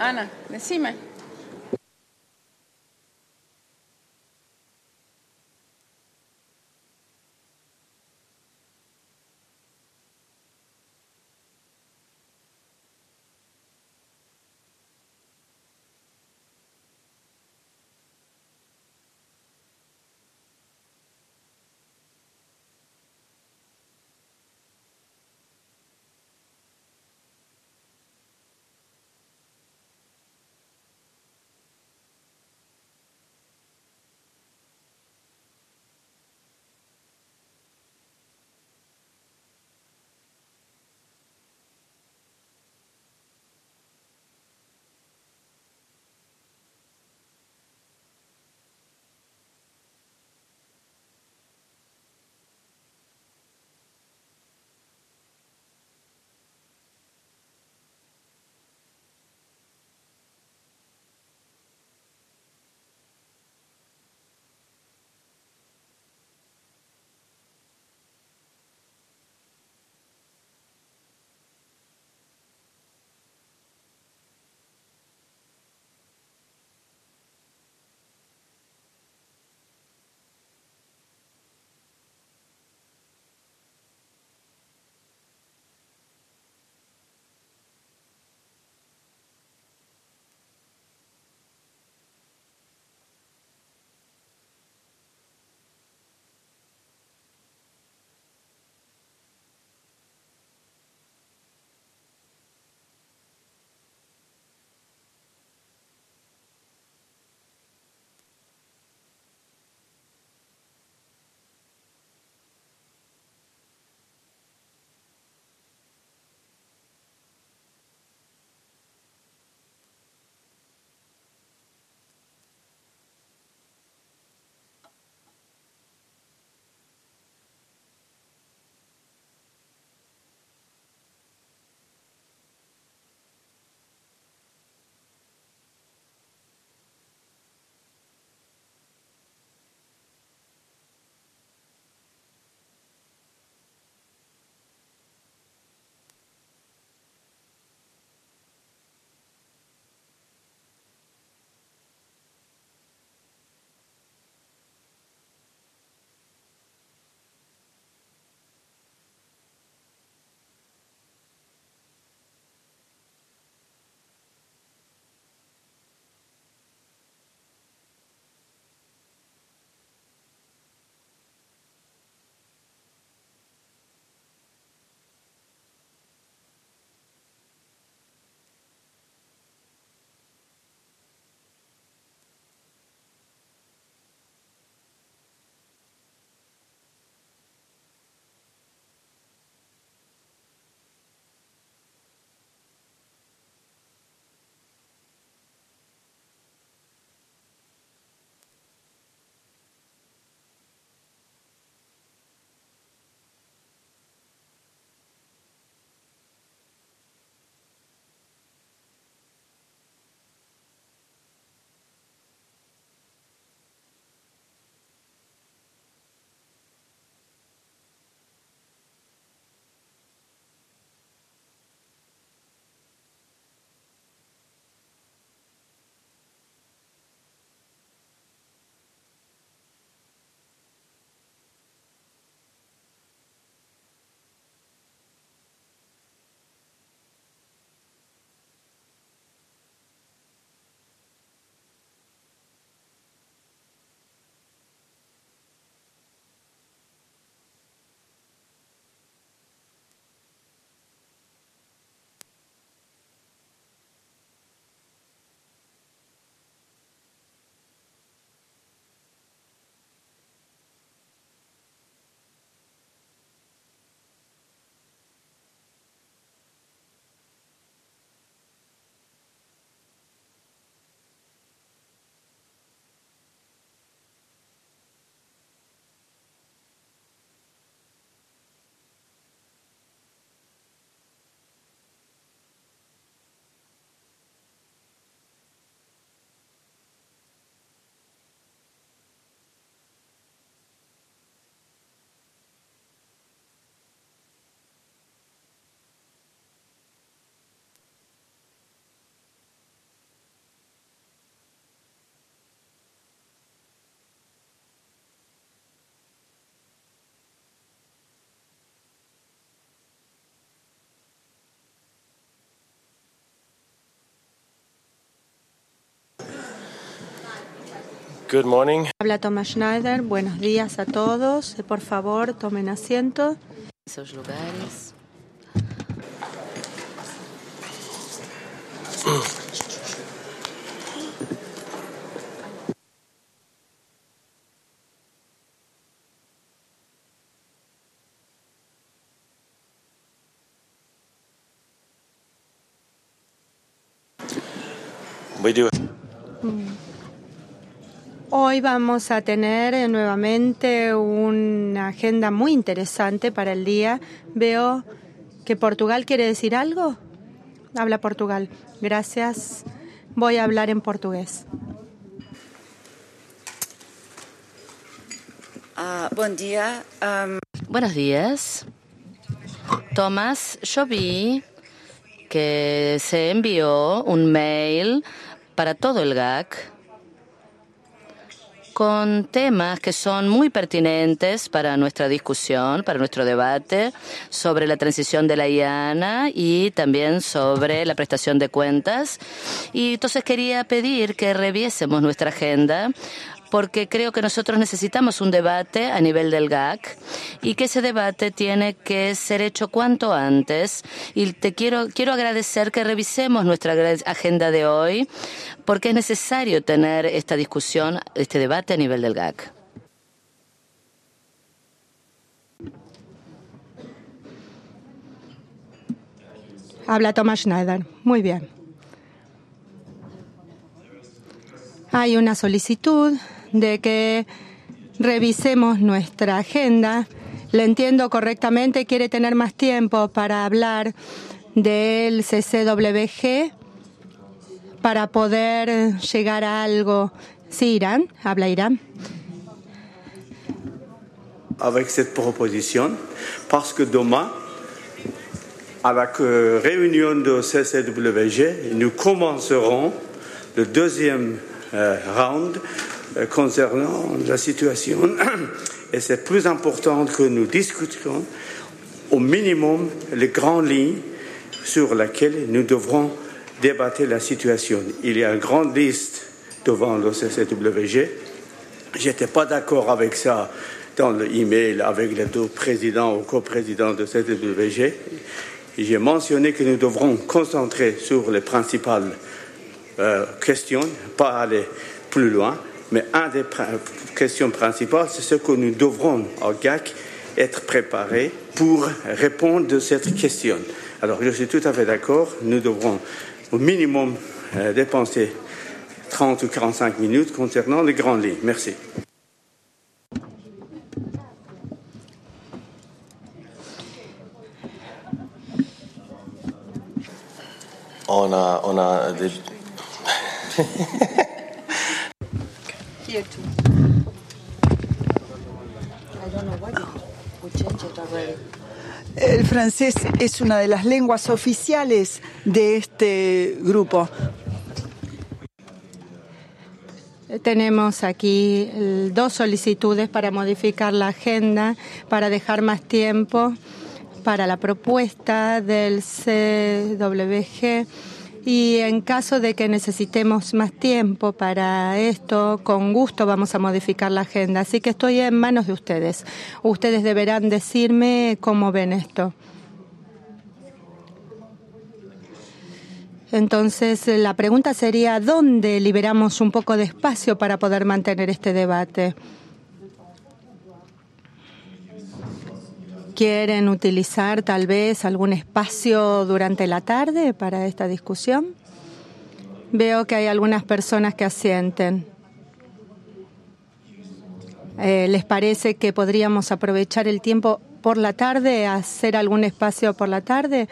Ana, decime. Good morning. Habla Thomas Schneider. Buenos días a todos. Por favor, tomen asiento. Esos lugares. We do. Hoy vamos a tener nuevamente una agenda muy interesante para el día. Veo que Portugal quiere decir algo. Habla Portugal. Gracias. Voy a hablar en portugués. Buen día. Buenos días. Tomás, yo vi que se envió un mail para todo el GAC con temas que son muy pertinentes para nuestra discusión, para nuestro debate sobre la transición de la IANA y también sobre la prestación de cuentas. Y entonces quería pedir que revisemos nuestra agenda, porque creo que nosotros necesitamos un debate a nivel del GAC y que ese debate tiene que ser hecho cuanto antes. Y quiero agradecer que revisemos nuestra agenda de hoy, porque es necesario tener esta discusión, este debate a nivel del GAC. Habla Thomas Schneider. Muy bien. Hay una solicitud de que revisemos nuestra agenda. Le entiendo correctamente, quiere tener más tiempo para hablar del CCWG para poder llegar a algo. Sí, Irán, habla Irán. Avec cette proposition, parce que demain, avec réunion de CCWG, nous commencerons le deuxième round concernant la situation. Et c'est plus important que nous discutions au minimum les grandes lignes sur lesquelles nous devrons débattre la situation. Il y a une grande liste devant le CCWG. Je n'étais pas d'accord avec ça dans l'email avec les deux présidents ou coprésidents de CCWG. J'ai mentionné que nous devrons concentrer sur les principales questions, pas aller plus loin. Mais une des questions principales, c'est ce que nous devrons, au GAC, être préparés pour répondre à cette question. Alors, je suis tout à fait d'accord. Nous devrons au minimum dépenser 30 ou 45 minutes concernant les grandes lignes. Merci. On a Here too. I don't know why we changed it already. El francés es una de las lenguas oficiales de este grupo. Tenemos aquí dos solicitudes para modificar la agenda, para dejar más tiempo para la propuesta del CWG. Y en caso de que necesitemos más tiempo para esto, con gusto vamos a modificar la agenda. Así que estoy en manos de ustedes. Ustedes deberán decirme cómo ven esto. Entonces, la pregunta sería, ¿dónde liberamos un poco de espacio para poder mantener este debate? ¿Quieren utilizar tal vez algún espacio durante la tarde para esta discusión? Veo que hay algunas personas que asienten. ¿Les parece que podríamos aprovechar el tiempo por la tarde, hacer algún espacio por la tarde?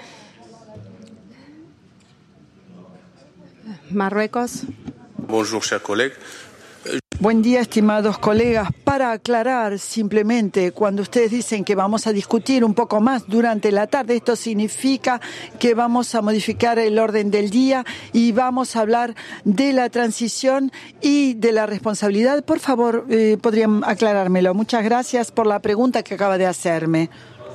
Marruecos. Bonjour, chers collègues. Buen día, estimados colegas. Para aclarar simplemente, cuando ustedes dicen que vamos a discutir un poco más durante la tarde, esto significa que vamos a modificar el orden del día y vamos a hablar de la transición y de la responsabilidad. Por favor, podrían aclarármelo. Muchas gracias por la pregunta que acaba de hacerme.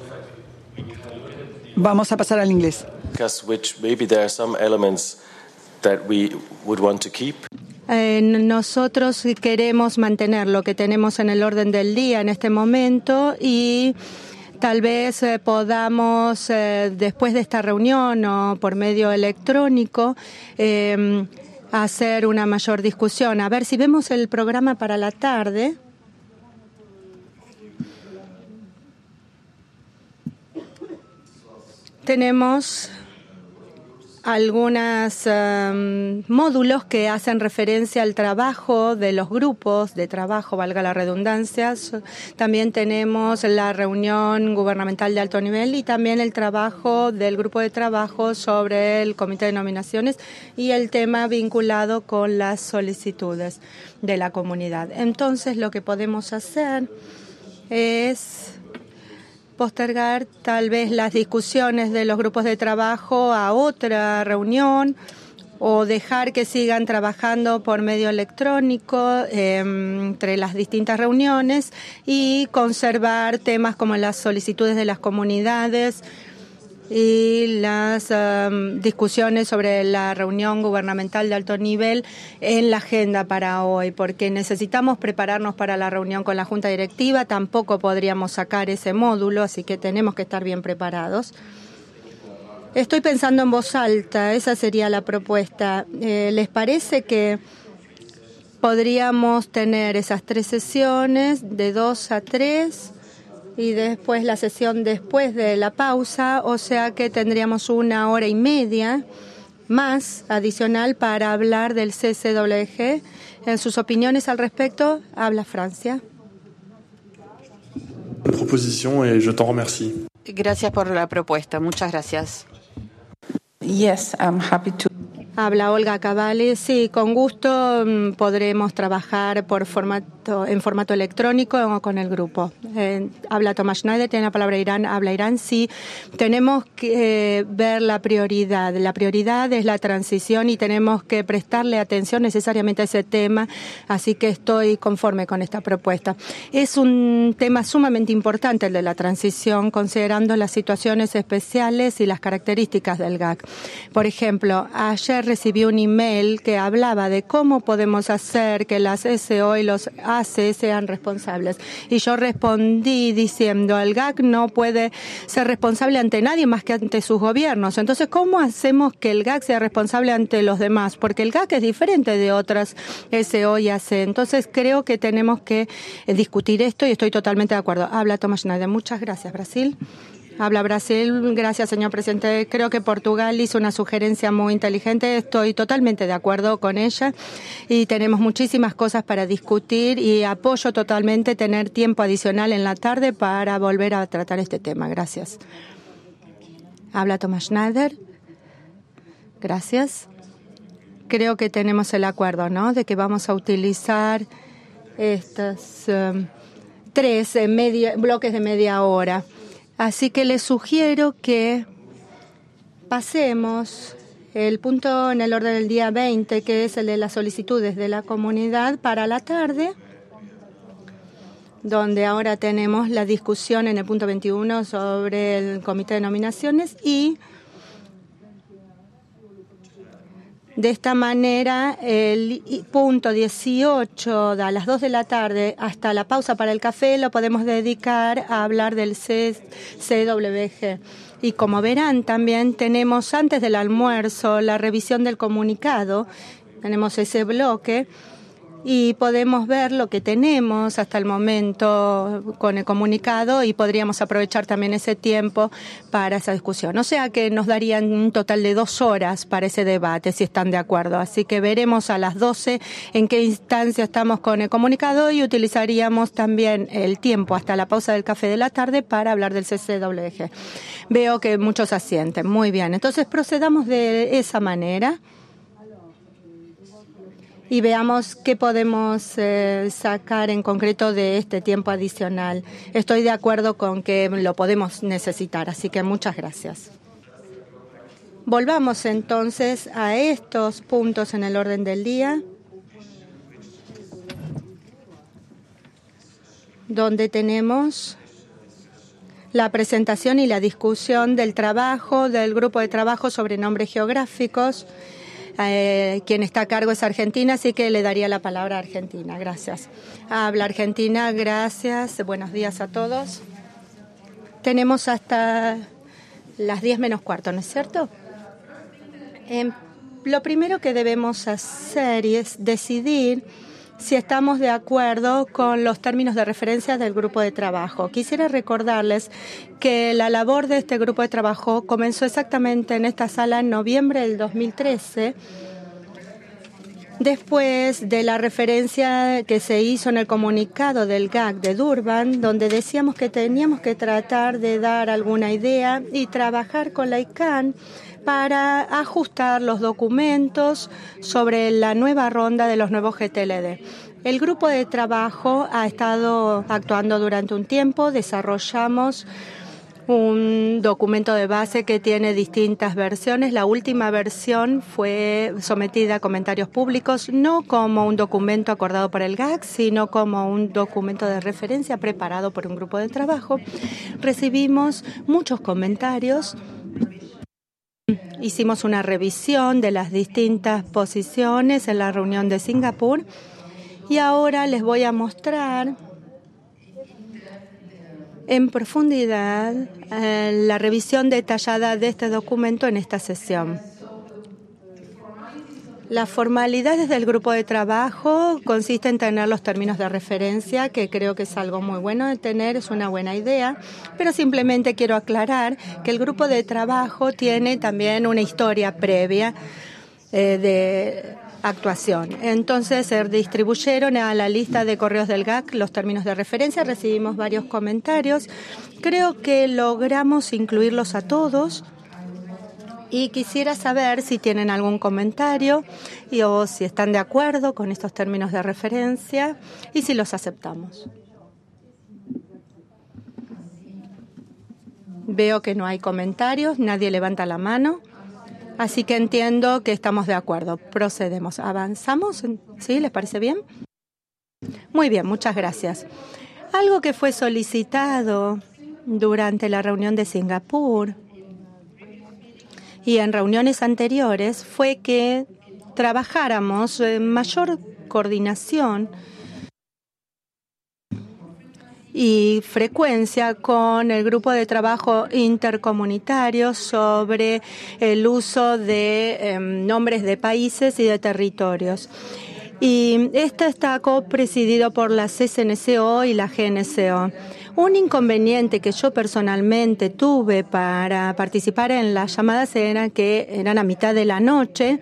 Vamos a pasar al inglés. which maybe there are some elements that we would want to keep. Nosotros queremos mantener lo que tenemos en el orden del día en este momento y tal vez podamos, después de esta reunión o por medio electrónico, hacer una mayor discusión. A ver si vemos el programa para la tarde. Tenemos algunos módulos que hacen referencia al trabajo de los grupos de trabajo, valga la redundancia. También tenemos la reunión gubernamental de alto nivel y también el trabajo del grupo de trabajo sobre el comité de nominaciones y el tema vinculado con las solicitudes de la comunidad. Entonces, lo que podemos hacer es postergar tal vez las discusiones de los grupos de trabajo a otra reunión o dejar que sigan trabajando por medio electrónico entre las distintas reuniones y conservar temas como las solicitudes de las comunidades y las discusiones sobre la reunión gubernamental de alto nivel en la agenda para hoy, porque necesitamos prepararnos para la reunión con la Junta Directiva. Tampoco podríamos sacar ese módulo, así que tenemos que estar bien preparados. Estoy pensando en voz alta, esa sería la propuesta. ¿Les parece que podríamos tener esas 3 sesiones de 2 a 3? Y después la sesión después de la pausa, o sea que tendríamos 1 hora y media más adicional para hablar del CCWG. En sus opiniones al respecto, habla Francia. Proposición y yo te remercie. Gracias por la propuesta, muchas gracias. Yes, I'm happy to. Habla Olga Cavalli. Sí, con gusto podremos trabajar en formato electrónico o con el grupo. Habla Thomas Schneider, tiene la palabra Irán, habla Irán. Sí, tenemos que ver la prioridad. La prioridad es la transición y tenemos que prestarle atención necesariamente a ese tema, así que estoy conforme con esta propuesta. Es un tema sumamente importante el de la transición, considerando las situaciones especiales y las características del GAC. Por ejemplo, ayer recibí un email que hablaba de cómo podemos hacer que las SO y los AC sean responsables. Y yo respondí diciendo, el GAC no puede ser responsable ante nadie más que ante sus gobiernos. Entonces, ¿cómo hacemos que el GAC sea responsable ante los demás? Porque el GAC es diferente de otras SO y AC. Entonces, creo que tenemos que discutir esto y estoy totalmente de acuerdo. Habla Thomas Schneider. Muchas gracias, Brasil. Habla Brasil. Gracias, señor presidente. Creo que Portugal hizo una sugerencia muy inteligente. Estoy totalmente de acuerdo con ella y tenemos muchísimas cosas para discutir y apoyo totalmente tener tiempo adicional en la tarde para volver a tratar este tema. Gracias. Habla Thomas Schneider. Gracias. Creo que tenemos el acuerdo, ¿no?, de que vamos a utilizar estos 3 bloques de media hora. Así que les sugiero que pasemos el punto en el orden del día 20, que es el de las solicitudes de la comunidad, para la tarde, donde ahora tenemos la discusión en el punto 21 sobre el comité de nominaciones y de esta manera, el punto 18 a las 2 de la tarde hasta la pausa para el café lo podemos dedicar a hablar del CCWG. Y como verán, también tenemos antes del almuerzo la revisión del comunicado. Tenemos ese bloque y podemos ver lo que tenemos hasta el momento con el comunicado y podríamos aprovechar también ese tiempo para esa discusión. O sea que nos darían un total de 2 horas para ese debate, si están de acuerdo. Así que veremos a las 12 en qué instancia estamos con el comunicado y utilizaríamos también el tiempo hasta la pausa del café de la tarde para hablar del CCWG. Veo que muchos asienten. Muy bien. Entonces procedamos de esa manera. Y veamos qué podemos sacar en concreto de este tiempo adicional. Estoy de acuerdo con que lo podemos necesitar, así que muchas gracias. Volvamos entonces a estos puntos en el orden del día, donde tenemos la presentación y la discusión del trabajo del grupo de trabajo sobre nombres geográficos. Quien está a cargo es Argentina, así que le daría la palabra a Argentina. Gracias. Habla Argentina, gracias. Buenos días a todos. Tenemos hasta las 10 menos cuarto, ¿no es cierto? Lo primero que debemos hacer es decidir si estamos de acuerdo con los términos de referencia del grupo de trabajo. Quisiera recordarles que la labor de este grupo de trabajo comenzó exactamente en esta sala en noviembre del 2013, después de la referencia que se hizo en el comunicado del GAC de Durban, donde decíamos que teníamos que tratar de dar alguna idea y trabajar con la ICANN para ajustar los documentos sobre la nueva ronda de los nuevos GTLD. El grupo de trabajo ha estado actuando durante un tiempo. Desarrollamos un documento de base que tiene distintas versiones. La última versión fue sometida a comentarios públicos, no como un documento acordado por el GAC, sino como un documento de referencia preparado por un grupo de trabajo. Recibimos muchos comentarios. Hicimos una revisión de las distintas posiciones en la reunión de Singapur y ahora les voy a mostrar en profundidad la revisión detallada de este documento en esta sesión. Las formalidades del grupo de trabajo consisten en tener los términos de referencia, que creo que es algo muy bueno de tener, es una buena idea, pero simplemente quiero aclarar que el grupo de trabajo tiene también una historia previa de actuación. Entonces se distribuyeron a la lista de correos del GAC los términos de referencia, recibimos varios comentarios, creo que logramos incluirlos a todos. Y quisiera saber si tienen algún comentario o si están de acuerdo con estos términos de referencia y si los aceptamos. Veo que no hay comentarios, nadie levanta la mano, así que entiendo que estamos de acuerdo. Procedemos. ¿Avanzamos? ¿Sí? ¿Les parece bien? Muy bien, muchas gracias. Algo que fue solicitado durante la reunión de Singapur y en reuniones anteriores fue que trabajáramos en mayor coordinación y frecuencia con el grupo de trabajo intercomunitario sobre el uso de nombres de países y de territorios. Y este está copresidido por la CCNCO y la GNCO. Un inconveniente que yo personalmente tuve para participar en las llamadas era que eran a mitad de la noche.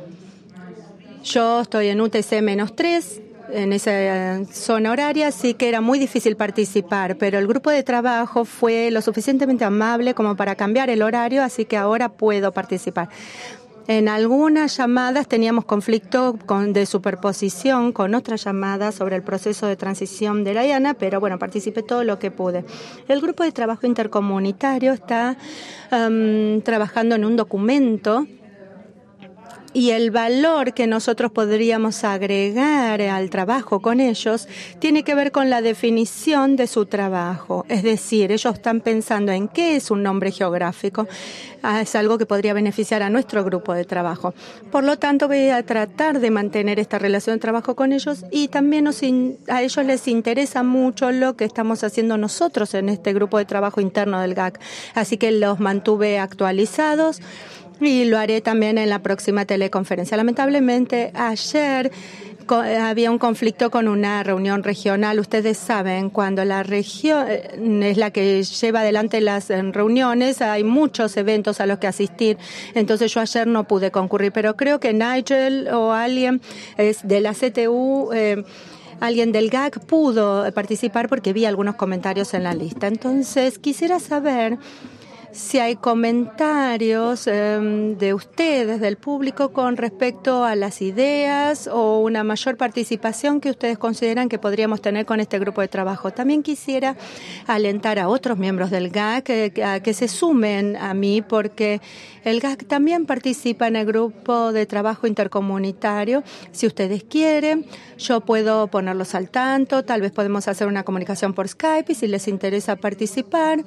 Yo estoy en UTC-3, en esa zona horaria, así que era muy difícil participar, pero el grupo de trabajo fue lo suficientemente amable como para cambiar el horario, así que ahora puedo participar. En algunas llamadas teníamos conflicto de superposición con otras llamadas sobre el proceso de transición de la IANA, pero bueno, participé todo lo que pude. El grupo de trabajo intercomunitario está trabajando en un documento y el valor que nosotros podríamos agregar al trabajo con ellos tiene que ver con la definición de su trabajo. Es decir, ellos están pensando en qué es un nombre geográfico. Es algo que podría beneficiar a nuestro grupo de trabajo. Por lo tanto, voy a tratar de mantener esta relación de trabajo con ellos y también a ellos les interesa mucho lo que estamos haciendo nosotros en este grupo de trabajo interno del GAC. Así que los mantuve actualizados. Y lo haré también en la próxima teleconferencia. Lamentablemente, ayer había un conflicto con una reunión regional. Ustedes saben, cuando la región es la que lleva adelante las reuniones, hay muchos eventos a los que asistir. Entonces yo ayer no pude concurrir, pero creo que Nigel o alguien es de la CTU, alguien del GAC pudo participar porque vi algunos comentarios en la lista. Entonces quisiera saber si hay comentarios de ustedes, del público, con respecto a las ideas o una mayor participación que ustedes consideran que podríamos tener con este grupo de trabajo. También quisiera alentar a otros miembros del GAC a que se sumen a mí, porque el GAC también participa en el grupo de trabajo intercomunitario. Si ustedes quieren, yo puedo ponerlos al tanto, tal vez podemos hacer una comunicación por Skype y si les interesa participar.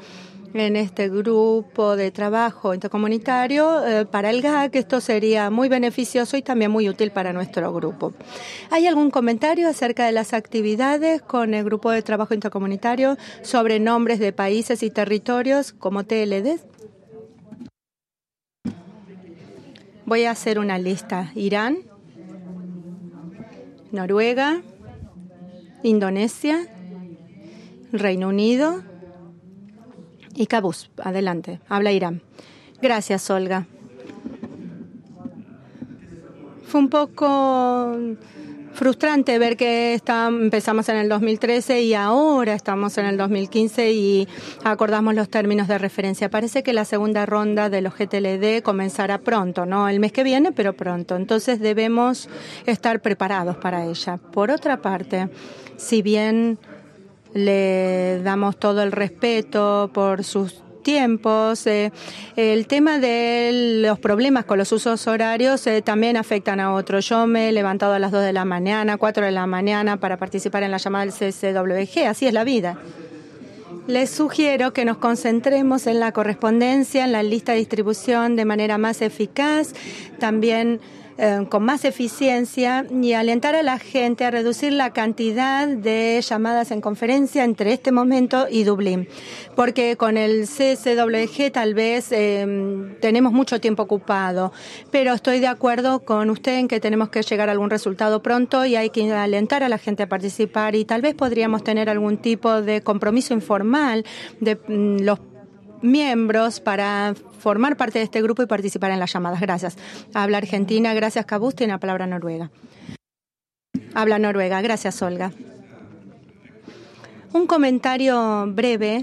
en este grupo de trabajo intercomunitario para el GAC. Esto sería muy beneficioso y también muy útil para nuestro grupo. ¿Hay algún comentario acerca de las actividades con el grupo de trabajo intercomunitario sobre nombres de países y territorios como TLD? Voy a hacer una lista. Irán, Noruega, Indonesia, Reino Unido y Kabul. Adelante. Habla Irán. Gracias, Olga. Fue un poco frustrante ver que empezamos en el 2013 y ahora estamos en el 2015 y acordamos los términos de referencia. Parece que la segunda ronda de los GTLD comenzará pronto, no el mes que viene, pero pronto. Entonces debemos estar preparados para ella. Por otra parte, si bien le damos todo el respeto por sus tiempos, el tema de los problemas con los usos horarios también afectan a otros. Yo me he levantado a las 2 de la mañana, 4 de la mañana para participar en la llamada del CCWG. Así es la vida. Les sugiero que nos concentremos en la correspondencia, en la lista de distribución de manera más eficaz, también con más eficiencia, y alentar a la gente a reducir la cantidad de llamadas en conferencia entre este momento y Dublín. Porque con el CCWG tal vez tenemos mucho tiempo ocupado, pero estoy de acuerdo con usted en que tenemos que llegar a algún resultado pronto y hay que alentar a la gente a participar, y tal vez podríamos tener algún tipo de compromiso informal de los miembros para formar parte de este grupo y participar en las llamadas. Gracias. Habla Argentina. Gracias, Kabul. Tiene la palabra Noruega. Habla Noruega. Gracias, Olga. Un comentario breve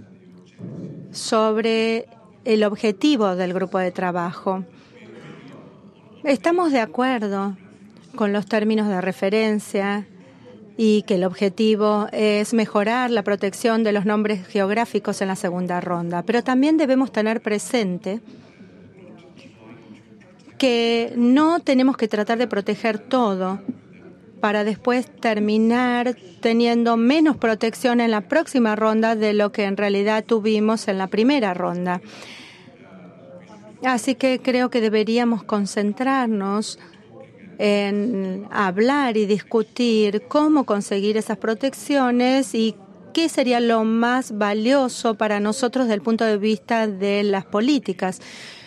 sobre el objetivo del grupo de trabajo. Estamos de acuerdo con los términos de referencia y que el objetivo es mejorar la protección de los nombres geográficos en la segunda ronda. Pero también debemos tener presente que no tenemos que tratar de proteger todo para después terminar teniendo menos protección en la próxima ronda de lo que en realidad tuvimos en la primera ronda. Así que creo que deberíamos concentrarnos en hablar y discutir cómo conseguir esas protecciones y qué sería lo más valioso para nosotros desde el punto de vista de las políticas.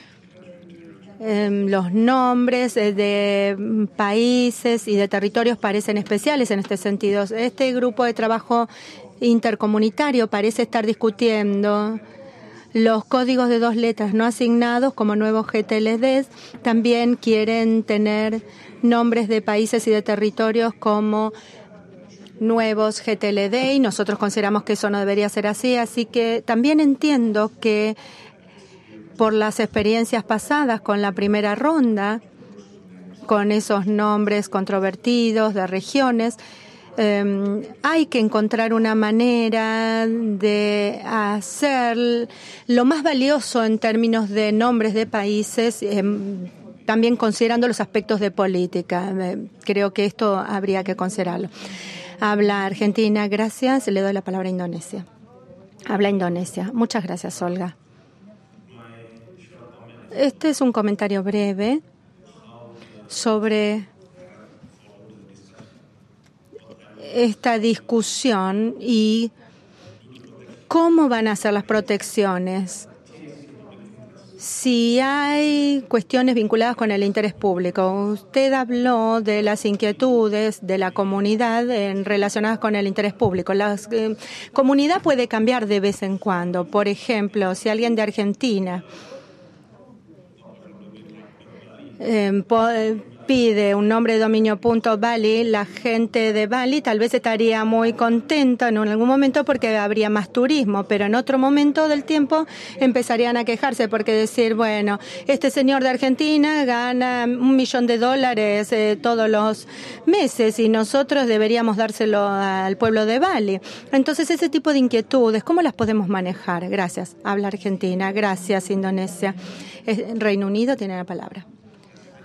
Los nombres de países y de territorios parecen especiales en este sentido. Este grupo de trabajo intercomunitario parece estar discutiendo los códigos de 2 letras no asignados como nuevos GTLDs. También quieren tener nombres de países y de territorios como nuevos GTLD y nosotros consideramos que eso no debería ser así. Así que también entiendo que por las experiencias pasadas con la primera ronda, con esos nombres controvertidos de regiones, hay que encontrar una manera de hacer lo más valioso en términos de nombres de países, también considerando los aspectos de política. Creo que esto habría que considerarlo. Habla Argentina. Gracias. Le doy la palabra a Indonesia. Habla Indonesia. Muchas gracias, Olga. Este es un comentario breve sobre esta discusión y cómo van a ser las protecciones si hay cuestiones vinculadas con el interés público. Usted habló de las inquietudes de la comunidad relacionadas con el interés público. La comunidad puede cambiar de vez en cuando. Por ejemplo, si alguien de Argentina pide un nombre de dominio .Bali, la gente de Bali tal vez estaría muy contenta en algún momento porque habría más turismo, pero en otro momento del tiempo empezarían a quejarse porque decir, bueno, este señor de Argentina gana $1 millón todos los meses y nosotros deberíamos dárselo al pueblo de Bali. Entonces, ese tipo de inquietudes, ¿cómo las podemos manejar? Gracias. Habla Argentina. Gracias, Indonesia. Reino Unido tiene la palabra.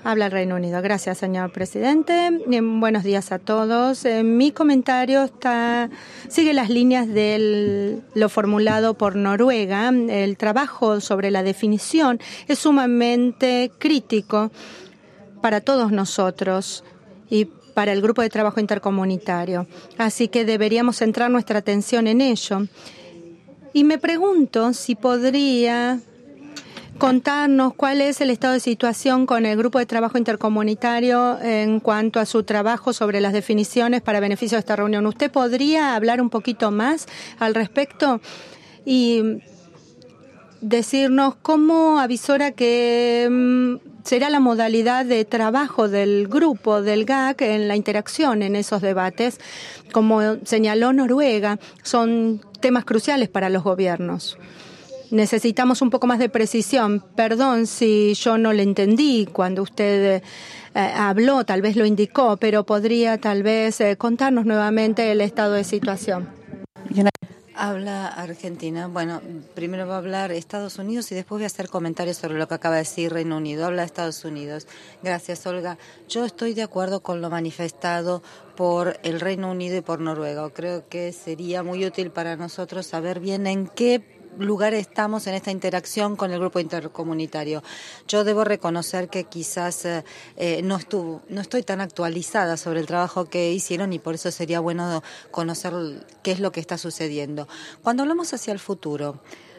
Habla el Reino Unido. Gracias, señor presidente. Buenos días a todos. Mi comentario sigue las líneas de lo formulado por Noruega. El trabajo sobre la definición es sumamente crítico para todos nosotros y para el grupo de trabajo intercomunitario. Así que deberíamos centrar nuestra atención en ello. Y me pregunto si podría contarnos cuál es el estado de situación con el grupo de trabajo intercomunitario en cuanto a su trabajo sobre las definiciones para beneficio de esta reunión. ¿Usted podría hablar un poquito más al respecto y decirnos cómo avisora que será la modalidad de trabajo del grupo del GAC en la interacción en esos debates? Como señaló Noruega, son temas cruciales para los gobiernos. Necesitamos un poco más de precisión. Perdón si yo no le entendí cuando usted habló, tal vez lo indicó, pero podría tal vez contarnos nuevamente el estado de situación. Habla Argentina. Bueno, primero va a hablar Estados Unidos y después voy a hacer comentarios sobre lo que acaba de decir Reino Unido. Habla Estados Unidos. Gracias, Olga. Yo estoy de acuerdo con lo manifestado por el Reino Unido y por Noruega. Creo que sería muy útil para nosotros saber bien en qué lugar estamos en esta interacción con el grupo intercomunitario. Yo debo reconocer que quizás no estoy tan actualizada sobre el trabajo que hicieron y por eso sería bueno conocer qué es lo que está sucediendo. Cuando hablamos hacia el futuro,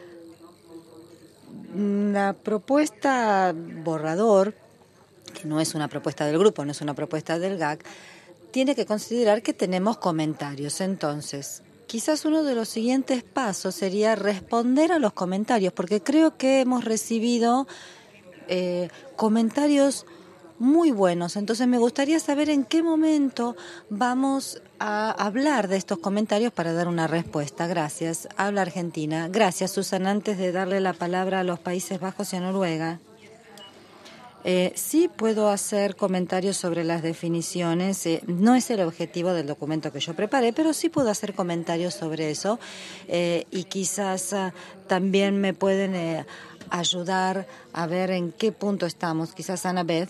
la propuesta borrador, que no es una propuesta del grupo, no es una propuesta del GAC, tiene que considerar que tenemos comentarios. Entonces, quizás uno de los siguientes pasos sería responder a los comentarios, porque creo que hemos recibido comentarios muy buenos. Entonces me gustaría saber en qué momento vamos a hablar de estos comentarios para dar una respuesta. Gracias. Habla Argentina. Gracias, Susan. Antes de darle la palabra a los Países Bajos y a Noruega, sí puedo hacer comentarios sobre las definiciones. No es el objetivo del documento que yo preparé, pero sí puedo hacer comentarios sobre eso y quizás también me pueden ayudar a ver en qué punto estamos. Quizás Annabeth.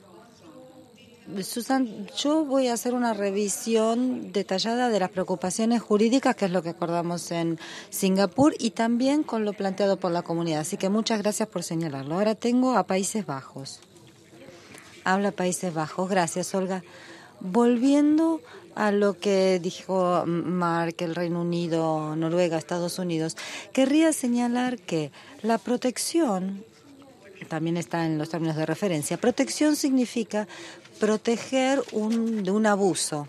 Susan, yo voy a hacer una revisión detallada de las preocupaciones jurídicas, que es lo que acordamos en Singapur, y también con lo planteado por la comunidad. Así que muchas gracias por señalarlo. Ahora tengo a Países Bajos. Habla Países Bajos. Gracias, Olga. Volviendo a lo que dijo Mark, el Reino Unido, Noruega, Estados Unidos, querría señalar que la protección también está en los términos de referencia. Protección significa proteger de un abuso.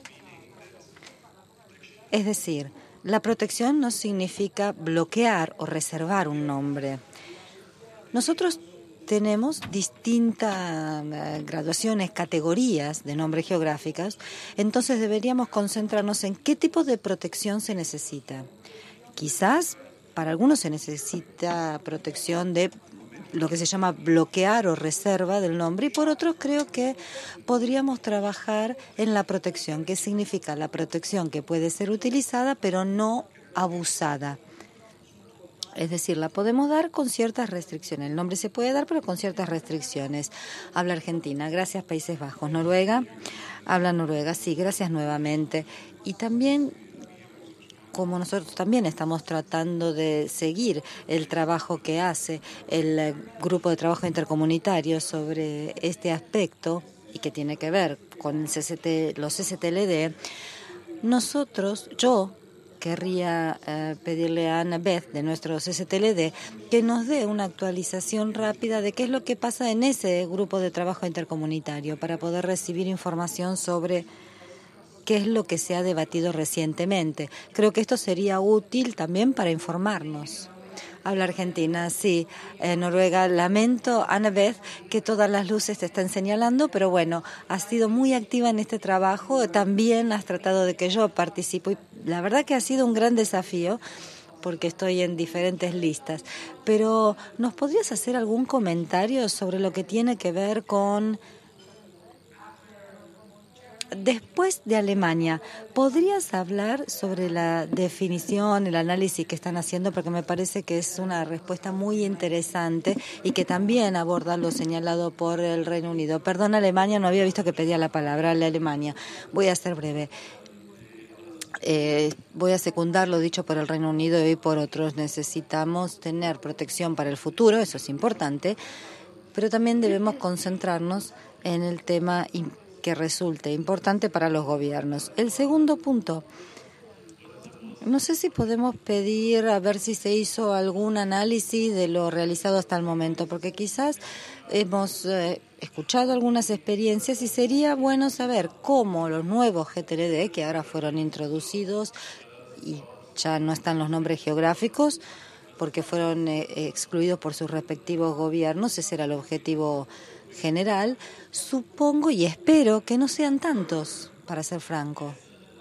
Es decir, la protección no significa bloquear o reservar un nombre. Nosotros tenemos distintas graduaciones, categorías de nombres geográficos, entonces deberíamos concentrarnos en qué tipo de protección se necesita. Quizás para algunos se necesita protección de lo que se llama bloquear o reserva del nombre, y por otros creo que podríamos trabajar en la protección, que significa la protección que puede ser utilizada pero no abusada. Es decir, la podemos dar con ciertas restricciones. El nombre se puede dar, pero con ciertas restricciones. Habla Argentina. Gracias, Países Bajos. Noruega. Habla Noruega. Sí, gracias nuevamente. Y también, como nosotros también estamos tratando de seguir el trabajo que hace el grupo de trabajo intercomunitario sobre este aspecto y que tiene que ver con los CCTLD, yo querría pedirle a Annabeth de nuestro CCTLD que nos dé una actualización rápida de qué es lo que pasa en ese grupo de trabajo intercomunitario para poder recibir información sobre qué es lo que se ha debatido recientemente. Creo que esto sería útil también para informarnos. Habla Argentina, sí. Noruega, lamento, Annabeth, que todas las luces te están señalando, pero bueno, has sido muy activa en este trabajo. También has tratado de que yo participe. Y la verdad que ha sido un gran desafío porque estoy en diferentes listas. Pero, ¿nos podrías hacer algún comentario sobre lo que tiene que ver con después de Alemania, ¿podrías hablar sobre la definición, el análisis que están haciendo? Porque me parece que es una respuesta muy interesante y que también aborda lo señalado por el Reino Unido. Perdón, Alemania, no había visto que pedía la palabra, la Alemania. Voy a ser breve. Voy a secundar lo dicho por el Reino Unido y por otros. Necesitamos tener protección para el futuro, eso es importante, pero también debemos concentrarnos en el tema que resulte importante para los gobiernos. El segundo punto, no sé si podemos pedir a ver si se hizo algún análisis de lo realizado hasta el momento, porque quizás hemos escuchado algunas experiencias y sería bueno saber cómo los nuevos GTLD, que ahora fueron introducidos y ya no están los nombres geográficos, porque fueron excluidos por sus respectivos gobiernos, ese era el objetivo general, supongo y espero que no sean tantos, para ser franco.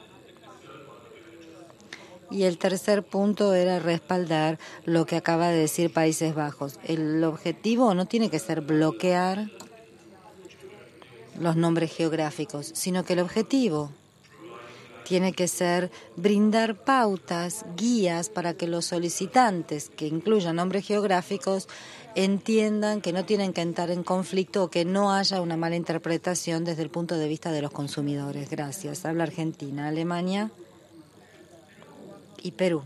Y el tercer punto era respaldar lo que acaba de decir Países Bajos. El objetivo no tiene que ser bloquear los nombres geográficos, sino que el objetivo tiene que ser brindar pautas, guías para que los solicitantes que incluyan nombres geográficos entiendan que no tienen que entrar en conflicto o que no haya una mala interpretación desde el punto de vista de los consumidores. Gracias. Habla Argentina, Alemania y Perú.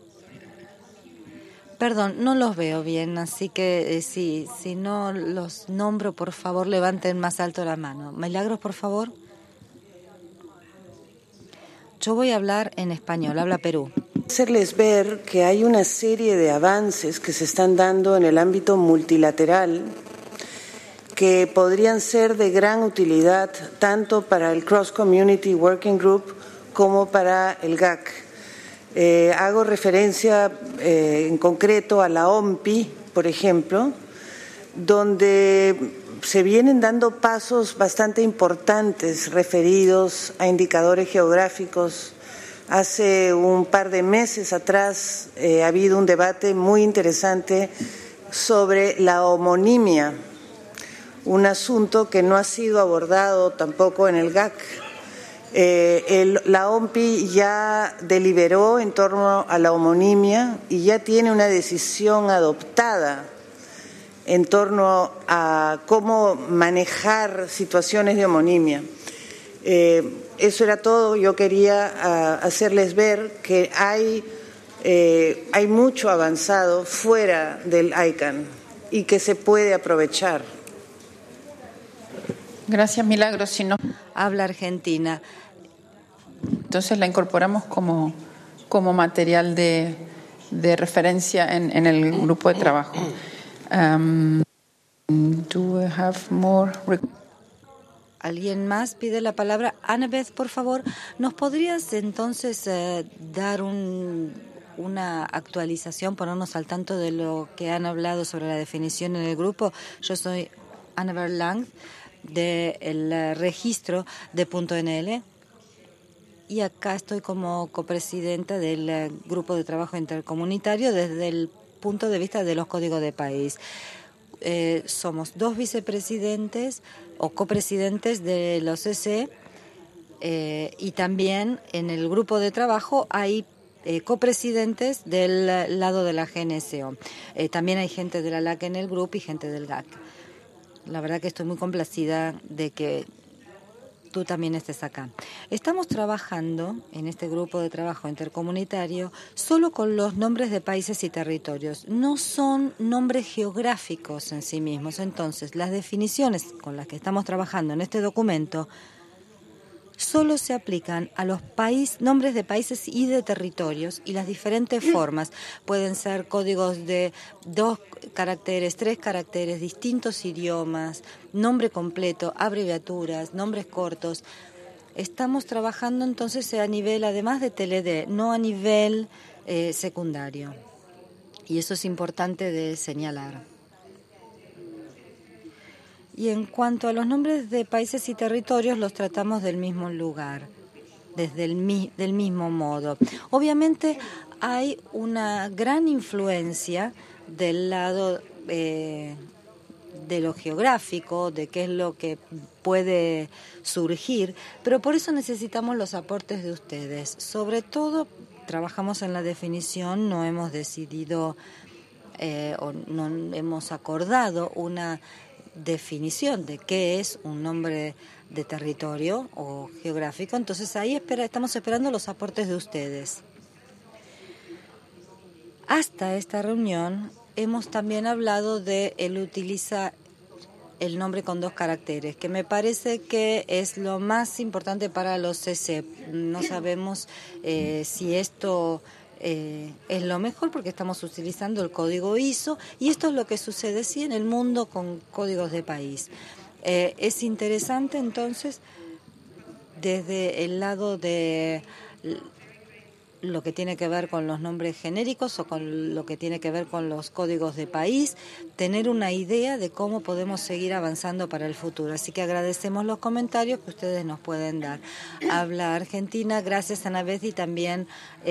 Perdón, no los veo bien, así que si no los nombro, por favor, levanten más alto la mano. Milagros, por favor. Yo voy a hablar en español, habla Perú. Hacerles ver que hay una serie de avances que se están dando en el ámbito multilateral que podrían ser de gran utilidad tanto para el Cross Community Working Group como para el GAC. Hago referencia en concreto a la OMPI, por ejemplo, donde se vienen dando pasos bastante importantes referidos a indicadores geográficos. Hace un par de meses atrás ha habido un debate muy interesante sobre la homonimia, un asunto que no ha sido abordado tampoco en el GAC. La OMPI ya deliberó en torno a la homonimia y ya tiene una decisión adoptada en torno a cómo manejar situaciones de homonimia. Eso era todo. Yo quería hacerles ver que hay mucho avanzado fuera del ICANN y que se puede aprovechar. Gracias, Milagros. Si no, habla Argentina. Entonces la incorporamos como material de referencia en el grupo de trabajo. Do we have more? ¿Alguien más pide la palabra? Annabeth, por favor, ¿nos podrías entonces dar una actualización, ponernos al tanto de lo que han hablado sobre la definición en el grupo? Yo soy Annabeth Lang, del registro de .nl, y acá estoy como copresidenta del grupo de trabajo intercomunitario desde el punto de vista de los códigos de país. Somos 2 vicepresidentes o copresidentes de los CC y también en el grupo de trabajo hay copresidentes del lado de la GNSO. También hay gente de la LAC en el grupo y gente del GAC. La verdad que estoy muy complacida de que tú también estés acá. Estamos trabajando en este grupo de trabajo intercomunitario solo con los nombres de países y territorios. No son nombres geográficos en sí mismos. Entonces, las definiciones con las que estamos trabajando en este documento solo se aplican a los nombres de países y de territorios y las diferentes formas. Pueden ser códigos de 2 caracteres, 3 caracteres, distintos idiomas, nombre completo, abreviaturas, nombres cortos. Estamos trabajando entonces a nivel, además de TLD, no a nivel secundario. Y eso es importante de señalar. Y en cuanto a los nombres de países y territorios, los tratamos del mismo lugar, del mismo modo. Obviamente hay una gran influencia del lado de lo geográfico, de qué es lo que puede surgir, pero por eso necesitamos los aportes de ustedes. Sobre todo, trabajamos en la definición, no hemos decidido o no hemos acordado una definición de qué es un nombre de territorio o geográfico, entonces ahí estamos esperando los aportes de ustedes. Hasta esta reunión hemos también hablado de utilizar el nombre con 2 caracteres, que me parece que es lo más importante para los CC. No sabemos si esto es lo mejor porque estamos utilizando el código ISO y esto es lo que sucede sí en el mundo con códigos de país. Es interesante entonces desde el lado de lo que tiene que ver con los nombres genéricos o con lo que tiene que ver con los códigos de país, tener una idea de cómo podemos seguir avanzando para el futuro. Así que agradecemos los comentarios que ustedes nos pueden dar. Habla Argentina, gracias Ana Beth, y también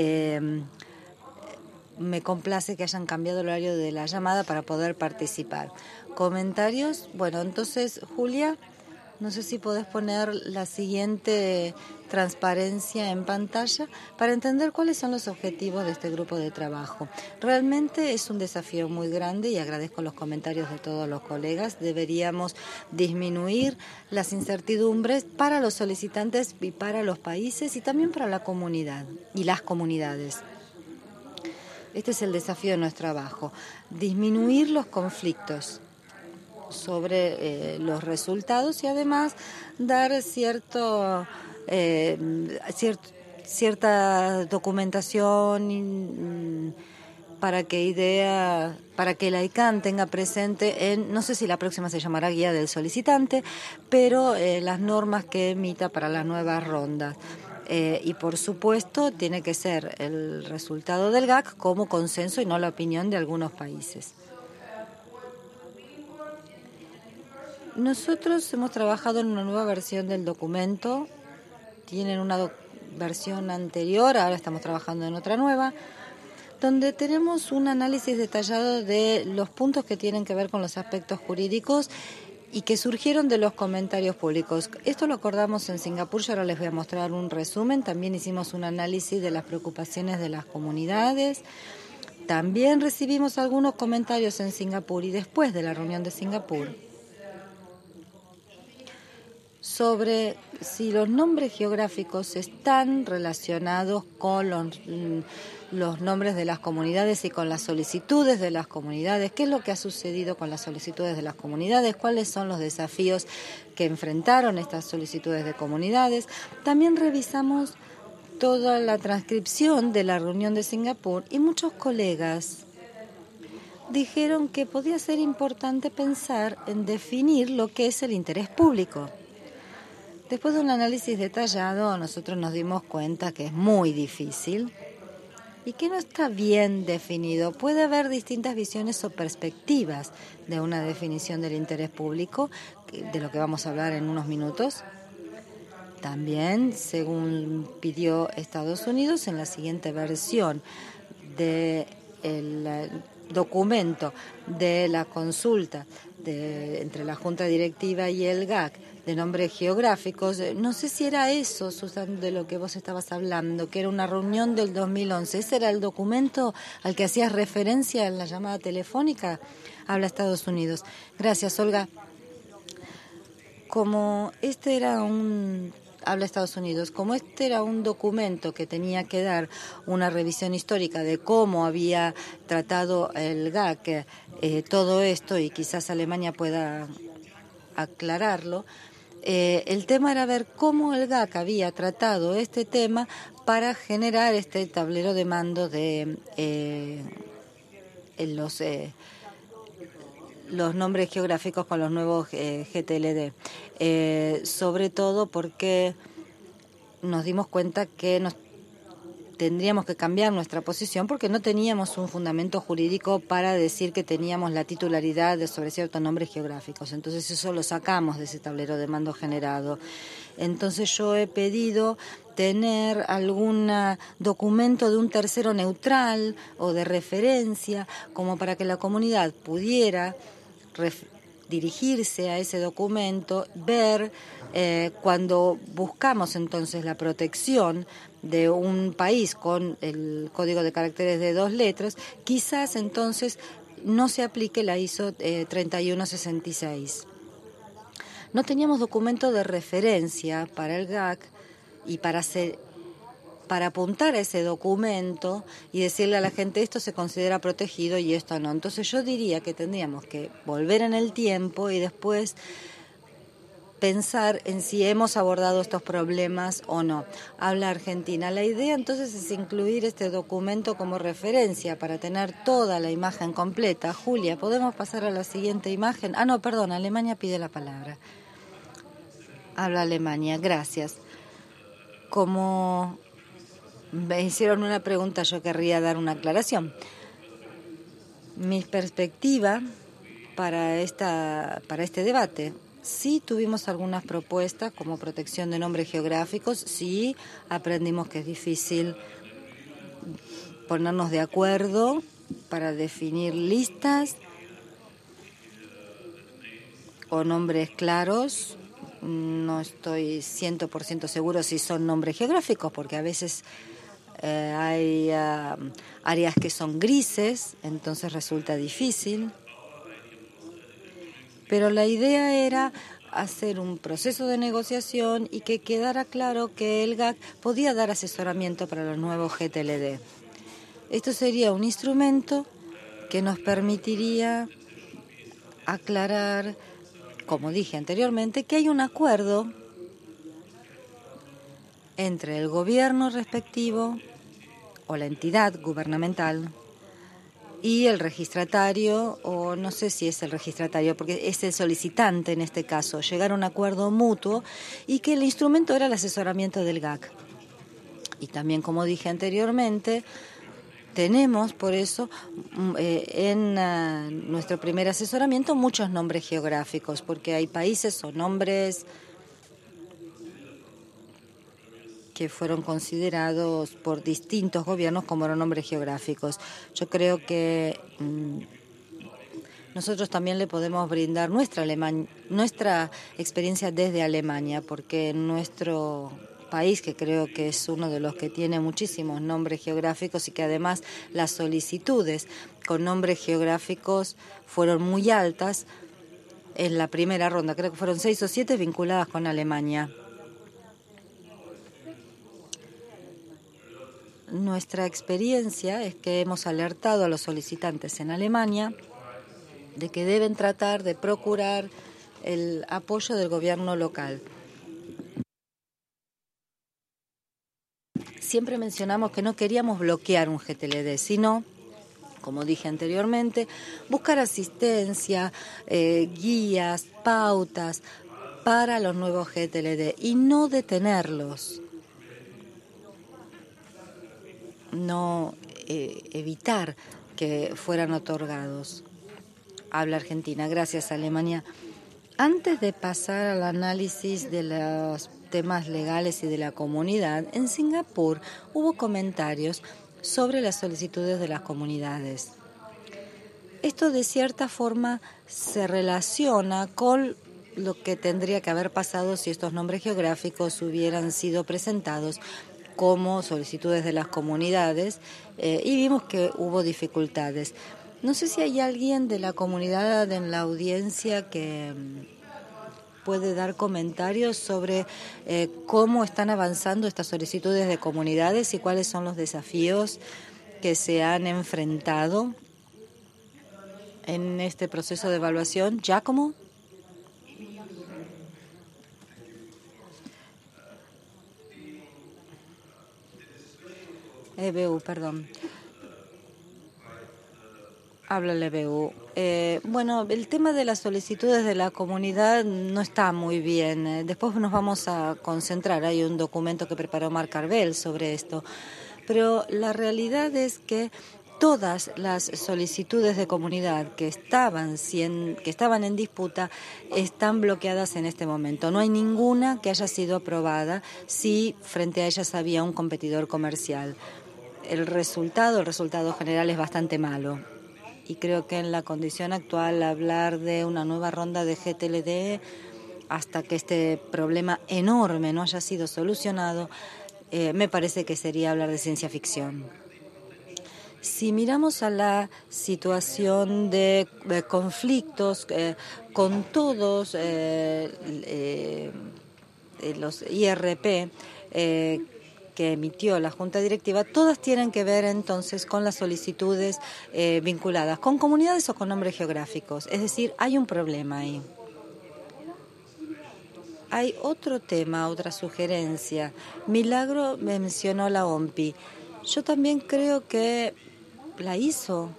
me complace que hayan cambiado el horario de la llamada para poder participar. ¿Comentarios? Bueno, entonces, Julia, no sé si podés poner la siguiente transparencia en pantalla para entender cuáles son los objetivos de este grupo de trabajo. Realmente es un desafío muy grande y agradezco los comentarios de todos los colegas. Deberíamos disminuir las incertidumbres para los solicitantes y para los países y también para la comunidad y las comunidades. Este es el desafío de nuestro trabajo, disminuir los conflictos sobre los resultados y además dar cierta documentación para que la ICANN tenga presente no sé si la próxima se llamará guía del solicitante, pero las normas que emita para las nuevas rondas. Y por supuesto tiene que ser el resultado del GAC como consenso y no la opinión de algunos países. Nosotros hemos trabajado en una nueva versión del documento, tienen una versión anterior, ahora estamos trabajando en otra nueva, donde tenemos un análisis detallado de los puntos que tienen que ver con los aspectos jurídicos y que surgieron de los comentarios públicos. Esto lo acordamos en Singapur, yo ahora les voy a mostrar un resumen. También hicimos un análisis de las preocupaciones de las comunidades. También recibimos algunos comentarios en Singapur y después de la reunión de Singapur sobre si los nombres geográficos están relacionados con los nombres de las comunidades y con las solicitudes de las comunidades, qué es lo que ha sucedido con las solicitudes de las comunidades, cuáles son los desafíos que enfrentaron estas solicitudes de comunidades. También revisamos toda la transcripción de la reunión de Singapur y muchos colegas dijeron que podía ser importante pensar en definir lo que es el interés público. Después de un análisis detallado, nosotros nos dimos cuenta que es muy difícil y que no está bien definido. Puede haber distintas visiones o perspectivas de una definición del interés público, de lo que vamos a hablar en unos minutos. También, según pidió Estados Unidos, en la siguiente versión del documento de la consulta entre la Junta Directiva y el GAC, de nombres geográficos, no sé si era eso, Susan, de lo que vos estabas hablando, que era una reunión del 2011. ¿Ese era el documento al que hacías referencia en la llamada telefónica? Habla Estados Unidos. Gracias, Olga. Habla Estados Unidos. Como este era un documento que tenía que dar una revisión histórica de cómo había tratado el GAC todo esto, y quizás Alemania pueda aclararlo, el tema era ver cómo el GAC había tratado este tema para generar este tablero de mando de los nombres geográficos con los nuevos GTLD. Sobre todo porque nos dimos cuenta que tendríamos que cambiar nuestra posición porque no teníamos un fundamento jurídico para decir que teníamos la titularidad sobre ciertos nombres geográficos. Entonces eso lo sacamos de ese tablero de mando generado. Entonces yo he pedido tener algún documento de un tercero neutral o de referencia como para que la comunidad pudiera dirigirse a ese documento, ver cuando buscamos entonces la protección de un país con el código de caracteres de 2 letras, quizás entonces no se aplique la ISO 3166. No teníamos documento de referencia para el GAC y para apuntar a ese documento y decirle a la gente esto se considera protegido y esto no. Entonces yo diría que tendríamos que volver en el tiempo y después pensar en si hemos abordado estos problemas o no. Habla Argentina. La idea entonces es incluir este documento como referencia para tener toda la imagen completa. Julia, ¿podemos pasar a la siguiente imagen? No, perdón, Alemania pide la palabra. Habla Alemania, gracias. Como me hicieron una pregunta, yo querría dar una aclaración. Mi perspectiva para este debate: sí tuvimos algunas propuestas como protección de nombres geográficos, sí aprendimos que es difícil ponernos de acuerdo para definir listas o nombres claros. No estoy 100% seguro si son nombres geográficos, porque a veces hay áreas que son grises, entonces resulta difícil. Pero la idea era hacer un proceso de negociación y que quedara claro que el GAC podía dar asesoramiento para los nuevos GTLD. Esto sería un instrumento que nos permitiría aclarar, como dije anteriormente, que hay un acuerdo entre el gobierno respectivo o la entidad gubernamental y el registratario, o no sé si es el registratario, porque es el solicitante en este caso, llegar a un acuerdo mutuo y que el instrumento era el asesoramiento del GAC. Y también, como dije anteriormente, tenemos por eso en nuestro primer asesoramiento muchos nombres geográficos, porque hay países o nombres que fueron considerados por distintos gobiernos como nombres geográficos. Yo creo que nosotros también le podemos brindar nuestra experiencia desde Alemania, porque en nuestro país, que creo que es uno de los que tiene muchísimos nombres geográficos y que además las solicitudes con nombres geográficos fueron muy altas en la primera ronda, creo que fueron 6 o 7 vinculadas con Alemania. Nuestra experiencia es que hemos alertado a los solicitantes en Alemania de que deben tratar de procurar el apoyo del gobierno local. Siempre mencionamos que no queríamos bloquear un GTLD, sino, como dije anteriormente, buscar asistencia, guías, pautas para los nuevos GTLD y no detenerlos. No evitar que fueran otorgados. Habla Argentina. Gracias, Alemania. Antes de pasar al análisis de los temas legales y de la comunidad, en Singapur hubo comentarios sobre las solicitudes de las comunidades. Esto de cierta forma se relaciona con lo que tendría que haber pasado si estos nombres geográficos hubieran sido presentados como solicitudes de las comunidades, y vimos que hubo dificultades. No sé si hay alguien de la comunidad en la audiencia que puede dar comentarios sobre cómo están avanzando estas solicitudes de comunidades y cuáles son los desafíos que se han enfrentado en este proceso de evaluación. Giacomo. EBU, perdón. Habla el EBU. Bueno, el tema de las solicitudes de la comunidad no está muy bien. Después nos vamos a concentrar. Hay un documento que preparó Marc Arbel sobre esto. Pero la realidad es que todas las solicitudes de comunidad que estaban en disputa están bloqueadas en este momento. No hay ninguna que haya sido aprobada si frente a ellas había un competidor comercial. El resultado general es bastante malo. Y creo que en la condición actual hablar de una nueva ronda de GTLD hasta que este problema enorme no haya sido solucionado, me parece que sería hablar de ciencia ficción. Si miramos a la situación de conflictos con todos los IRP que emitió la Junta Directiva, todas tienen que ver entonces con las solicitudes vinculadas con comunidades o con nombres geográficos. Es decir, hay un problema ahí. Hay otro tema, otra sugerencia. Milagro mencionó la OMPI. Yo también creo que la ISO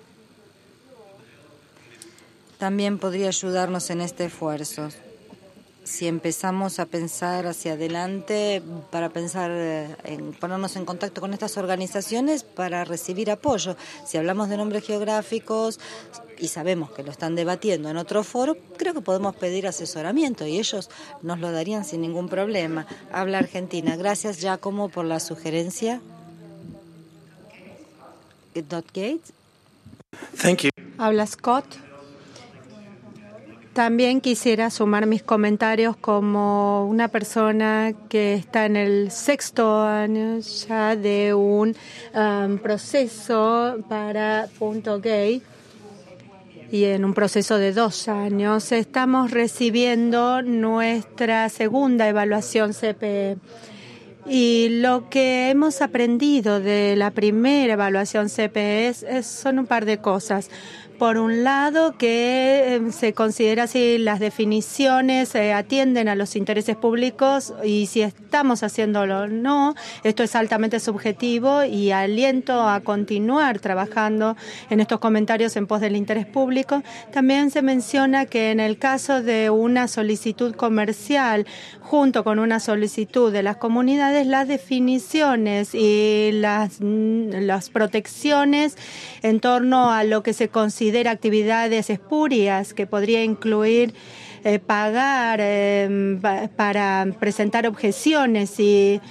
también podría ayudarnos en este esfuerzo. Si empezamos a pensar hacia adelante, para pensar en ponernos en contacto con estas organizaciones para recibir apoyo. Si hablamos de nombres geográficos y sabemos que lo están debatiendo en otro foro, creo que podemos pedir asesoramiento y ellos nos lo darían sin ningún problema. Habla Argentina. Gracias, Giacomo, por la sugerencia. Gates. Thank you. Habla Scott. También quisiera sumar mis comentarios como una persona que está en el 6º año ya de un proceso para .gay y en un proceso de 2 años estamos recibiendo nuestra segunda evaluación CPE. Y lo que hemos aprendido de la primera evaluación CPE son un par de cosas. Por un lado, que se considera si las definiciones atienden a los intereses públicos y si estamos haciéndolo o no. Esto es altamente subjetivo y aliento a continuar trabajando en estos comentarios en pos del interés público. También se menciona que en el caso de una solicitud comercial, junto con una solicitud de las comunidades, las definiciones y las protecciones en torno a lo que se considera actividades espurias, que podría incluir pagar para presentar objeciones y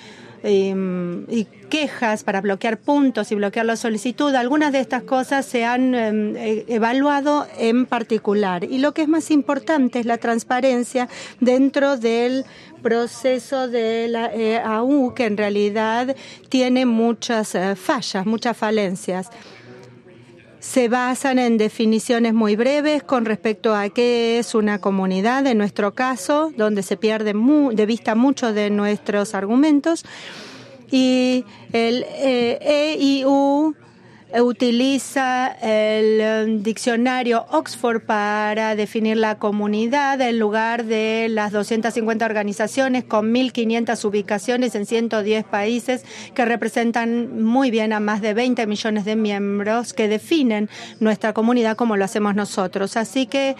quejas para bloquear puntos y bloquear la solicitud. Algunas de estas cosas se han evaluado en particular. Y lo que es más importante es la transparencia dentro del proceso de la EAU, que en realidad tiene muchas fallas, muchas falencias. Se basan en definiciones muy breves con respecto a qué es una comunidad, en nuestro caso, donde se pierde de vista muchos de nuestros argumentos. Y el EIU utiliza el diccionario Oxford para definir la comunidad en lugar de las 250 organizaciones con 1.500 ubicaciones en 110 países que representan muy bien a más de 20 millones de miembros que definen nuestra comunidad como lo hacemos nosotros. Así que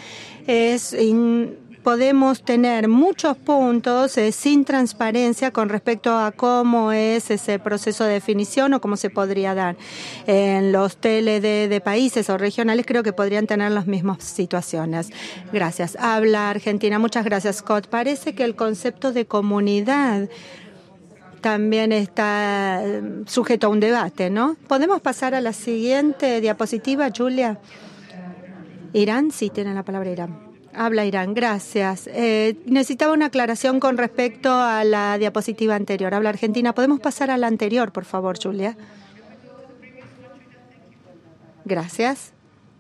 podemos tener muchos puntos sin transparencia con respecto a cómo es ese proceso de definición o cómo se podría dar. En los TLD de países o regionales creo que podrían tener las mismas situaciones. Gracias. Habla Argentina. Muchas gracias, Scott. Parece que el concepto de comunidad también está sujeto a un debate, ¿no? ¿Podemos pasar a la siguiente diapositiva, Julia? Irán, sí, tiene la palabra Irán. Habla Irán, gracias. Necesitaba una aclaración con respecto a la diapositiva anterior. Habla Argentina. ¿Podemos pasar a la anterior, por favor, Julia? Gracias.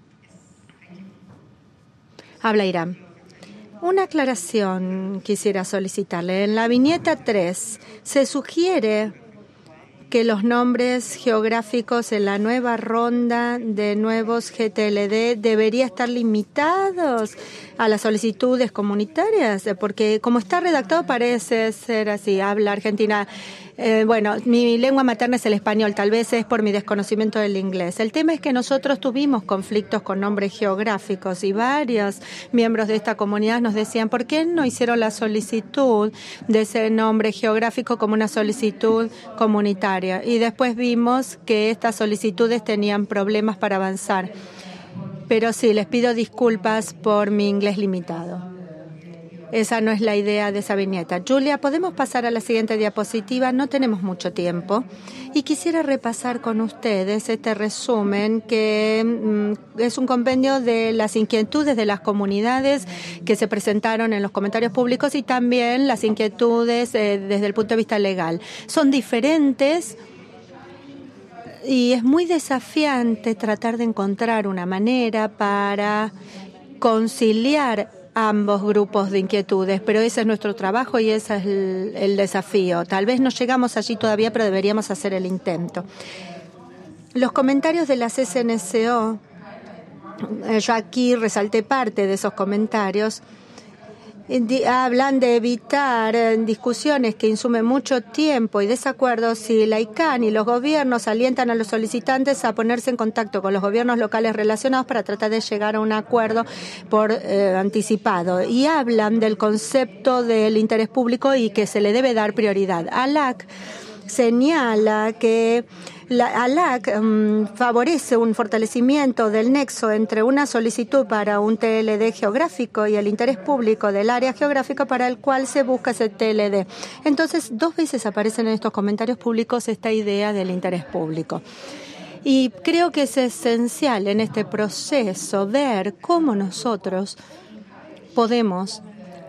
Habla Irán. Una aclaración quisiera solicitarle. En la viñeta 3 se sugiere que los nombres geográficos en la nueva ronda de nuevos GTLD debería estar limitados a las solicitudes comunitarias, porque como está redactado parece ser así. Habla Argentina. Bueno, mi lengua materna es el español, tal vez es por mi desconocimiento del inglés. El tema es que nosotros tuvimos conflictos con nombres geográficos y varios miembros de esta comunidad nos decían, ¿por qué no hicieron la solicitud de ese nombre geográfico como una solicitud comunitaria? Y después vimos que estas solicitudes tenían problemas para avanzar. Pero sí, les pido disculpas por mi inglés limitado. Esa no es la idea de esa viñeta. Julia, ¿podemos pasar a la siguiente diapositiva? No tenemos mucho tiempo. Y quisiera repasar con ustedes este resumen que es un compendio de las inquietudes de las comunidades que se presentaron en los comentarios públicos y también las inquietudes desde el punto de vista legal. Son diferentes y es muy desafiante tratar de encontrar una manera para conciliar ambos grupos de inquietudes, pero ese es nuestro trabajo y ese es el desafío. Tal vez no llegamos allí todavía, pero deberíamos hacer el intento. Los comentarios de la SNCO, yo aquí resalté parte de esos comentarios, hablan de evitar discusiones que insumen mucho tiempo y desacuerdos si la ICANN y los gobiernos alientan a los solicitantes a ponerse en contacto con los gobiernos locales relacionados para tratar de llegar a un acuerdo por anticipado. Y hablan del concepto del interés público y que se le debe dar prioridad. ALAC señala que la ALAC favorece un fortalecimiento del nexo entre una solicitud para un TLD geográfico y el interés público del área geográfica para el cual se busca ese TLD. Entonces, 2 veces aparecen en estos comentarios públicos esta idea del interés público. Y creo que es esencial en este proceso ver cómo nosotros podemos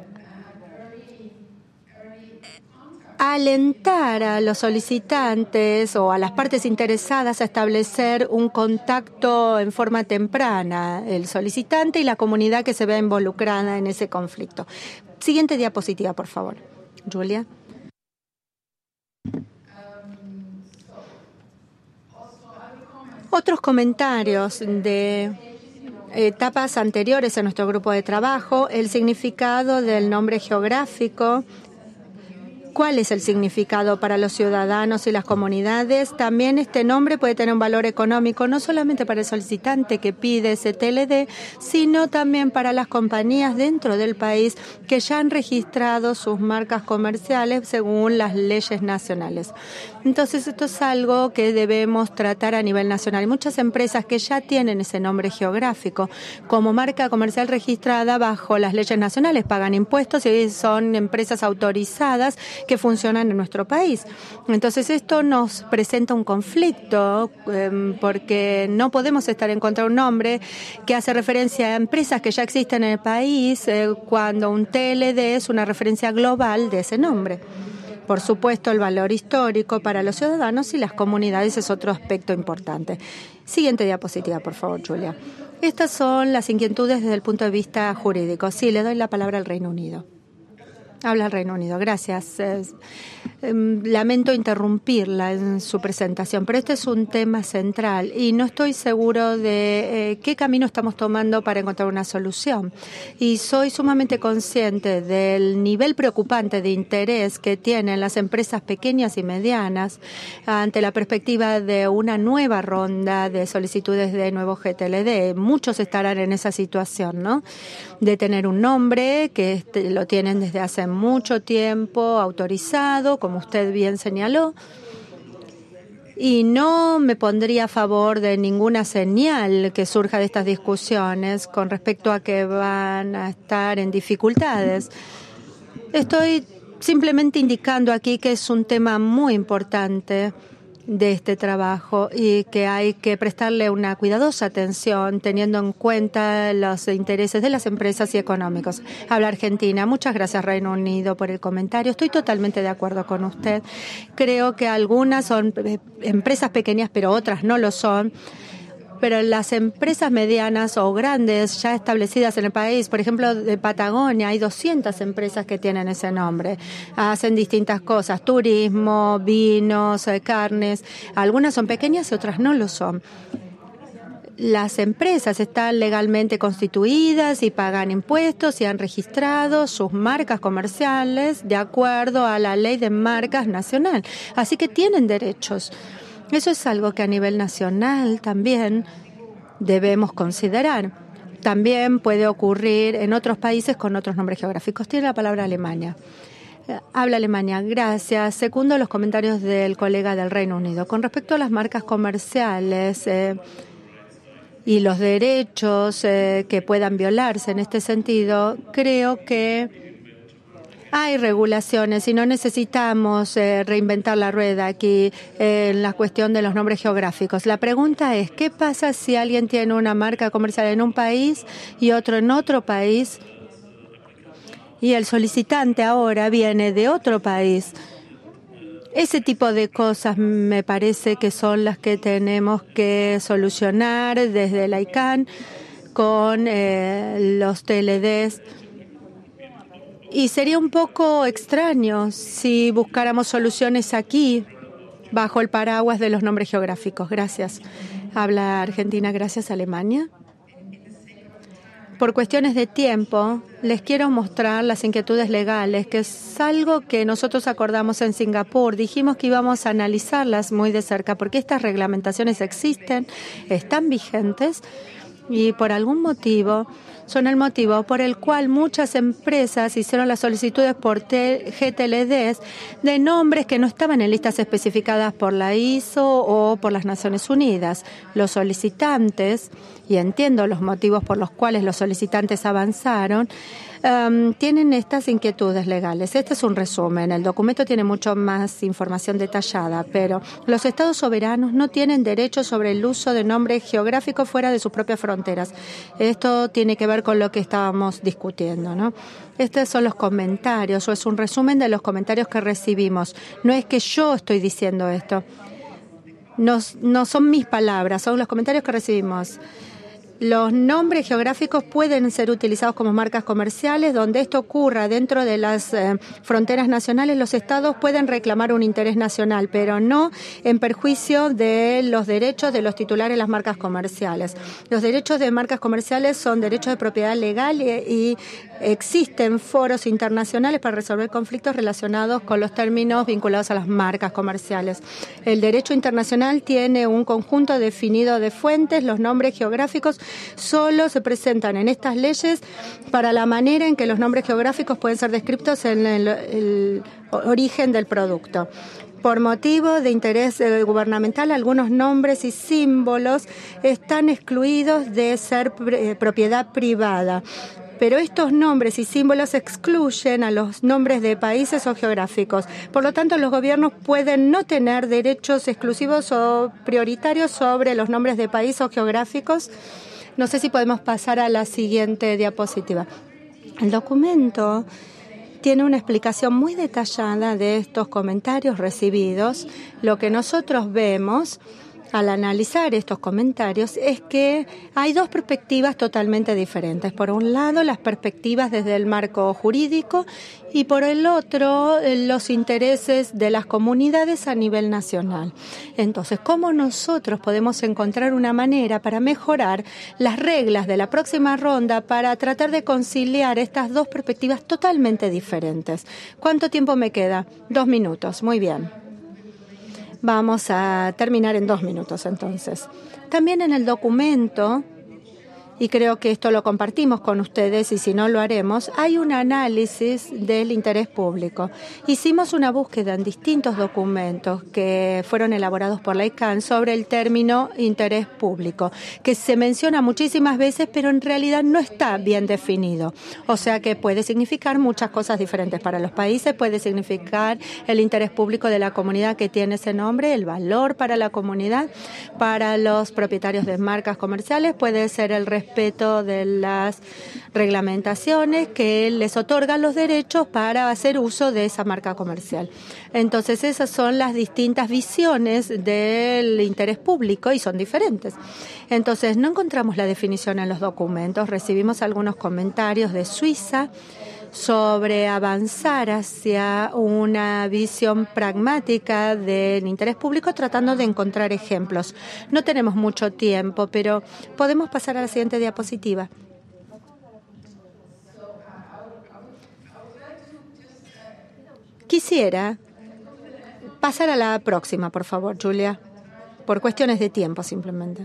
alentar a los solicitantes o a las partes interesadas a establecer un contacto en forma temprana, el solicitante y la comunidad que se vea involucrada en ese conflicto. Siguiente diapositiva, por favor. Julia. Otros comentarios de etapas anteriores en nuestro grupo de trabajo, el significado del nombre geográfico. ¿Cuál es el significado para los ciudadanos y las comunidades? También este nombre puede tener un valor económico, no solamente para el solicitante que pide ese TLD, sino también para las compañías dentro del país que ya han registrado sus marcas comerciales según las leyes nacionales. Entonces, esto es algo que debemos tratar a nivel nacional. Hay muchas empresas que ya tienen ese nombre geográfico como marca comercial registrada bajo las leyes nacionales, pagan impuestos y son empresas autorizadas que funcionan en nuestro país. Entonces, esto nos presenta un conflicto porque no podemos estar en contra de un nombre que hace referencia a empresas que ya existen en el país cuando un TLD es una referencia global de ese nombre. Por supuesto, el valor histórico para los ciudadanos y las comunidades es otro aspecto importante. Siguiente diapositiva, por favor, Julia. Estas son las inquietudes desde el punto de vista jurídico. Sí, le doy la palabra al Reino Unido. Habla el Reino Unido. Gracias. Lamento interrumpirla en su presentación, pero este es un tema central y no estoy seguro de qué camino estamos tomando para encontrar una solución. Y soy sumamente consciente del nivel preocupante de interés que tienen las empresas pequeñas y medianas ante la perspectiva de una nueva ronda de solicitudes de nuevo GTLD. Muchos estarán en esa situación, ¿no? De tener un nombre que lo tienen desde hace mucho tiempo autorizado, como usted bien señaló, y no me pondría a favor de ninguna señal que surja de estas discusiones con respecto a que van a estar en dificultades. Estoy simplemente indicando aquí que es un tema muy importante de este trabajo y que hay que prestarle una cuidadosa atención teniendo en cuenta los intereses de las empresas y económicos. Habla Argentina. Muchas gracias, Reino Unido, por el comentario. Estoy totalmente de acuerdo con usted. Creo que algunas son empresas pequeñas, pero otras no lo son. Pero las empresas medianas o grandes ya establecidas en el país, por ejemplo, de Patagonia, hay 200 empresas que tienen ese nombre. Hacen distintas cosas, turismo, vinos, carnes. Algunas son pequeñas y otras no lo son. Las empresas están legalmente constituidas y pagan impuestos y han registrado sus marcas comerciales de acuerdo a la ley de marcas nacional. Así que tienen derechos. Eso es algo que a nivel nacional también debemos considerar. También puede ocurrir en otros países con otros nombres geográficos. Tiene la palabra Alemania. Habla Alemania. Gracias. Segundo los comentarios del colega del Reino Unido. Con respecto a las marcas comerciales y los derechos que puedan violarse en este sentido, creo que Hay regulaciones y no necesitamos reinventar la rueda aquí en la cuestión de los nombres geográficos. La pregunta es, ¿qué pasa si alguien tiene una marca comercial en un país y otro en otro país? Y el solicitante ahora viene de otro país. Ese tipo de cosas me parece que son las que tenemos que solucionar desde la ICANN con los TLDs. Y sería un poco extraño si buscáramos soluciones aquí, bajo el paraguas de los nombres geográficos. Gracias. Habla Argentina. Gracias, Alemania. Por cuestiones de tiempo, les quiero mostrar las inquietudes legales, que es algo que nosotros acordamos en Singapur. Dijimos que íbamos a analizarlas muy de cerca, porque estas reglamentaciones existen, están vigentes, y por algún motivo son el motivo por el cual muchas empresas hicieron las solicitudes por GTLDs de nombres que no estaban en listas especificadas por la ISO o por las Naciones Unidas. Los solicitantes, y entiendo los motivos por los cuales los solicitantes avanzaron, tienen estas inquietudes legales. Este es un resumen. El documento tiene mucho más información detallada, pero los estados soberanos no tienen derecho sobre el uso de nombres geográficos fuera de sus propias fronteras. Esto tiene que ver con lo que estábamos discutiendo, ¿no? Estos son los comentarios, o es un resumen de los comentarios que recibimos. No es que yo estoy diciendo esto. No son mis palabras, son los comentarios que recibimos. Los nombres geográficos pueden ser utilizados como marcas comerciales. Donde esto ocurra dentro de las fronteras nacionales, los estados pueden reclamar un interés nacional, pero no en perjuicio de los derechos de los titulares de las marcas comerciales. Los derechos de marcas comerciales son derechos de propiedad legal y existen foros internacionales para resolver conflictos relacionados con los términos vinculados a las marcas comerciales. El derecho internacional tiene un conjunto definido de fuentes. Los nombres geográficos solo se presentan en estas leyes para la manera en que los nombres geográficos pueden ser descritos en el origen del producto. Por motivo de interés gubernamental, algunos nombres y símbolos están excluidos de ser propiedad privada. Pero estos nombres y símbolos excluyen a los nombres de países o geográficos. Por lo tanto, los gobiernos pueden no tener derechos exclusivos o prioritarios sobre los nombres de países o geográficos. No sé si podemos pasar a la siguiente diapositiva. El documento tiene una explicación muy detallada de estos comentarios recibidos. Lo que nosotros vemos al analizar estos comentarios es que hay dos perspectivas totalmente diferentes. Por un lado, las perspectivas desde el marco jurídico y por el otro, los intereses de las comunidades a nivel nacional. Entonces, ¿cómo nosotros podemos encontrar una manera para mejorar las reglas de la próxima ronda para tratar de conciliar estas dos perspectivas totalmente diferentes? ¿Cuánto tiempo me queda? 2 minutos. Muy bien. Vamos a terminar en 2 minutos, entonces. También en el documento, y creo que esto lo compartimos con ustedes y si no lo haremos, hay un análisis del interés público. Hicimos una búsqueda en distintos documentos que fueron elaborados por la ICANN sobre el término interés público, que se menciona muchísimas veces, pero en realidad no está bien definido. O sea que puede significar muchas cosas diferentes para los países, puede significar el interés público de la comunidad que tiene ese nombre, el valor para la comunidad, para los propietarios de marcas comerciales, puede ser el respeto de las reglamentaciones que les otorgan los derechos para hacer uso de esa marca comercial. Entonces, esas son las distintas visiones del interés público y son diferentes. Entonces, no encontramos la definición en los documentos. Recibimos algunos comentarios de Suiza sobre avanzar hacia una visión pragmática del interés público tratando de encontrar ejemplos. No tenemos mucho tiempo, pero podemos pasar a la siguiente diapositiva. Quisiera pasar a la próxima, por favor, Julia, por cuestiones de tiempo simplemente.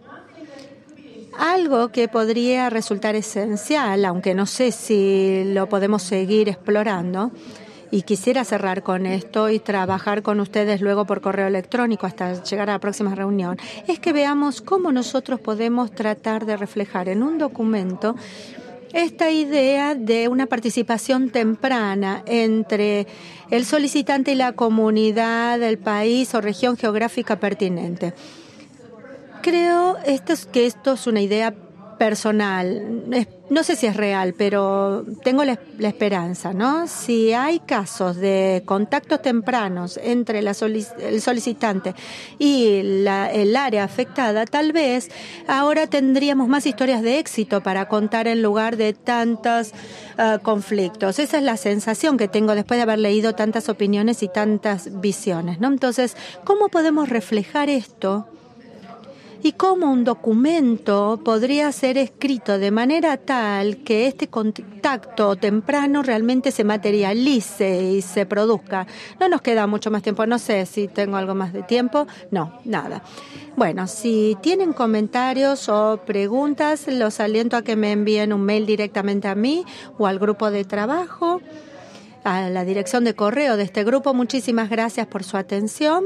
Algo que podría resultar esencial, aunque no sé si lo podemos seguir explorando, y quisiera cerrar con esto y trabajar con ustedes luego por correo electrónico hasta llegar a la próxima reunión, es que veamos cómo nosotros podemos tratar de reflejar en un documento esta idea de una participación temprana entre el solicitante y la comunidad del país o región geográfica pertinente. Creo que esto es una idea personal. No sé si es real, pero tengo la esperanza, ¿no? Si hay casos de contactos tempranos entre el solicitante y el área afectada, tal vez ahora tendríamos más historias de éxito para contar en lugar de tantos conflictos. Esa es la sensación que tengo después de haber leído tantas opiniones y tantas visiones, ¿no? Entonces, ¿cómo podemos reflejar esto? Y cómo un documento podría ser escrito de manera tal que este contacto temprano realmente se materialice y se produzca. No nos queda mucho más tiempo. No sé si tengo algo más de tiempo. No, nada. Bueno, si tienen comentarios o preguntas, los aliento a que me envíen un mail directamente a mí o al grupo de trabajo, a la dirección de correo de este grupo. Muchísimas gracias por su atención.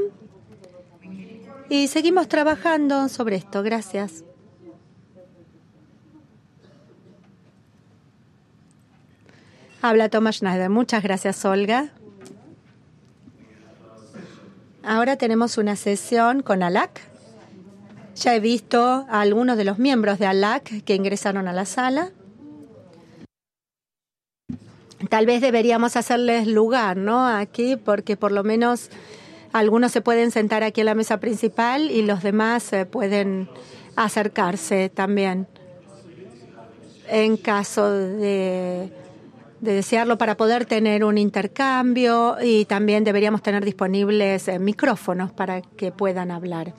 Y seguimos trabajando sobre esto. Gracias. Habla Thomas Schneider. Muchas gracias, Olga. Ahora tenemos una sesión con ALAC. Ya he visto a algunos de los miembros de ALAC que ingresaron a la sala. Tal vez deberíamos hacerles lugar, ¿no? Aquí, porque por lo menos algunos se pueden sentar aquí en la mesa principal y los demás pueden acercarse también en caso de desearlo, para poder tener un intercambio, y también deberíamos tener disponibles micrófonos para que puedan hablar.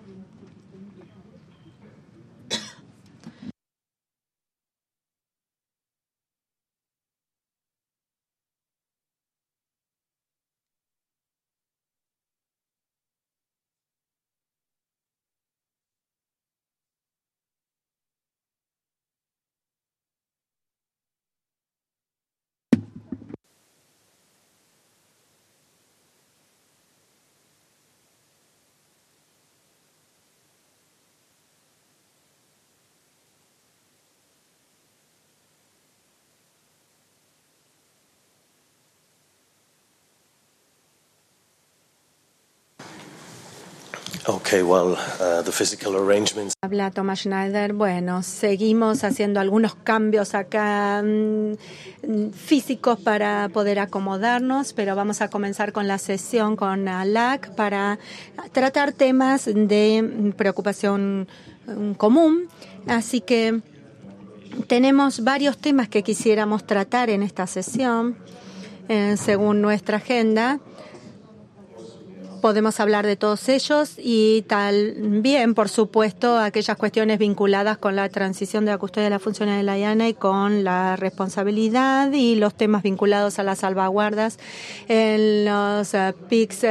The physical arrangements. Habla Thomas Schneider. Bueno, seguimos haciendo algunos cambios acá físicos para poder acomodarnos, pero vamos a comenzar con la sesión con ALAC para tratar temas de preocupación común. Así que tenemos varios temas que quisiéramos tratar en esta sesión, según nuestra agenda. Podemos hablar de todos ellos y también, por supuesto, aquellas cuestiones vinculadas con la transición de la custodia de las funciones de la IANA y con la responsabilidad, y los temas vinculados a las salvaguardas en los PICs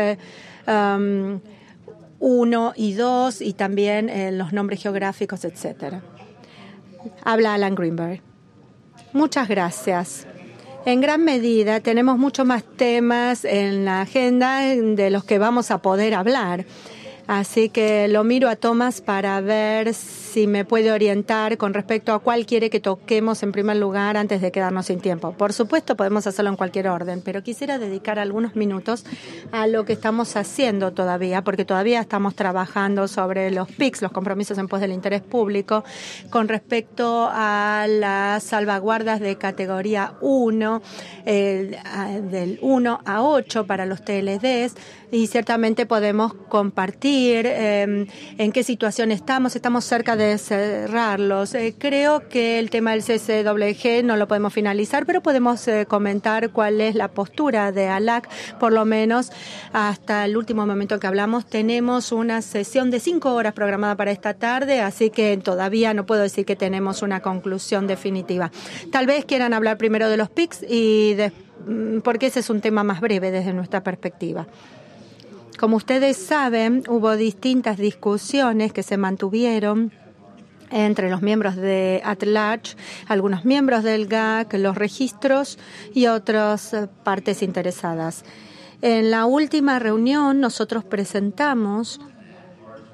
1 y 2, y también en los nombres geográficos, etcétera. Habla Alan Greenberg. Muchas gracias. En gran medida tenemos muchos más temas en la agenda de los que vamos a poder hablar. Así que lo miro a Thomas para ver si me puede orientar con respecto a cuál quiere que toquemos en primer lugar antes de quedarnos sin tiempo. Por supuesto, podemos hacerlo en cualquier orden, pero quisiera dedicar algunos minutos a lo que estamos haciendo todavía, porque todavía estamos trabajando sobre los PICs, los compromisos en pos del interés público, con respecto a las salvaguardas de categoría 1, del 1 a 8 para los TLDs, y ciertamente podemos compartir en qué situación estamos. Estamos cerca de cerrarlos. Creo que el tema del CCWG no lo podemos finalizar, pero podemos comentar cuál es la postura de ALAC, por lo menos hasta el último momento que hablamos. Tenemos una sesión de 5 horas programada para esta tarde, así que todavía no puedo decir que tenemos una conclusión definitiva. Tal vez quieran hablar primero de los PICs, porque ese es un tema más breve desde nuestra perspectiva. Como ustedes saben, hubo distintas discusiones que se mantuvieron entre los miembros de At-Large, algunos miembros del GAC, los registros y otras partes interesadas. En la última reunión nosotros presentamos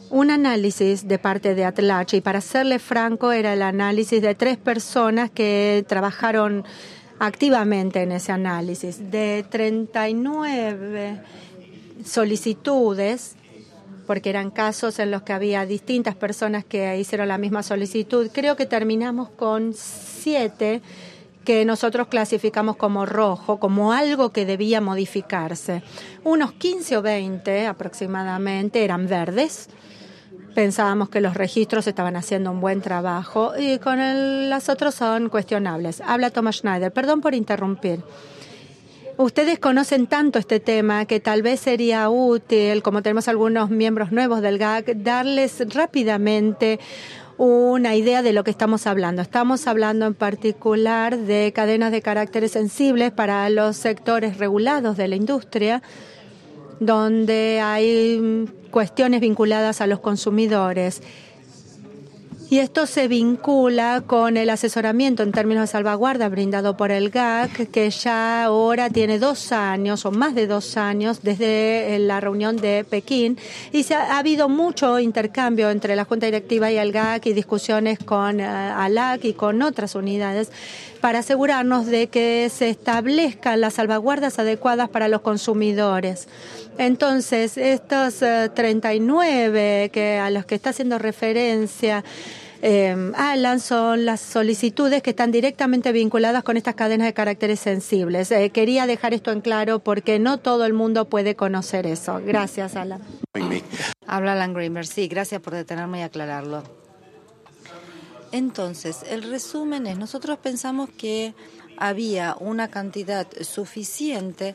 un análisis de parte de AtLach, y para serle franco era el análisis de 3 personas que trabajaron activamente en ese análisis. De 39 solicitudes, porque eran casos en los que había distintas personas que hicieron la misma solicitud, creo que terminamos con 7 que nosotros clasificamos como rojo, como algo que debía modificarse. Unos 15 o 20 aproximadamente eran verdes. Pensábamos que los registros estaban haciendo un buen trabajo y las otros son cuestionables. Habla Thomas Schneider. Perdón por interrumpir. Ustedes conocen tanto este tema que tal vez sería útil, como tenemos algunos miembros nuevos del GAC, darles rápidamente una idea de lo que estamos hablando. Estamos hablando en particular de cadenas de caracteres sensibles para los sectores regulados de la industria, donde hay cuestiones vinculadas a los consumidores. Y esto se vincula con el asesoramiento en términos de salvaguarda brindado por el GAC, que ya ahora tiene 2 años o más de 2 años desde la reunión de Pekín. Y ha habido mucho intercambio entre la Junta Directiva y el GAC y discusiones con ALAC y con otras unidades para asegurarnos de que se establezcan las salvaguardas adecuadas para los consumidores. Entonces, estos 39 a los que está haciendo referencia Alan son las solicitudes que están directamente vinculadas con estas cadenas de caracteres sensibles. Quería dejar esto en claro porque no todo el mundo puede conocer eso. Gracias, Alan. Habla Alan Greenberg. Sí, gracias por detenerme y aclararlo. Entonces, el resumen es, nosotros pensamos que había una cantidad suficiente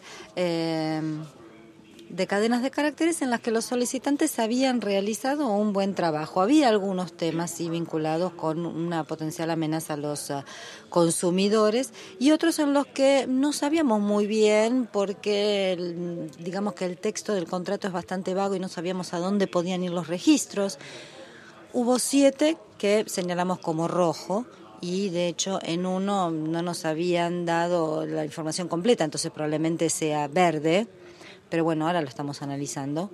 de cadenas de caracteres en las que los solicitantes habían realizado un buen trabajo. Había algunos temas sí vinculados con una potencial amenaza a los consumidores y otros en los que no sabíamos muy bien porque digamos que el texto del contrato es bastante vago y no sabíamos a dónde podían ir los registros. Hubo 7 que señalamos como rojo y de hecho en uno no nos habían dado la información completa, entonces probablemente sea verde. Pero bueno, ahora lo estamos analizando.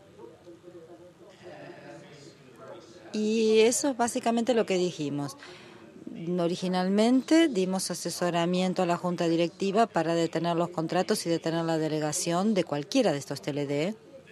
Y eso es básicamente lo que dijimos. Originalmente dimos asesoramiento a la Junta Directiva para detener los contratos y detener la delegación de cualquiera de estos TLD.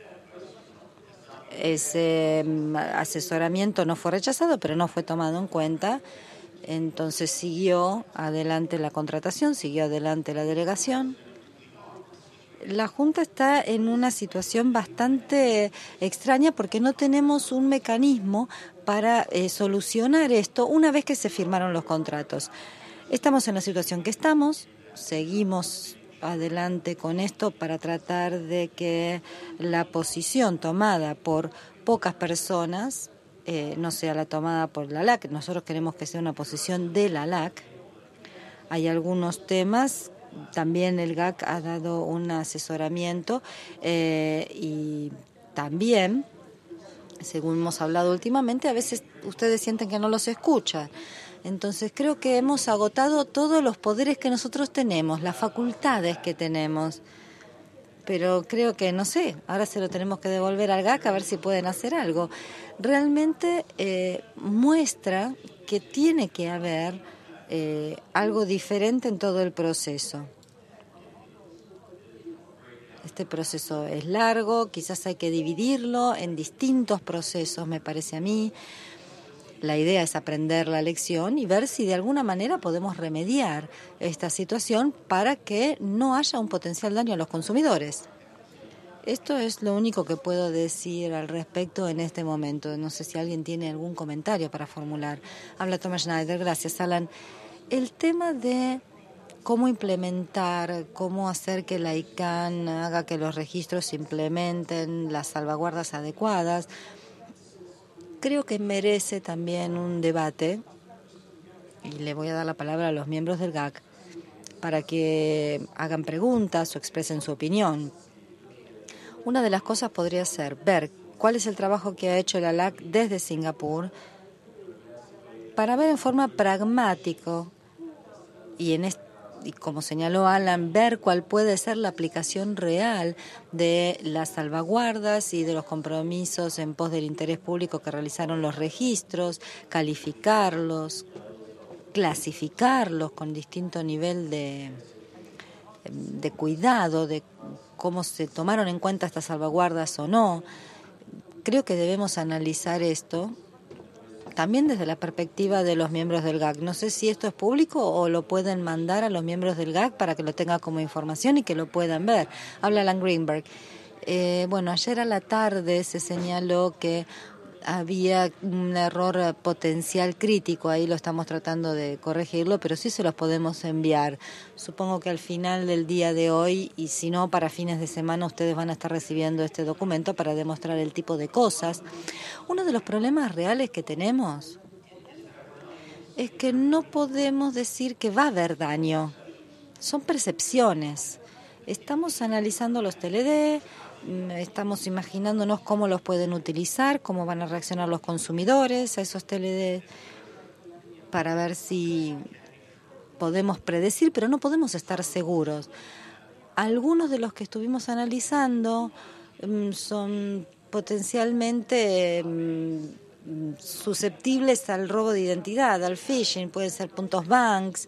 Ese asesoramiento no fue rechazado, pero no fue tomado en cuenta. Entonces siguió adelante la contratación, siguió adelante la delegación. La Junta está en una situación bastante extraña porque no tenemos un mecanismo para solucionar esto una vez que se firmaron los contratos. Estamos en la situación que estamos, seguimos adelante con esto para tratar de que la posición tomada por pocas personas no sea la tomada por la ALAC. Nosotros queremos que sea una posición de la ALAC. Hay algunos temas. También el GAC ha dado un asesoramiento y también, según hemos hablado últimamente, a veces ustedes sienten que no los escuchan. Entonces creo que hemos agotado todos los poderes que nosotros tenemos, las facultades que tenemos. Pero creo que, no sé, ahora se lo tenemos que devolver al GAC a ver si pueden hacer algo. Realmente muestra que tiene que haber algo diferente en todo el proceso. Este proceso es largo, quizás hay que dividirlo en distintos procesos, me parece a mí. La idea es aprender la lección y ver si de alguna manera podemos remediar esta situación para que no haya un potencial daño a los consumidores. Esto es lo único que puedo decir al respecto en este momento. No sé si alguien tiene algún comentario para formular. Habla Thomas Schneider. Gracias, Alan. El tema de cómo implementar, cómo hacer que la ICANN haga que los registros implementen las salvaguardas adecuadas, creo que merece también un debate, y le voy a dar la palabra a los miembros del GAC para que hagan preguntas o expresen su opinión. Una de las cosas podría ser ver cuál es el trabajo que ha hecho la ALAC desde Singapur para ver en forma pragmática y y como señaló Alan, ver cuál puede ser la aplicación real de las salvaguardas y de los compromisos en pos del interés público que realizaron los registros, calificarlos, clasificarlos con distinto nivel de cuidado, de cómo se tomaron en cuenta estas salvaguardas o no. Creo que debemos analizar esto también desde la perspectiva de los miembros del GAC. No sé si esto es público o lo pueden mandar a los miembros del GAC para que lo tengan como información y que lo puedan ver. Habla Alan Greenberg. Bueno, ayer a la tarde se señaló que había un error potencial crítico, ahí lo estamos tratando de corregirlo, pero sí se los podemos enviar. Supongo que al final del día de hoy, y si no, para fines de semana, ustedes van a estar recibiendo este documento para demostrar el tipo de cosas. Uno de los problemas reales que tenemos es que no podemos decir que va a haber daño. Son percepciones. Estamos analizando los TLD, estamos imaginándonos cómo los pueden utilizar, cómo van a reaccionar los consumidores a esos TLD para ver si podemos predecir, pero no podemos estar seguros. Algunos de los que estuvimos analizando son potencialmente susceptibles al robo de identidad, al phishing, pueden ser puntos banks,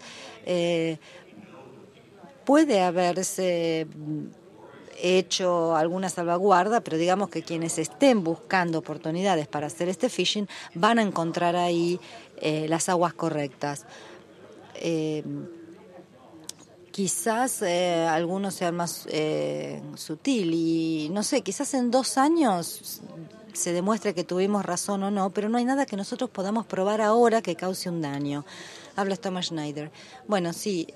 puede haberse hecho alguna salvaguarda, pero digamos que quienes estén buscando oportunidades para hacer este phishing van a encontrar ahí las aguas correctas. Quizás algunos sean más sutil y no sé, quizás en 2 años se demuestre que tuvimos razón o no, pero no hay nada que nosotros podamos probar ahora que cause un daño. Habla Thomas Schneider. Bueno, sí,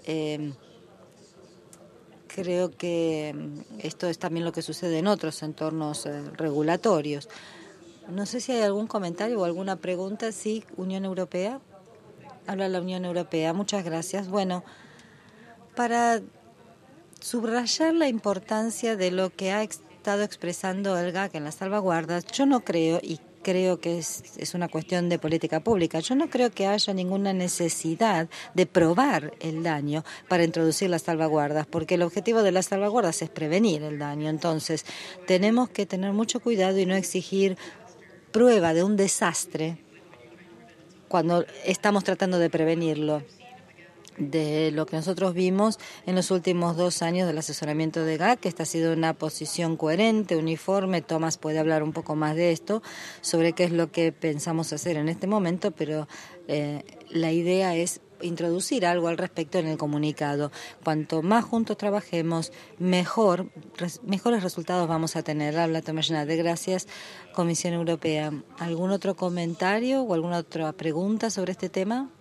creo que esto es también lo que sucede en otros entornos regulatorios. No sé si hay algún comentario o alguna pregunta. Sí, Unión Europea. Habla la Unión Europea. Muchas gracias. Bueno, para subrayar la importancia de lo que ha estado expresando el GAC en las salvaguardas, yo no creo, y creo que es una cuestión de política pública, yo no creo que haya ninguna necesidad de probar el daño para introducir las salvaguardas, porque el objetivo de las salvaguardas es prevenir el daño. Entonces, tenemos que tener mucho cuidado y no exigir prueba de un desastre cuando estamos tratando de prevenirlo. De lo que nosotros vimos en los últimos 2 años del asesoramiento de GAC, que esta ha sido una posición coherente, uniforme. Tomás puede hablar un poco más de esto, sobre qué es lo que pensamos hacer en este momento, pero la idea es introducir algo al respecto en el comunicado. Cuanto más juntos trabajemos, mejores resultados vamos a tener. Habla Tomás Schneider. Gracias, Comisión Europea. ¿Algún otro comentario o alguna otra pregunta sobre este tema?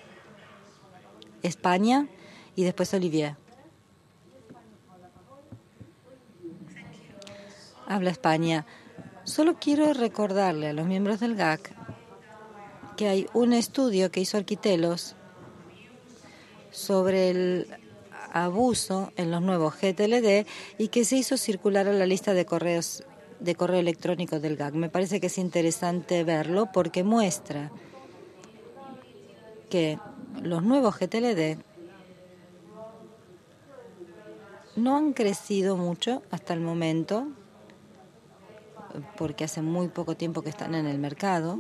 España y después Olivier. Habla España. Solo quiero recordarle a los miembros del GAC que hay un estudio que hizo Arquitelos sobre el abuso en los nuevos GTLD y que se hizo circular a la lista de correo electrónico del GAC. Me parece que es interesante verlo porque muestra que los nuevos GTLD no han crecido mucho hasta el momento, porque hace muy poco tiempo que están en el mercado.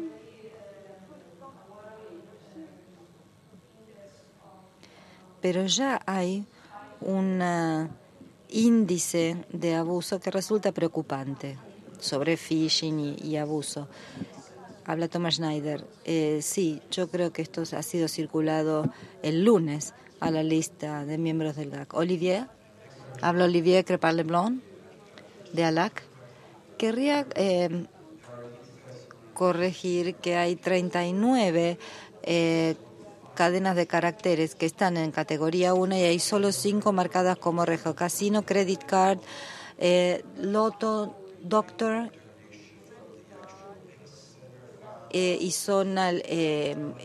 Pero ya hay un índice de abuso que resulta preocupante sobre phishing y abuso. Habla Thomas Schneider. Sí, yo creo que esto ha sido circulado el lunes a la lista de miembros del GAC. Olivier, habla Olivier Crepin-Leblanc de ALAC. Querría corregir que hay 39 cadenas de caracteres que están en categoría 1 y hay solo 5 marcadas como Regio Casino, Credit Card, Loto, Doctor y Zonal.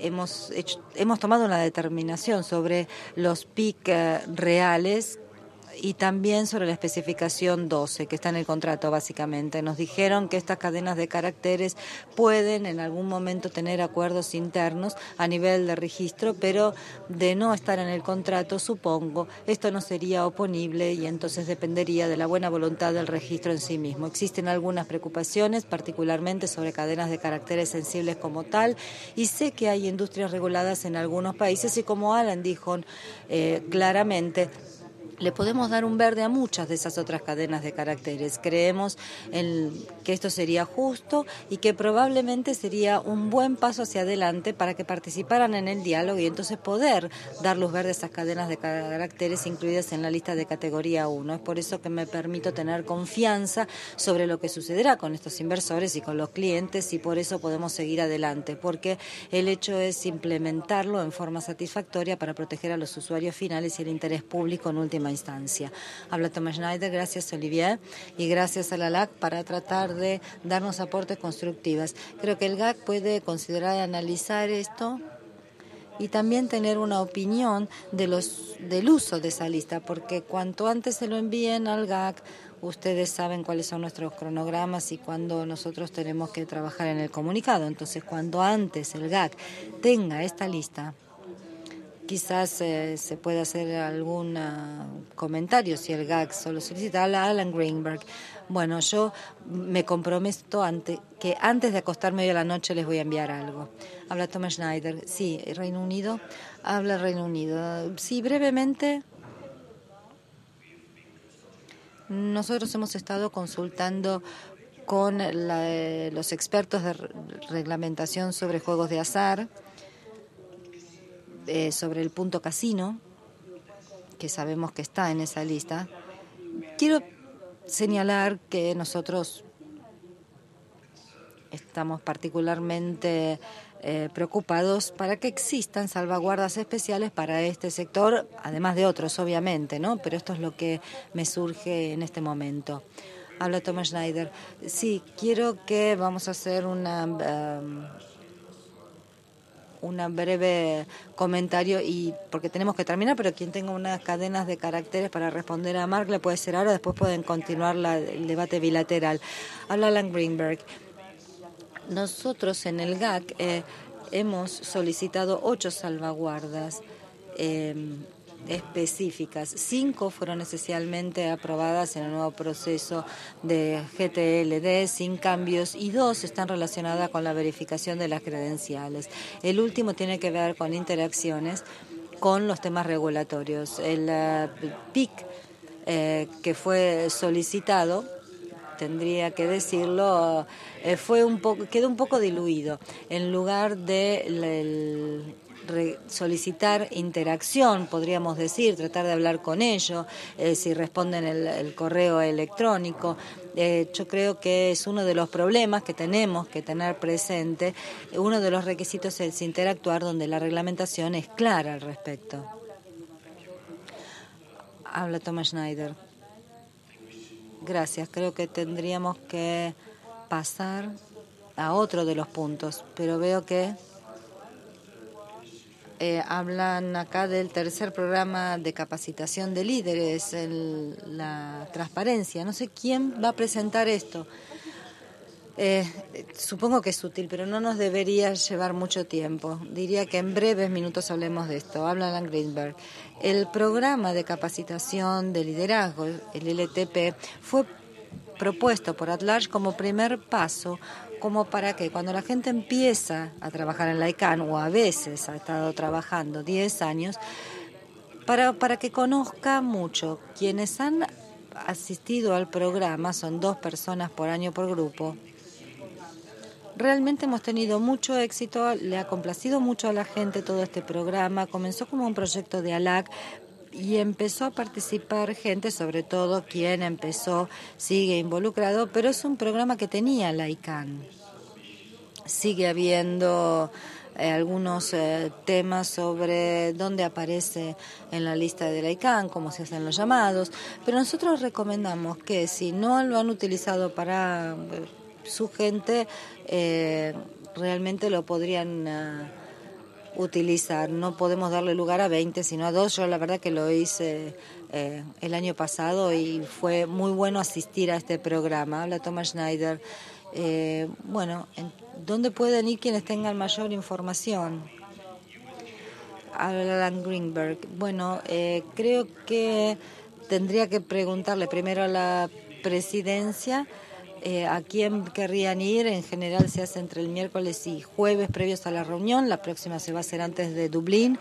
Hemos tomado una determinación sobre los PIC reales y también sobre la especificación 12, que está en el contrato básicamente. Nos dijeron que estas cadenas de caracteres pueden en algún momento tener acuerdos internos a nivel de registro, pero de no estar en el contrato, supongo, esto no sería oponible y entonces dependería de la buena voluntad del registro en sí mismo. Existen algunas preocupaciones, particularmente sobre cadenas de caracteres sensibles como tal, y sé que hay industrias reguladas en algunos países y como Alan dijo claramente, le podemos dar un verde a muchas de esas otras cadenas de caracteres. Creemos que esto sería justo y que probablemente sería un buen paso hacia adelante para que participaran en el diálogo y entonces poder dar luz verde a esas cadenas de caracteres incluidas en la lista de categoría 1. Es por eso que me permito tener confianza sobre lo que sucederá con estos inversores y con los clientes y por eso podemos seguir adelante, porque el hecho es implementarlo en forma satisfactoria para proteger a los usuarios finales y el interés público en última instancia. Habla Thomas Schneider, gracias Olivier y gracias a la LAC para tratar de darnos aportes constructivos. Creo que el GAC puede considerar y analizar esto y también tener una opinión del uso de esa lista, porque cuanto antes se lo envíen al GAC, ustedes saben cuáles son nuestros cronogramas y cuándo nosotros tenemos que trabajar en el comunicado. Entonces, cuanto antes el GAC tenga esta lista, quizás se pueda hacer algún comentario si el GAC solo solicita. A Alan Greenberg. Bueno, yo me comprometo que antes de acostarme hoy a la noche les voy a enviar algo. Habla Thomas Schneider. Sí, Reino Unido. Habla Reino Unido. Sí, brevemente. Nosotros hemos estado consultando con los expertos de reglamentación sobre juegos de azar, sobre el punto casino, que sabemos que está en esa lista. Quiero señalar que nosotros estamos particularmente preocupados para que existan salvaguardas especiales para este sector, además de otros, obviamente, ¿no? Pero esto es lo que me surge en este momento. Habla Thomas Schneider. Sí, quiero que vamos a hacer una breve comentario y porque tenemos que terminar, pero quien tenga unas cadenas de caracteres para responder a Mark le puede ser ahora, después pueden continuar el debate bilateral. Habla Alan Greenberg. Nosotros en el GAC hemos solicitado 8 salvaguardas específicas. 5 fueron esencialmente aprobadas en el nuevo proceso de GTLD sin cambios y 2 están relacionadas con la verificación de las credenciales. El último tiene que ver con interacciones con los temas regulatorios. El PIC que fue solicitado, tendría que decirlo, quedó un poco diluido. En lugar de solicitar interacción, podríamos decir, tratar de hablar con ellos, si responden el correo electrónico. Yo creo que es uno de los problemas que tenemos que tener presente. Uno de los requisitos es interactuar donde la reglamentación es clara al respecto. Habla Thomas Schneider. Gracias. Creo que tendríamos que pasar a otro de los puntos, pero veo que hablan acá del tercer programa de capacitación de líderes, la transparencia. No sé quién va a presentar esto. Supongo que es útil, pero no nos debería llevar mucho tiempo. Diría que en breves minutos hablemos de esto. Habla Alan Greenberg. El programa de capacitación de liderazgo, el LTP, fue propuesto por At-Large como primer paso, como para que cuando la gente empieza a trabajar en la ICANN, o a veces ha estado trabajando 10 años, para que conozca mucho. Quienes han asistido al programa son 2 personas por año por grupo. Realmente hemos tenido mucho éxito, le ha complacido mucho a la gente todo este programa. Comenzó como un proyecto de ALAC y empezó a participar gente, sobre todo quien empezó, sigue involucrado, pero es un programa que tenía la ICANN. Sigue habiendo algunos temas sobre dónde aparece en la lista de la ICANN, cómo se hacen los llamados, pero nosotros recomendamos que si no lo han utilizado para su gente, realmente lo podrían utilizar. No podemos darle lugar a 20, sino a 2. Yo la verdad que lo hice el año pasado y fue muy bueno asistir a este programa. Habla Thomas Schneider. ¿Dónde pueden ir quienes tengan mayor información? Habla Alan Greenberg. Creo que tendría que preguntarle primero a la presidencia a quién querrían ir. En general se hace entre el miércoles y jueves previos a la reunión. La próxima se va a hacer antes de Dublín.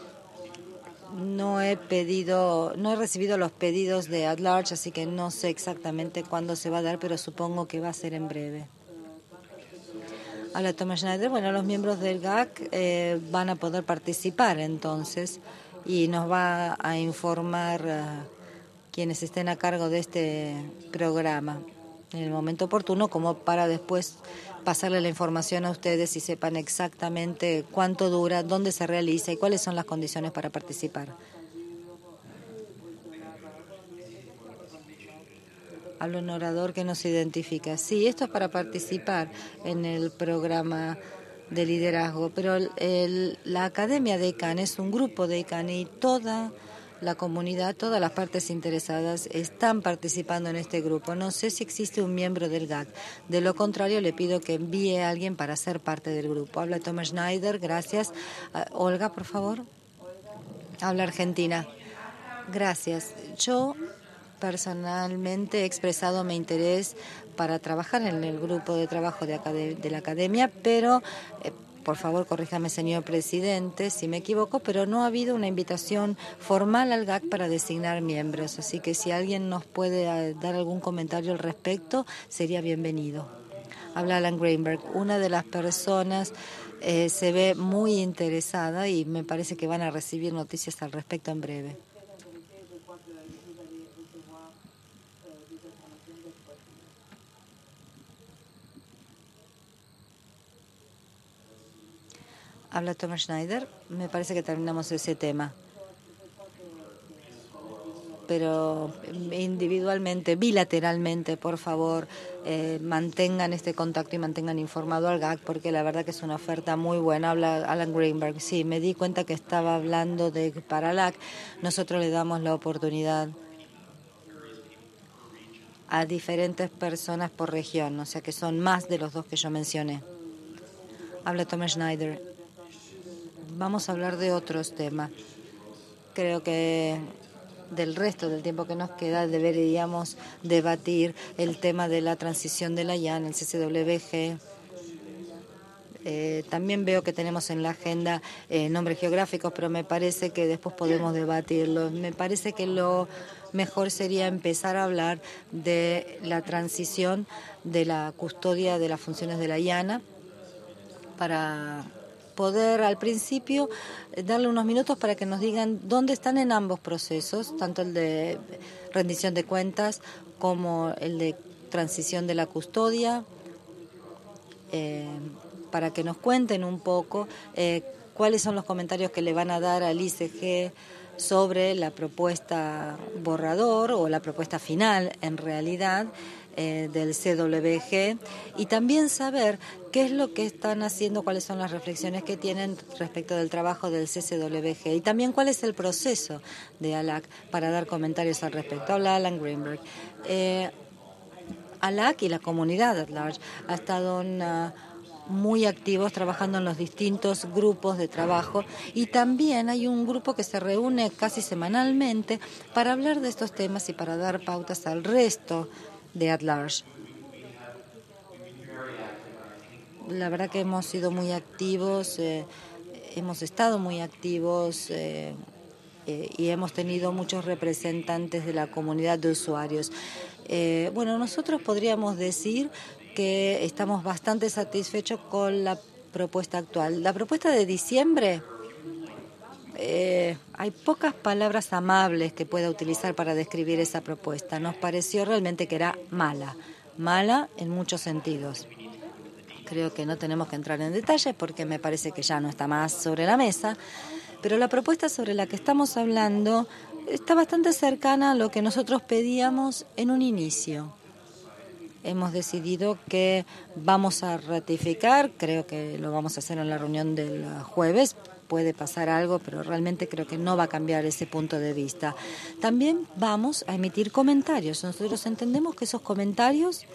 No he recibido los pedidos de At Large, así que no sé exactamente cuándo se va a dar, pero supongo que va a ser en breve. Habla Thomas Schneider. Los miembros del GAC van a poder participar entonces y nos va a informar quienes estén a cargo de este programa en el momento oportuno, como para después pasarle la información a ustedes y sepan exactamente cuánto dura, dónde se realiza y cuáles son las condiciones para participar. Habla un orador que nos identifica. Sí, esto es para participar en el programa de liderazgo, pero la Academia de ICANN es un grupo de ICANN y toda la comunidad, todas las partes interesadas están participando en este grupo. No sé si existe un miembro del GAC. De lo contrario, le pido que envíe a alguien para ser parte del grupo. Habla Thomas Schneider, gracias. Olga, por favor. Habla Argentina. Gracias. Yo personalmente he expresado mi interés para trabajar en el grupo de trabajo de la academia, pero por favor, corríjame, señor presidente, si me equivoco, pero no ha habido una invitación formal al GAC para designar miembros. Así que si alguien nos puede dar algún comentario al respecto, sería bienvenido. Habla Alan Greenberg. Una de las personas se ve muy interesada y me parece que van a recibir noticias al respecto en breve. Habla Thomas Schneider. Me parece que terminamos ese tema. Pero individualmente, bilateralmente, por favor, mantengan este contacto y mantengan informado al GAC, porque la verdad que es una oferta muy buena. Habla Alan Greenberg. Sí, me di cuenta que estaba hablando de para LAC. Nosotros le damos la oportunidad a diferentes personas por región, o sea que son más de los 2 que yo mencioné. Habla Thomas Schneider. Vamos a hablar de otros temas. Creo que del resto del tiempo que nos queda deberíamos debatir el tema de la transición de la IAN, el CCWG. También veo que tenemos en la agenda nombres geográficos, pero me parece que después podemos debatirlos. Me parece que lo mejor sería empezar a hablar de la transición de la custodia de las funciones de la IANA para poder al principio darle unos minutos para que nos digan dónde están en ambos procesos, tanto el de rendición de cuentas como el de transición de la custodia, para que nos cuenten un poco cuáles son los comentarios que le van a dar al ICG sobre la propuesta borrador o la propuesta final en realidad del CWG, y también saber qué es lo que están haciendo, cuáles son las reflexiones que tienen respecto del trabajo del CCWG y también cuál es el proceso de ALAC para dar comentarios al respecto. Habla Alan Greenberg. ALAC y la comunidad at large ha estado muy activos trabajando en los distintos grupos de trabajo, y también hay un grupo que se reúne casi semanalmente para hablar de estos temas y para dar pautas al resto de at large. La verdad que hemos sido muy activos, hemos estado muy activos y hemos tenido muchos representantes de la comunidad de usuarios. Nosotros podríamos decir que estamos bastante satisfechos con la propuesta actual. La propuesta de diciembre, hay pocas palabras amables que pueda utilizar para describir esa propuesta. Nos pareció realmente que era mala en muchos sentidos. Creo que no tenemos que entrar en detalles porque me parece que ya no está más sobre la mesa, pero la propuesta sobre la que estamos hablando está bastante cercana a lo que nosotros pedíamos en un inicio. Hemos decidido que vamos a ratificar, creo que lo vamos a hacer en la reunión del jueves, puede pasar algo, pero realmente creo que no va a cambiar ese punto de vista. También vamos a emitir comentarios. Nosotros entendemos que esos comentarios,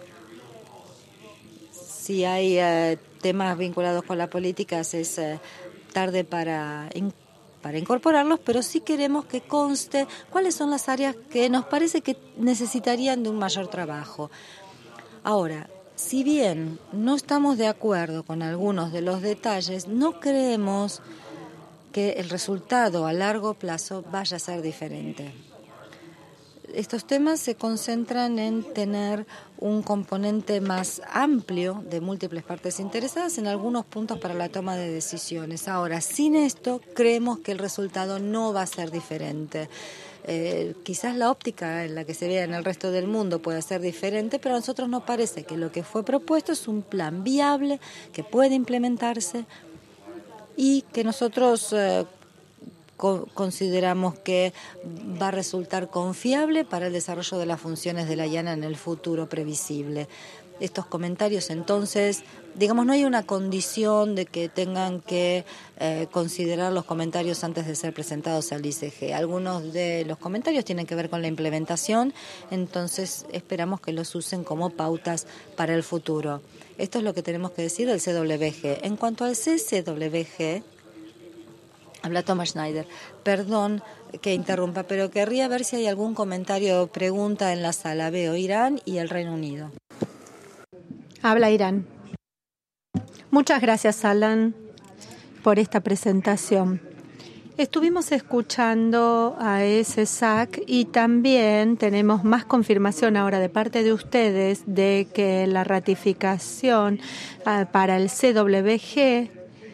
si hay temas vinculados con la política, es tarde para incorporarlos, pero sí queremos que conste cuáles son las áreas que nos parece que necesitarían de un mayor trabajo. Ahora, si bien no estamos de acuerdo con algunos de los detalles, no creemos que el resultado a largo plazo vaya a ser diferente. Estos temas se concentran en tener un componente más amplio de múltiples partes interesadas en algunos puntos para la toma de decisiones. Ahora, sin esto, creemos que el resultado no va a ser diferente. Quizás la óptica en la que se vea en el resto del mundo pueda ser diferente, pero a nosotros nos parece que lo que fue propuesto es un plan viable, que puede implementarse y que nosotros consideramos que va a resultar confiable para el desarrollo de las funciones de la IANA en el futuro previsible. Estos comentarios, entonces, digamos, no hay una condición de que tengan que considerar los comentarios antes de ser presentados al ICG. Algunos de los comentarios tienen que ver con la implementación, entonces esperamos que los usen como pautas para el futuro. Esto es lo que tenemos que decir del CWG. En cuanto al CCWG, habla Thomas Schneider. Perdón que interrumpa, pero querría ver si hay algún comentario o pregunta en la sala. Veo Irán y el Reino Unido. Habla Irán. Muchas gracias, Alan, por esta presentación. Estuvimos escuchando a SSAC y también tenemos más confirmación ahora de parte de ustedes de que la ratificación para el CWG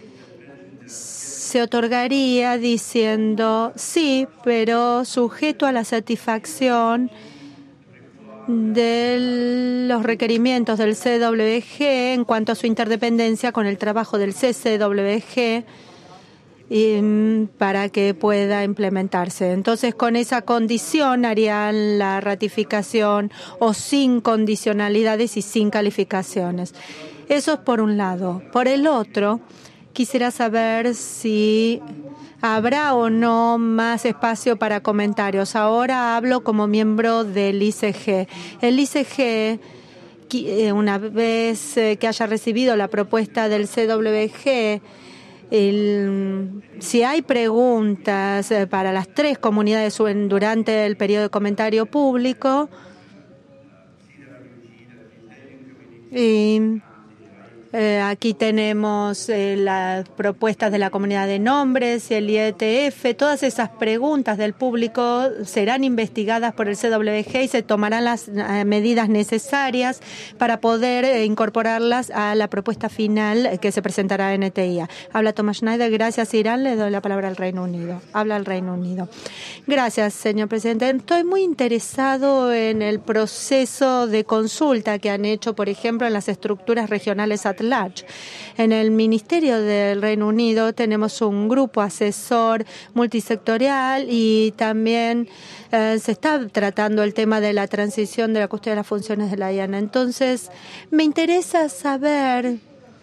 se otorgaría diciendo sí, pero sujeto a la satisfacción de los requerimientos del CWG en cuanto a su interdependencia con el trabajo del CCWG para que pueda implementarse. Entonces, con esa condición harían la ratificación o sin condicionalidades y sin calificaciones. Eso es por un lado. Por el otro, quisiera saber si habrá o no más espacio para comentarios. Ahora hablo como miembro del ICG. El ICG, una vez que haya recibido la propuesta del CWG, si hay preguntas para las tres comunidades durante el periodo de comentario público, aquí tenemos las propuestas de la comunidad de nombres, el IETF. Todas esas preguntas del público serán investigadas por el CWG y se tomarán las medidas necesarias para poder incorporarlas a la propuesta final que se presentará en NTIA. Habla Thomas Schneider. Gracias, Irán. Le doy la palabra al Reino Unido. Habla el Reino Unido. Gracias, señor presidente. Estoy muy interesado en el proceso de consulta que han hecho, por ejemplo, en las estructuras regionales large. En el Ministerio del Reino Unido tenemos un grupo asesor multisectorial y también se está tratando el tema de la transición de la custodia de las funciones de la IANA. Entonces, me interesa saber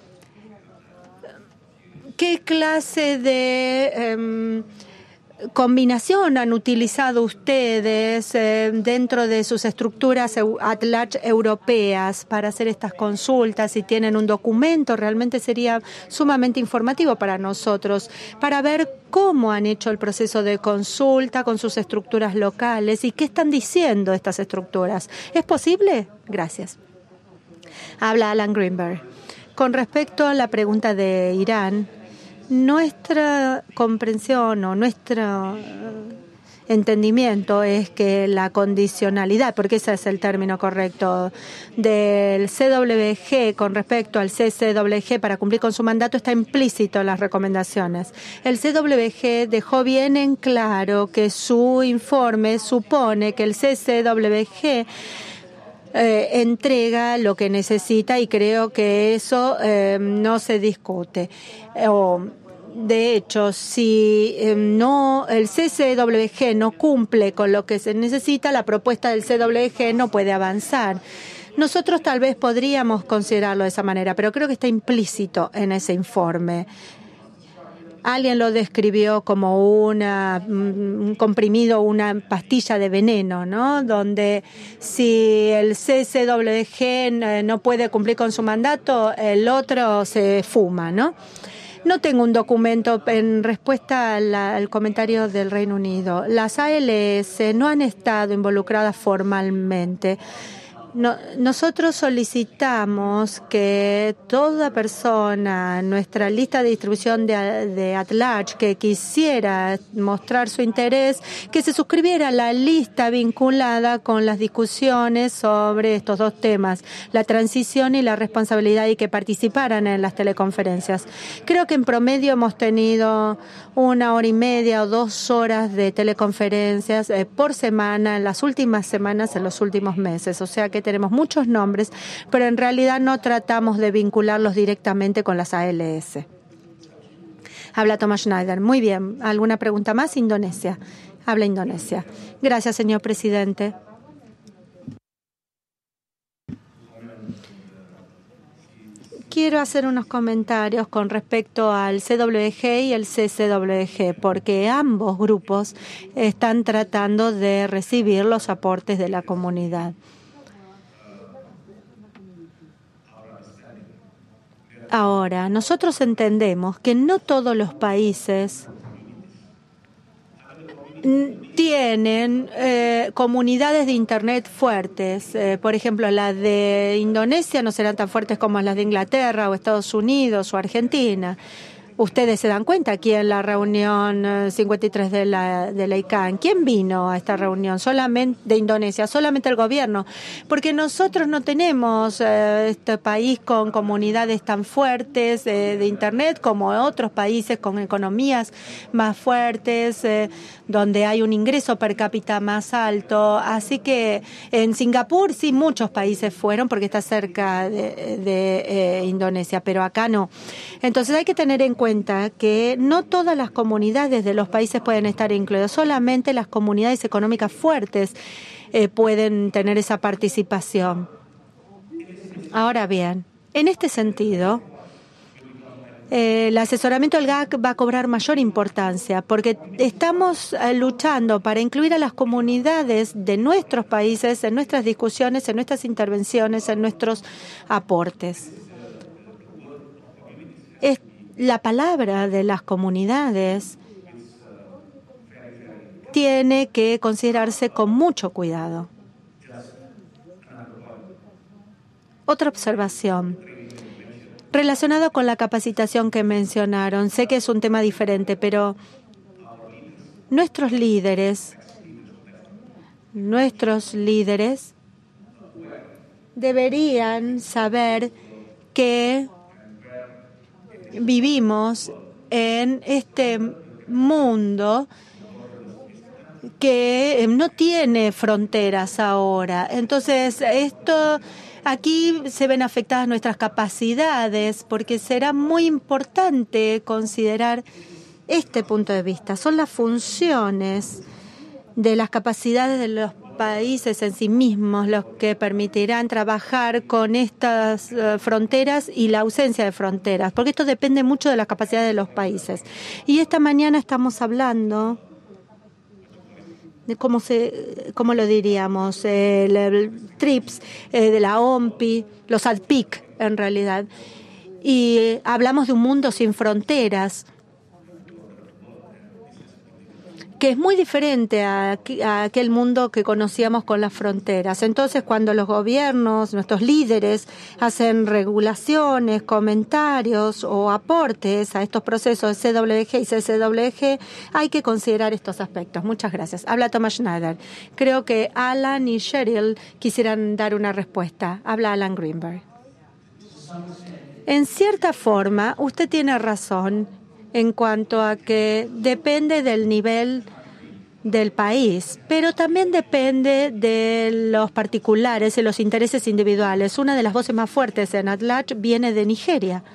qué clase de combinación han utilizado ustedes dentro de sus estructuras at large europeas para hacer estas consultas. Si tienen un documento, realmente sería sumamente informativo para nosotros, para ver cómo han hecho el proceso de consulta con sus estructuras locales y qué están diciendo estas estructuras. ¿Es posible? Gracias. Habla Alan Greenberg. Con respecto a la pregunta de Irán, nuestra comprensión o nuestro entendimiento es que la condicionalidad, porque ese es el término correcto, del CWG con respecto al CCWG para cumplir con su mandato está implícito en las recomendaciones. El CWG dejó bien en claro que su informe supone que el CCWG entrega lo que necesita y creo que eso no se discute. De hecho, si el CCWG no cumple con lo que se necesita, la propuesta del CWG no puede avanzar. Nosotros tal vez podríamos considerarlo de esa manera, pero creo que está implícito en ese informe. Alguien lo describió como un comprimido, una pastilla de veneno, ¿no? Donde si el CCWG no puede cumplir con su mandato, el otro se fuma, ¿no? No tengo un documento en respuesta al comentario del Reino Unido. Las ALS no han estado involucradas formalmente. Nosotros solicitamos que toda persona en nuestra lista de distribución de at large que quisiera mostrar su interés, que se suscribiera a la lista vinculada con las discusiones sobre estos dos temas, la transición y la responsabilidad, y que participaran en las teleconferencias. Creo que en promedio hemos tenido 1 hora y media o 2 horas de teleconferencias por semana en las últimas semanas, en los últimos meses. O sea que tenemos muchos nombres, pero en realidad no tratamos de vincularlos directamente con las ALS. Habla Thomas Schneider. Muy bien. ¿Alguna pregunta más? Indonesia. Habla Indonesia. Gracias, señor presidente. Quiero hacer unos comentarios con respecto al CWG y el CCWG, porque ambos grupos están tratando de recibir los aportes de la comunidad. Ahora, nosotros entendemos que no todos los países tienen comunidades de Internet fuertes. Por ejemplo, las de Indonesia no serán tan fuertes como las de Inglaterra o Estados Unidos o Argentina. Ustedes se dan cuenta aquí en la reunión 53 de la ICANN. ¿Quién vino a esta reunión? Solamente de Indonesia, solamente el gobierno. Porque nosotros no tenemos este país con comunidades tan fuertes de Internet como otros países con economías más fuertes, donde hay un ingreso per cápita más alto. Así que en Singapur sí muchos países fueron porque está cerca de Indonesia, pero acá no. Entonces hay que tener en cuenta que no todas las comunidades de los países pueden estar incluidas, solamente las comunidades económicas fuertes pueden tener esa participación. Ahora bien, en este sentido, el asesoramiento del GAC va a cobrar mayor importancia porque estamos luchando para incluir a las comunidades de nuestros países en nuestras discusiones, en nuestras intervenciones, en nuestros aportes. La palabra de las comunidades tiene que considerarse con mucho cuidado. Otra observación relacionada con la capacitación que mencionaron. Sé que es un tema diferente, pero nuestros líderes deberían saber que vivimos en este mundo que no tiene fronteras ahora. Entonces, aquí se ven afectadas nuestras capacidades porque será muy importante considerar este punto de vista. Son las funciones de las capacidades de los países en sí mismos los que permitirán trabajar con estas fronteras y la ausencia de fronteras, porque esto depende mucho de las capacidades de los países. Y esta mañana estamos hablando de cómo lo diríamos, el TRIPS, de la OMPI, los ADPIC en realidad, y hablamos de un mundo sin fronteras, que es muy diferente a aquel mundo que conocíamos con las fronteras. Entonces, cuando los gobiernos, nuestros líderes, hacen regulaciones, comentarios o aportes a estos procesos de CWG y CCWG, hay que considerar estos aspectos. Muchas gracias. Habla Thomas Schneider. Creo que Alan y Cheryl quisieran dar una respuesta. Habla Alan Greenberg. En cierta forma, usted tiene razón en cuanto a que depende del nivel del país, pero también depende de los particulares y los intereses individuales. Una de las voces más fuertes en ATLACH viene de Nigeria.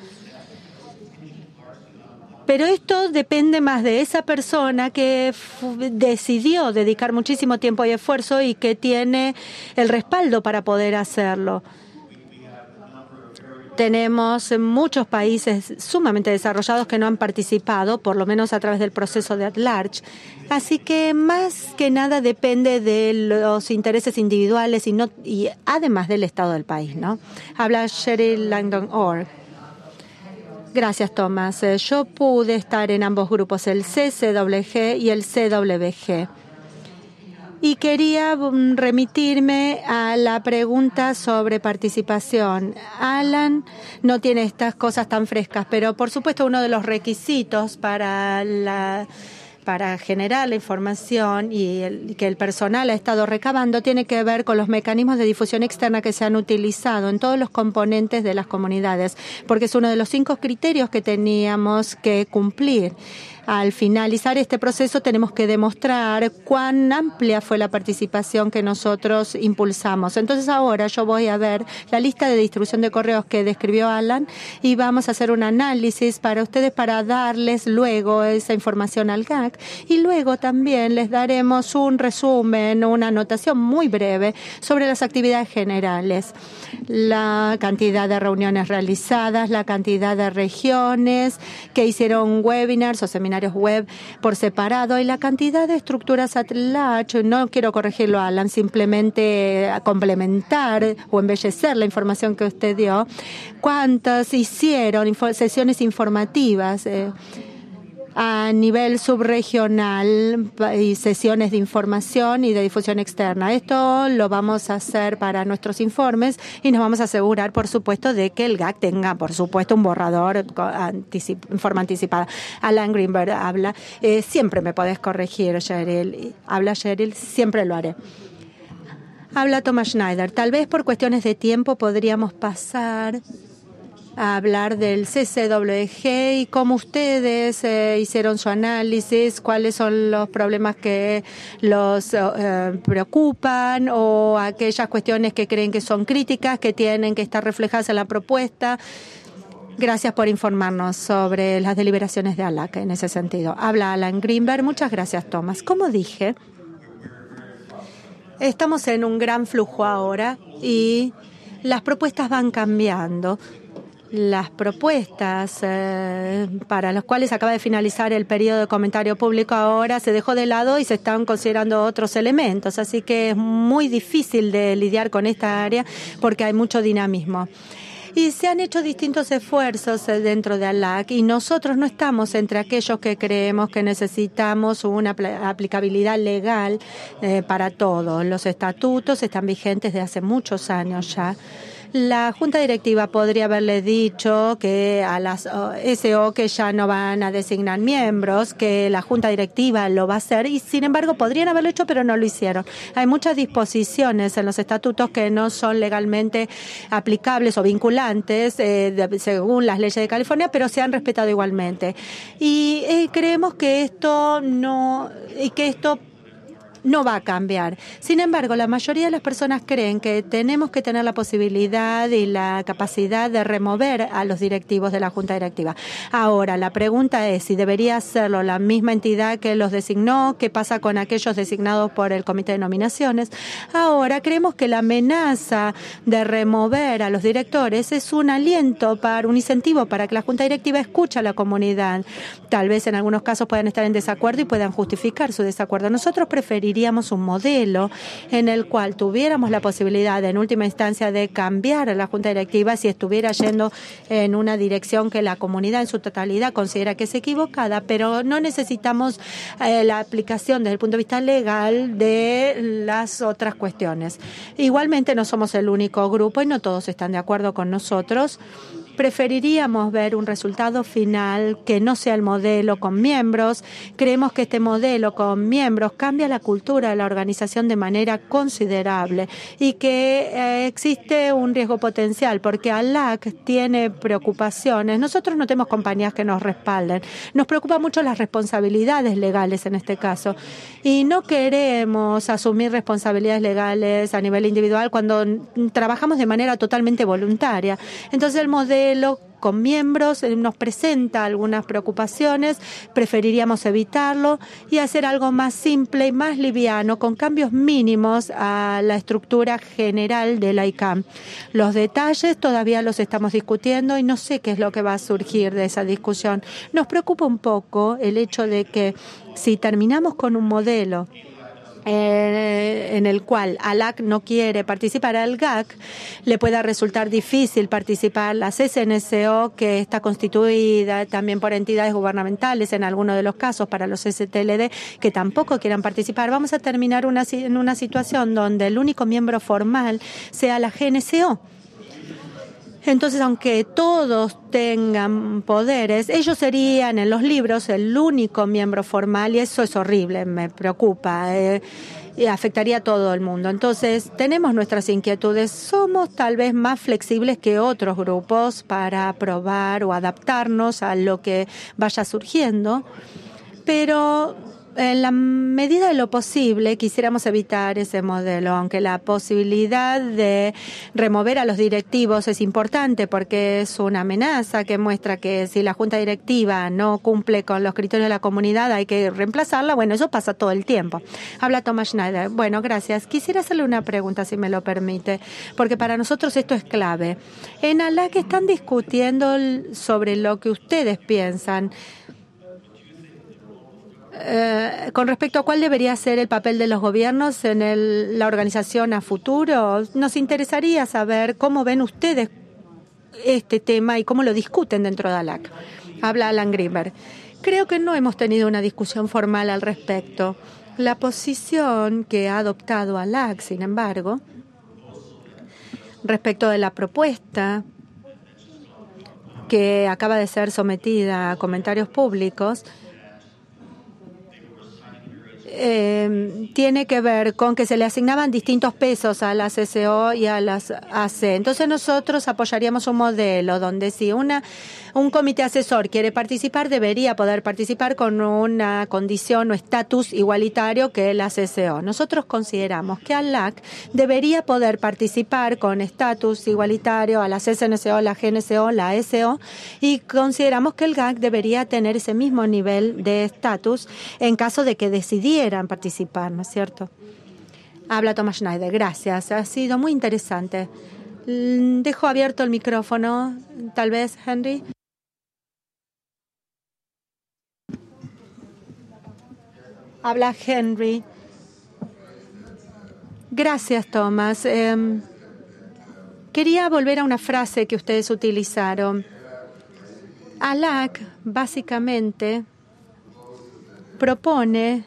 Pero esto depende más de esa persona que decidió dedicar muchísimo tiempo y esfuerzo y que tiene el respaldo para poder hacerlo. tenemos muchos países sumamente desarrollados que no han participado, por lo menos a través del proceso de at-large. Así que más que nada depende de los intereses individuales y además del estado del país, ¿no? Habla Cheryl Langdon Orr. Gracias, Thomas. Yo pude estar en ambos grupos, el CCWG y el CWG. Y quería remitirme a la pregunta sobre participación. Alan no tiene estas cosas tan frescas, pero por supuesto uno de los requisitos para generar la información y que el personal ha estado recabando tiene que ver con los mecanismos de difusión externa que se han utilizado en todos los componentes de las comunidades, porque es uno de los 5 criterios que teníamos que cumplir. Al finalizar este proceso tenemos que demostrar cuán amplia fue la participación que nosotros impulsamos. Entonces ahora yo voy a ver la lista de distribución de correos que describió Alan y vamos a hacer un análisis para ustedes para darles luego esa información al GAC y luego también les daremos un resumen o una anotación muy breve sobre las actividades generales, la cantidad de reuniones realizadas, la cantidad de regiones que hicieron webinars o seminarios web por separado y la cantidad de estructuras at large. No quiero corregirlo, Alan, simplemente complementar o embellecer la información que usted dio. ¿Cuántas hicieron sesiones informativas a nivel subregional y sesiones de información y de difusión externa? Esto lo vamos a hacer para nuestros informes y nos vamos a asegurar, por supuesto, de que el GAC tenga, por supuesto, un borrador en forma anticipada. Alan Greenberg habla. Siempre me podés corregir, Cheryl. Habla Cheryl, siempre lo haré. Habla Thomas Schneider. Tal vez por cuestiones de tiempo podríamos pasar a hablar del CCWG y cómo ustedes hicieron su análisis, cuáles son los problemas que los preocupan o aquellas cuestiones que creen que son críticas, que tienen que estar reflejadas en la propuesta. Gracias por informarnos sobre las deliberaciones de ALAC en ese sentido. Habla Alan Greenberg. Muchas gracias, Thomas. Como dije, estamos en un gran flujo ahora y las propuestas van cambiando. Las propuestas para las cuales acaba de finalizar el periodo de comentario público ahora se dejó de lado y se están considerando otros elementos. Así que es muy difícil de lidiar con esta área porque hay mucho dinamismo. Y se han hecho distintos esfuerzos dentro de ALAC y nosotros no estamos entre aquellos que creemos que necesitamos una aplicabilidad legal para todos. Los estatutos están vigentes desde hace muchos años ya. La Junta Directiva podría haberle dicho que a las SO que ya no van a designar miembros, que la Junta Directiva lo va a hacer y sin embargo podrían haberlo hecho pero no lo hicieron. Hay muchas disposiciones en los estatutos que no son legalmente aplicables o vinculantes según las leyes de California, pero se han respetado igualmente. Y creemos que esto no va a cambiar. Sin embargo, la mayoría de las personas creen que tenemos que tener la posibilidad y la capacidad de remover a los directivos de la Junta Directiva. Ahora, la pregunta es si debería hacerlo la misma entidad que los designó, qué pasa con aquellos designados por el Comité de Nominaciones. Ahora, creemos que la amenaza de remover a los directores es un aliento un incentivo para que la Junta Directiva escuche a la comunidad. Tal vez en algunos casos puedan estar en desacuerdo y puedan justificar su desacuerdo. Nosotros preferiríamos un modelo en el cual tuviéramos la posibilidad en última instancia de cambiar a la Junta Directiva si estuviera yendo en una dirección que la comunidad en su totalidad considera que es equivocada, pero no necesitamos la aplicación desde el punto de vista legal de las otras cuestiones. Igualmente no somos el único grupo y no todos están de acuerdo con nosotros. Preferiríamos ver un resultado final que no sea el modelo con miembros. Creemos que este modelo con miembros cambia la cultura de la organización de manera considerable y que existe un riesgo potencial porque ALAC tiene preocupaciones. Nosotros no tenemos compañías que nos respalden. Nos preocupan mucho las responsabilidades legales en este caso y no queremos asumir responsabilidades legales a nivel individual cuando trabajamos de manera totalmente voluntaria. Entonces el modelo con miembros nos presenta algunas preocupaciones, preferiríamos evitarlo y hacer algo más simple y más liviano, con cambios mínimos a la estructura general de la ICANN. Los detalles todavía los estamos discutiendo y no sé qué es lo que va a surgir de esa discusión. Nos preocupa un poco el hecho de que si terminamos con un modelo en el cual ALAC no quiere participar, al GAC le pueda resultar difícil participar, la SNCO, que está constituida también por entidades gubernamentales en algunos de los casos, para los STLD, que tampoco quieran participar. Vamos a terminar en una situación donde el único miembro formal sea la GNCO. Entonces, aunque todos tengan poderes, ellos serían en los libros el único miembro formal y eso es horrible, me preocupa, y afectaría a todo el mundo. Entonces, tenemos nuestras inquietudes. Somos tal vez más flexibles que otros grupos para probar o adaptarnos a lo que vaya surgiendo, pero en la medida de lo posible quisiéramos evitar ese modelo, aunque la posibilidad de remover a los directivos es importante porque es una amenaza que muestra que si la junta directiva no cumple con los criterios de la comunidad hay que reemplazarla. Bueno, eso pasa todo el tiempo. Habla Thomas Schneider. Bueno, gracias. Quisiera hacerle una pregunta, si me lo permite, porque para nosotros esto es clave. En ALAC están discutiendo sobre lo que ustedes piensan con respecto a cuál debería ser el papel de los gobiernos en la organización a futuro. Nos interesaría saber cómo ven ustedes este tema y cómo lo discuten dentro de ALAC. Habla Alan Greenberg. Creo que no hemos tenido una discusión formal al respecto. La posición que ha adoptado ALAC, sin embargo, respecto de la propuesta que acaba de ser sometida a comentarios públicos, tiene que ver con que se le asignaban distintos pesos a las SCO y a las AC. Entonces nosotros apoyaríamos un modelo donde si un comité asesor quiere participar, debería poder participar con una condición o estatus igualitario que las SCO. Nosotros consideramos que ALAC debería poder participar con estatus igualitario a las SNCO, la GNCO, la SO, y consideramos que el GAC debería tener ese mismo nivel de estatus en caso de que decidieran participar, ¿no es cierto? Habla Thomas Schneider. Gracias. Ha sido muy interesante. Dejo abierto el micrófono. Tal vez, Henry. Habla Henry. Gracias, Thomas. Quería volver a una frase que ustedes utilizaron. ALAC, básicamente, propone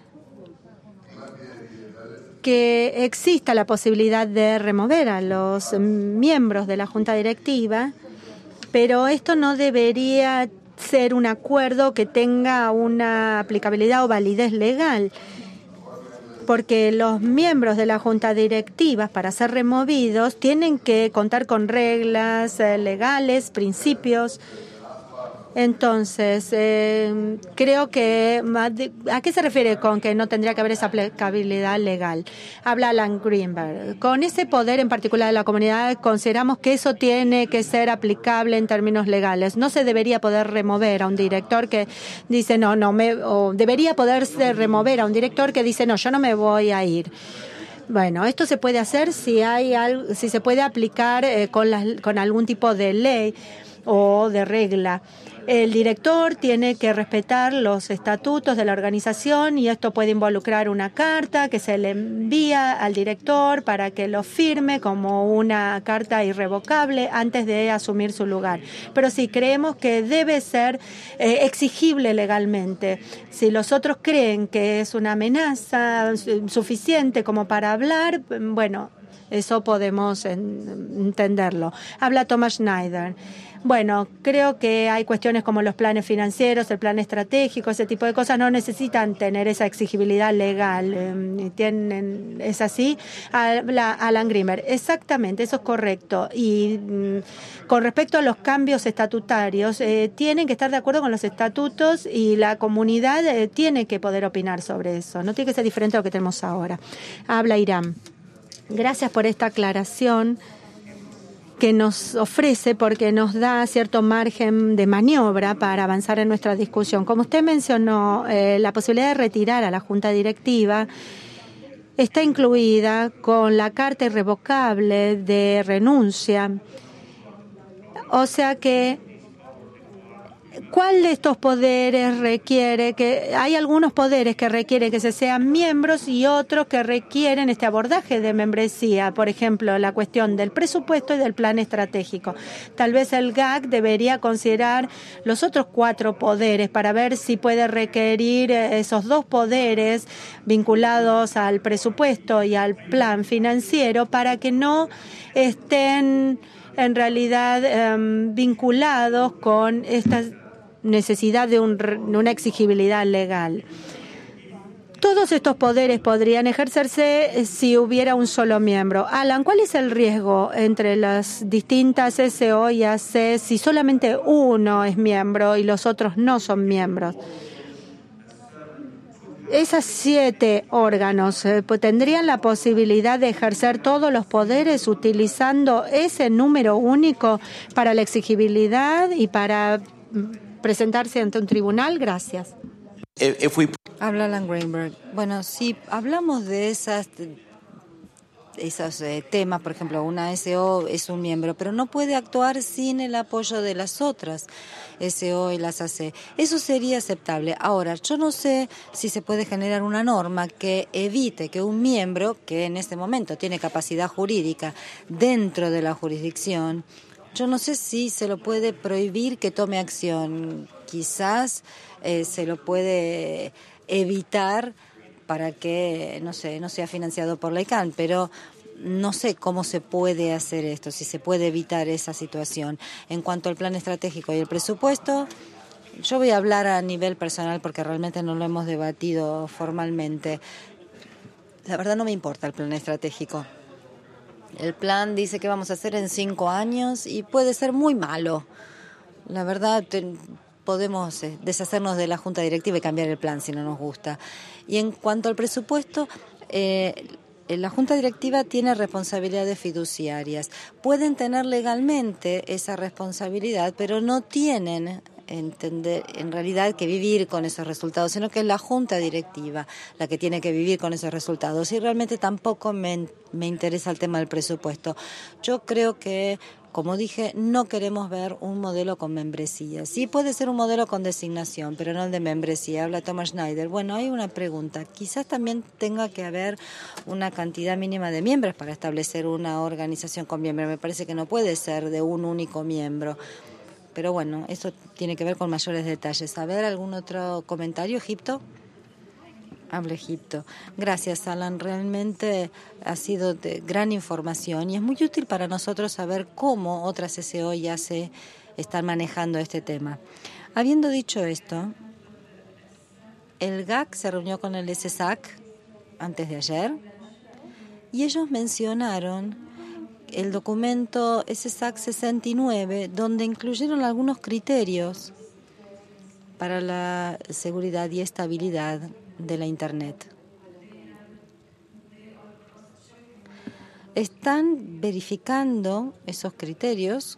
que exista la posibilidad de remover a los miembros de la junta directiva, pero esto no debería ser un acuerdo que tenga una aplicabilidad o validez legal, porque los miembros de la junta directiva, para ser removidos, tienen que contar con reglas legales, principios. Entonces, creo que ¿a qué se refiere con que no tendría que haber esa aplicabilidad legal? Habla Alan Greenberg. Con ese poder en particular de la comunidad, consideramos que eso tiene que ser aplicable en términos legales. No se debería poder remover a un director que dice o debería poderse remover a un director que dice yo no me voy a ir. Bueno, esto se puede hacer si se puede aplicar con algún tipo de ley o de regla. El director tiene que respetar los estatutos de la organización y esto puede involucrar una carta que se le envía al director para que lo firme como una carta irrevocable antes de asumir su lugar. Pero sí, creemos que debe ser exigible legalmente. Si los otros creen que es una amenaza suficiente como para hablar, bueno, eso podemos entenderlo. Habla Thomas Schneider. Bueno, creo que hay cuestiones como los planes financieros, el plan estratégico, ese tipo de cosas no necesitan tener esa exigibilidad legal. ¿Es así? Alan Greenberg. Exactamente, eso es correcto. Y con respecto a los cambios estatutarios, tienen que estar de acuerdo con los estatutos y la comunidad tiene que poder opinar sobre eso. No tiene que ser diferente a lo que tenemos ahora. Habla Irán. Gracias por esta aclaración que nos ofrece porque nos da cierto margen de maniobra para avanzar en nuestra discusión. Como usted mencionó, la posibilidad de retirar a la Junta Directiva está incluida con la carta irrevocable de renuncia. O sea que, ¿cuál de estos poderes requiere que hay algunos poderes que requieren que se sean miembros y otros que requieren este abordaje de membresía? Por ejemplo, la cuestión del presupuesto y del plan estratégico. Tal vez el GAC debería considerar los otros 4 poderes para ver si puede requerir esos 2 poderes vinculados al presupuesto y al plan financiero para que no estén en realidad vinculados con esta necesidad de una exigibilidad legal. Todos estos poderes podrían ejercerse si hubiera un solo miembro. Alan, ¿cuál es el riesgo entre las distintas SO y AC si solamente uno es miembro y los otros no son miembros? Esas 7 órganos tendrían la posibilidad de ejercer todos los poderes utilizando ese número único para la exigibilidad y para presentarse ante un tribunal. Gracias. Habla Alan Greenberg. Bueno, si hablamos de esos temas, por ejemplo, una SO es un miembro, pero no puede actuar sin el apoyo de las otras SO y las AC. Eso sería aceptable. Ahora, yo no sé si se puede generar una norma que evite que un miembro, que en este momento tiene capacidad jurídica dentro de la jurisdicción, yo no sé si se lo puede prohibir que tome acción. Quizás se lo puede evitar para que, no sea financiado por la ICANN, pero no sé cómo se puede hacer esto, si se puede evitar esa situación. En cuanto al plan estratégico y el presupuesto, yo voy a hablar a nivel personal porque realmente no lo hemos debatido formalmente. La verdad no me importa el plan estratégico. El plan dice que vamos a hacer en 5 años y puede ser muy malo. La verdad, podemos deshacernos de la Junta Directiva y cambiar el plan si no nos gusta. Y en cuanto al presupuesto, la Junta Directiva tiene responsabilidades fiduciarias. Pueden tener legalmente esa responsabilidad, pero no tienen en realidad que vivir con esos resultados, sino que es la Junta Directiva la que tiene que vivir con esos resultados. Y realmente tampoco me interesa el tema del presupuesto. Yo creo que, como dije, no queremos ver un modelo con membresía. Sí puede ser un modelo con designación, pero no el de membresía. Habla Thomas Schneider. Bueno, hay una pregunta. Quizás también tenga que haber una cantidad mínima de miembros para establecer una organización con miembros. Me parece que no puede ser de un único miembro. Pero bueno, eso tiene que ver con mayores detalles. A ver, ¿algún otro comentario? ¿Egipto? Habla Egipto. Gracias, Alan. Realmente ha sido de gran información y es muy útil para nosotros saber cómo otras SO ya se están manejando este tema. Habiendo dicho esto, el GAC se reunió con el SSAC antes de ayer y ellos mencionaron el documento SSAC 69, donde incluyeron algunos criterios para la seguridad y estabilidad de la Internet. Están verificando esos criterios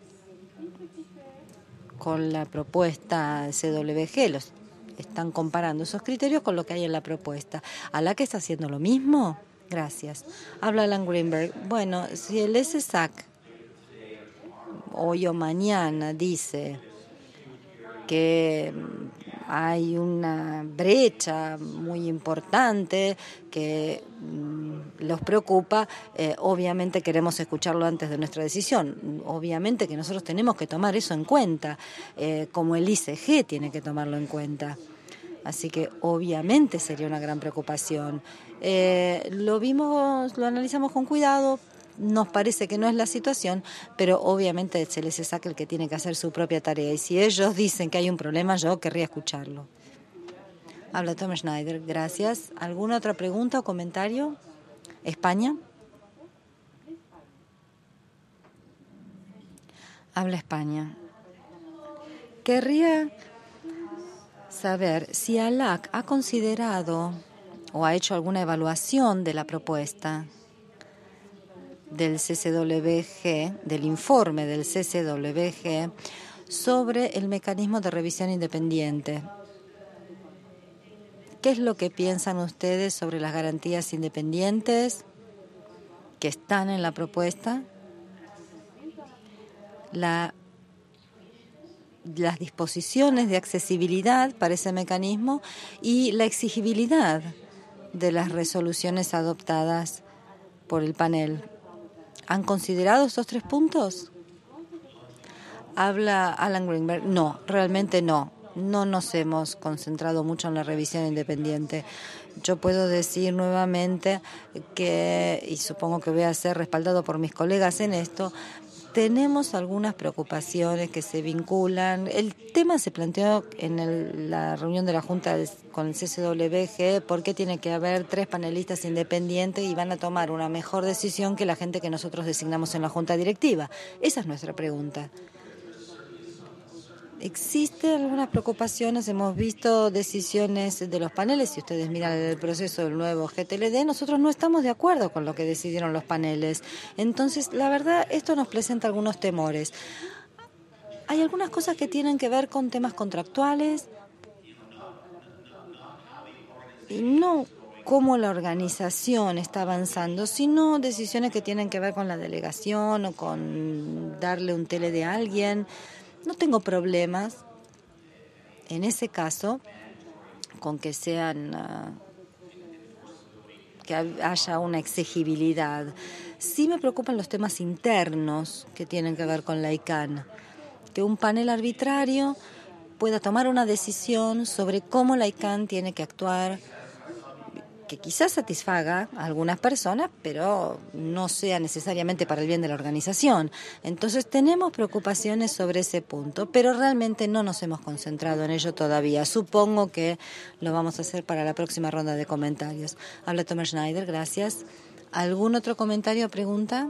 con la propuesta CWG, los están comparando esos criterios con lo que hay en la propuesta. ¿A la que está haciendo lo mismo? Gracias. Habla Alan Greenberg. Bueno, si el SSAC hoy o mañana dice que hay una brecha muy importante que los preocupa, obviamente queremos escucharlo antes de nuestra decisión. Obviamente que nosotros tenemos que tomar eso en cuenta, como el ICG tiene que tomarlo en cuenta. Así que obviamente sería una gran preocupación. Lo analizamos con cuidado, nos parece que no es la situación, pero obviamente es el SSAC el que tiene que hacer su propia tarea. Y si ellos dicen que hay un problema, yo querría escucharlo. Habla Thomas Schneider, gracias. ¿Alguna otra pregunta o comentario? ¿España? Habla España. Querría saber si ALAC ha considerado o ha hecho alguna evaluación de la propuesta del CCWG, del informe del CCWG, sobre el mecanismo de revisión independiente. ¿Qué es lo que piensan ustedes sobre las garantías independientes que están en la propuesta? Las disposiciones de accesibilidad para ese mecanismo y la exigibilidad de las resoluciones adoptadas por el panel. ¿Han considerado estos 3 puntos? Habla Alan Greenberg. No, realmente no. No nos hemos concentrado mucho en la revisión independiente. Yo puedo decir nuevamente que, y supongo que voy a ser respaldado por mis colegas en esto, tenemos algunas preocupaciones que se vinculan. El tema se planteó en la reunión de la Junta con el CCWG, por qué tiene que haber 3 panelistas independientes y van a tomar una mejor decisión que la gente que nosotros designamos en la Junta Directiva. Esa es nuestra pregunta. Existen algunas preocupaciones, hemos visto decisiones de los paneles, si ustedes miran el proceso del nuevo GTLD, nosotros no estamos de acuerdo con lo que decidieron los paneles. Entonces, la verdad, esto nos presenta algunos temores. Hay algunas cosas que tienen que ver con temas contractuales y no cómo la organización está avanzando, sino decisiones que tienen que ver con la delegación o con darle un TLD a alguien. No tengo problemas, en ese caso, con que que haya una exigibilidad. Sí me preocupan los temas internos que tienen que ver con la ICANN, que un panel arbitrario pueda tomar una decisión sobre cómo la ICANN tiene que actuar, que quizás satisfaga a algunas personas, pero no sea necesariamente para el bien de la organización. Entonces tenemos preocupaciones sobre ese punto, pero realmente no nos hemos concentrado en ello todavía. Supongo que lo vamos a hacer para la próxima ronda de comentarios. Habla Thomas Schneider, gracias. ¿Algún otro comentario o pregunta?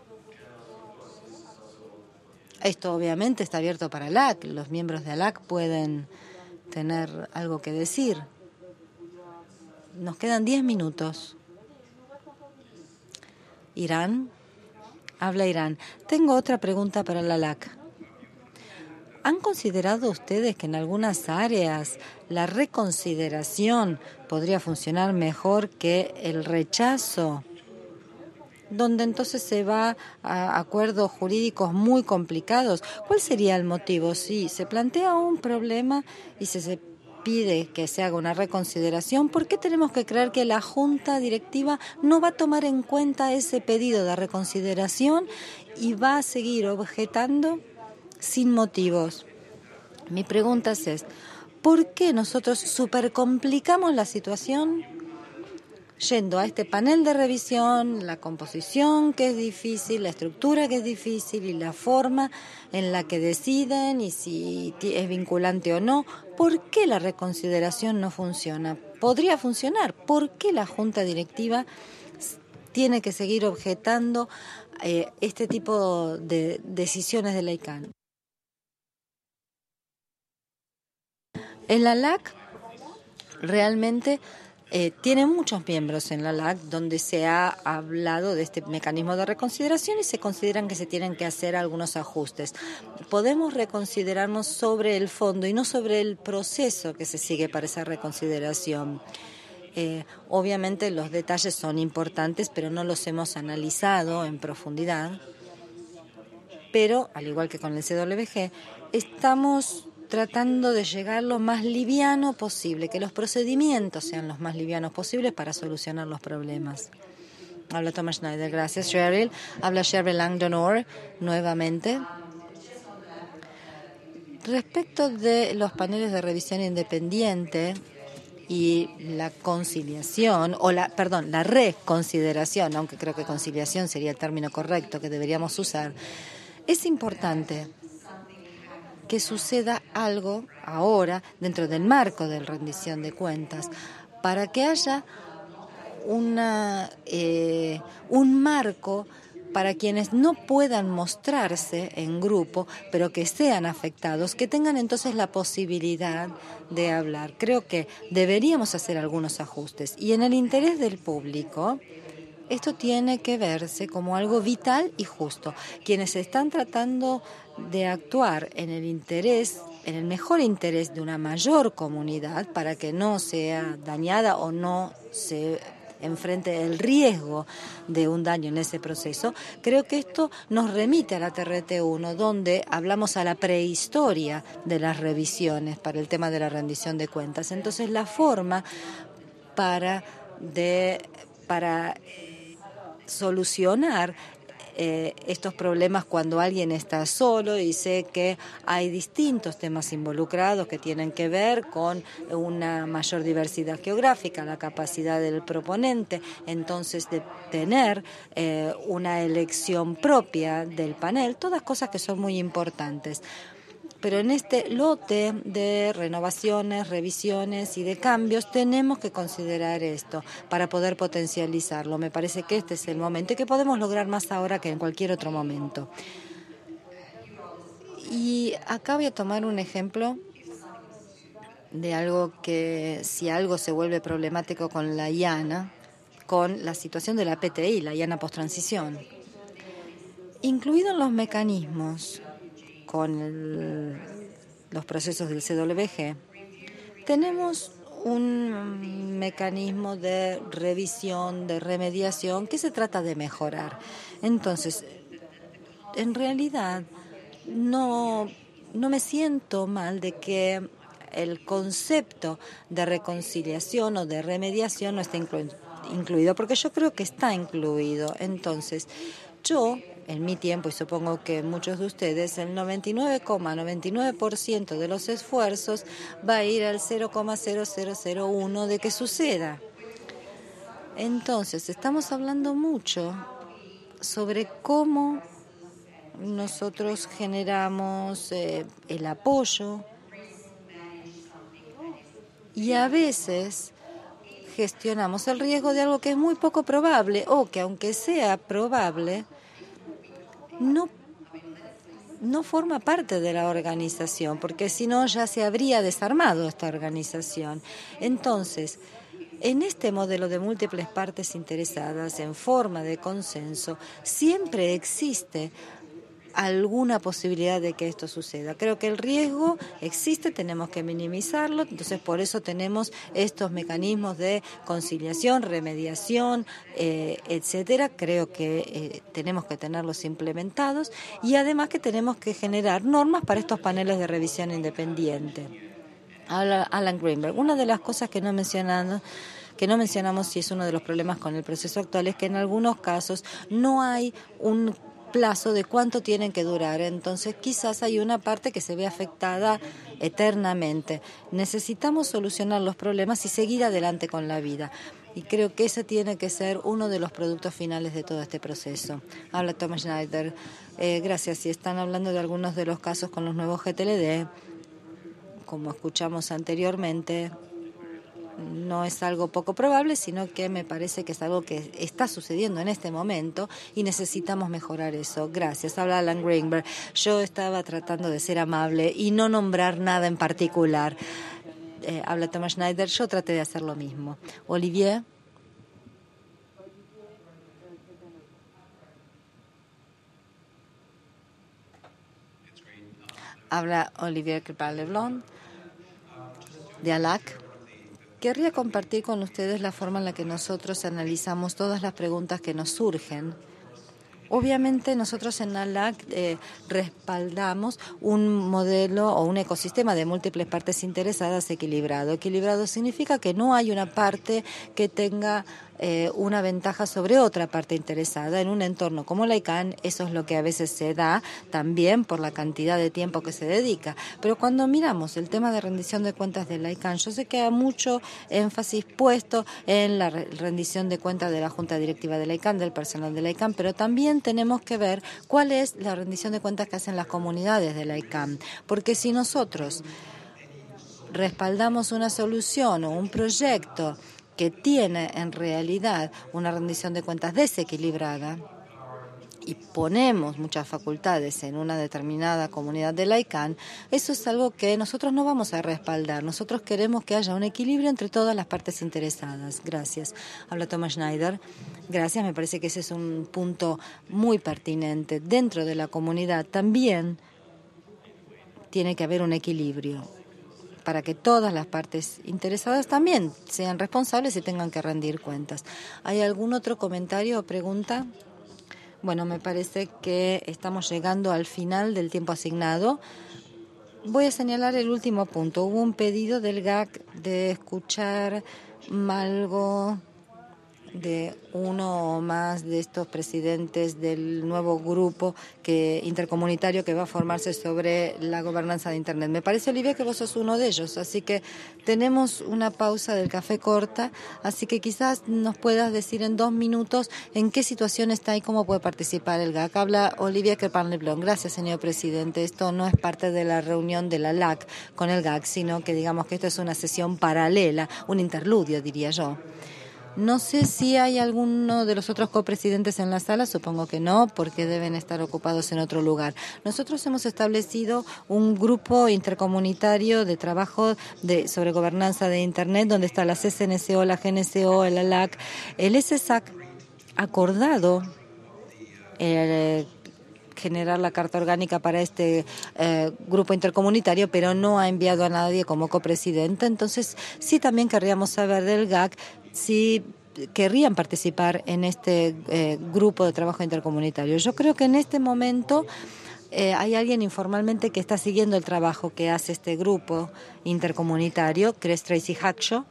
Esto obviamente está abierto para ALAC. Los miembros de ALAC pueden tener algo que decir. Nos quedan 10 minutos. Irán. Habla Irán. Tengo otra pregunta para la LAC. ¿Han considerado ustedes que en algunas áreas la reconsideración podría funcionar mejor que el rechazo? Donde entonces se va a acuerdos jurídicos muy complicados. ¿Cuál sería el motivo? Si se plantea un problema y se pide que se haga una reconsideración, ¿por qué tenemos que creer que la Junta Directiva no va a tomar en cuenta ese pedido de reconsideración y va a seguir objetando sin motivos? Mi pregunta es, ¿por qué nosotros supercomplicamos la situación yendo a este panel de revisión, la composición que es difícil, la estructura que es difícil y la forma en la que deciden y si es vinculante o no? ¿Por qué la reconsideración no funciona? Podría funcionar. ¿Por qué la Junta Directiva tiene que seguir objetando este tipo de decisiones de la ICANN? En la LAC realmente tiene muchos miembros en la LAC donde se ha hablado de este mecanismo de reconsideración y se consideran que se tienen que hacer algunos ajustes. Podemos reconsiderarnos sobre el fondo y no sobre el proceso que se sigue para esa reconsideración. Obviamente los detalles son importantes, pero no los hemos analizado en profundidad. Pero, al igual que con el CWG, estamos tratando de llegar lo más liviano posible, que los procedimientos sean los más livianos posibles para solucionar los problemas. Habla Thomas Schneider, gracias Cheryl. Habla Cheryl Langdon nuevamente. Respecto de los paneles de revisión independiente y la conciliación, la reconsideración, aunque creo que conciliación sería el término correcto que deberíamos usar, es importante que suceda algo ahora dentro del marco de rendición de cuentas para que haya un marco para quienes no puedan mostrarse en grupo, pero que sean afectados, que tengan entonces la posibilidad de hablar. Creo que deberíamos hacer algunos ajustes y en el interés del público esto tiene que verse como algo vital y justo. Quienes están tratando de actuar en el mejor interés de una mayor comunidad para que no sea dañada o no se enfrente el riesgo de un daño en ese proceso, creo que esto nos remite a la TRT1, donde hablamos a la prehistoria de las revisiones para el tema de la rendición de cuentas. Entonces, la forma para solucionar estos problemas cuando alguien está solo, y sé que hay distintos temas involucrados que tienen que ver con una mayor diversidad geográfica, la capacidad del proponente, entonces de tener una elección propia del panel, todas cosas que son muy importantes. Pero en este lote de renovaciones, revisiones y de cambios tenemos que considerar esto para poder potencializarlo. Me parece que este es el momento y que podemos lograr más ahora que en cualquier otro momento. Y acá voy a tomar un ejemplo de algo que, si algo se vuelve problemático con la IANA, con la situación de la PTI, la IANA post-transición. Incluido en los mecanismos con los procesos del CWG, tenemos un mecanismo de revisión, de remediación, que se trata de mejorar. Entonces, en realidad, no me siento mal de que el concepto de reconciliación o de remediación no esté incluido, porque yo creo que está incluido. Entonces, yo, en mi tiempo, y supongo que muchos de ustedes, el 99,99% de los esfuerzos va a ir al 0,0001 de que suceda. Entonces, estamos hablando mucho sobre cómo nosotros generamos el apoyo, y a veces gestionamos el riesgo de algo que es muy poco probable, o que, aunque sea probable, no forma parte de la organización, porque si no ya se habría desarmado esta organización. Entonces, en este modelo de múltiples partes interesadas en forma de consenso, siempre existe alguna posibilidad de que esto suceda. Creo que el riesgo existe, tenemos que minimizarlo, entonces por eso tenemos estos mecanismos de conciliación, remediación, etcétera. Creo que tenemos que tenerlos implementados, y además que tenemos que generar normas para estos paneles de revisión independiente. Alan Greenberg, una de las cosas que no mencionamos, y es uno de los problemas con el proceso actual, es que en algunos casos no hay un plazo de cuánto tienen que durar. Entonces quizás hay una parte que se ve afectada eternamente. Necesitamos solucionar los problemas y seguir adelante con la vida. Y creo que ese tiene que ser uno de los productos finales de todo este proceso. Habla Thomas Schneider. Gracias. Si están hablando de algunos de los casos con los nuevos GTLD, como escuchamos anteriormente, no es algo poco probable, sino que me parece que es algo que está sucediendo en este momento y necesitamos mejorar eso. Gracias. Habla Alan Greenberg. Yo estaba tratando de ser amable y no nombrar nada en particular. Habla Thomas Schneider. Yo traté de hacer lo mismo. Olivier. Habla Olivier Crepin-Leblond de ALAC. Querría compartir con ustedes la forma en la que nosotros analizamos todas las preguntas que nos surgen. Obviamente nosotros en ALAC respaldamos un modelo o un ecosistema de múltiples partes interesadas equilibrado. Equilibrado significa que no hay una parte que tenga una ventaja sobre otra parte interesada. En un entorno como la ICANN, eso es lo que a veces se da también por la cantidad de tiempo que se dedica. Pero cuando miramos el tema de rendición de cuentas de la ICANN, yo sé que hay mucho énfasis puesto en la rendición de cuentas de la Junta Directiva de la ICANN, del personal de la ICANN, pero también tenemos que ver cuál es la rendición de cuentas que hacen las comunidades de la ICANN. Porque si nosotros respaldamos una solución o un proyecto que tiene en realidad una rendición de cuentas desequilibrada, y ponemos muchas facultades en una determinada comunidad de la ICANN, eso es algo que nosotros no vamos a respaldar. Nosotros queremos que haya un equilibrio entre todas las partes interesadas. Gracias. Habla Thomas Schneider. Gracias, me parece que ese es un punto muy pertinente. Dentro de la comunidad también tiene que haber un equilibrio para que todas las partes interesadas también sean responsables y tengan que rendir cuentas. ¿Hay algún otro comentario o pregunta? Bueno, me parece que estamos llegando al final del tiempo asignado. Voy a señalar el último punto. Hubo un pedido del GAC de escuchar algo de uno o más de estos presidentes del nuevo grupo intercomunitario que va a formarse sobre la gobernanza de Internet. Me parece, Olivia, que vos sos uno de ellos, así que tenemos una pausa del café corta, así que quizás nos puedas decir en 2 minutos en qué situación está y cómo puede participar el GAC. Habla Olivia Kerpan-Leblon. Gracias, señor presidente. Esto no es parte de la reunión de la LAC con el GAC, sino que digamos que esto es una sesión paralela, un interludio, diría yo. No sé si hay alguno de los otros copresidentes en la sala, supongo que no, porque deben estar ocupados en otro lugar. Nosotros hemos establecido un grupo intercomunitario de trabajo sobre gobernanza de Internet, donde está la CCNCO, la GNCO, el ALAC, el SSAC, acordado generar la carta orgánica para este grupo intercomunitario, pero no ha enviado a nadie como copresidente. Entonces, sí también querríamos saber del GAC si querrían participar en este grupo de trabajo intercomunitario. Yo creo que en este momento hay alguien informalmente que está siguiendo el trabajo que hace este grupo intercomunitario, que es Tracy Hackshaw.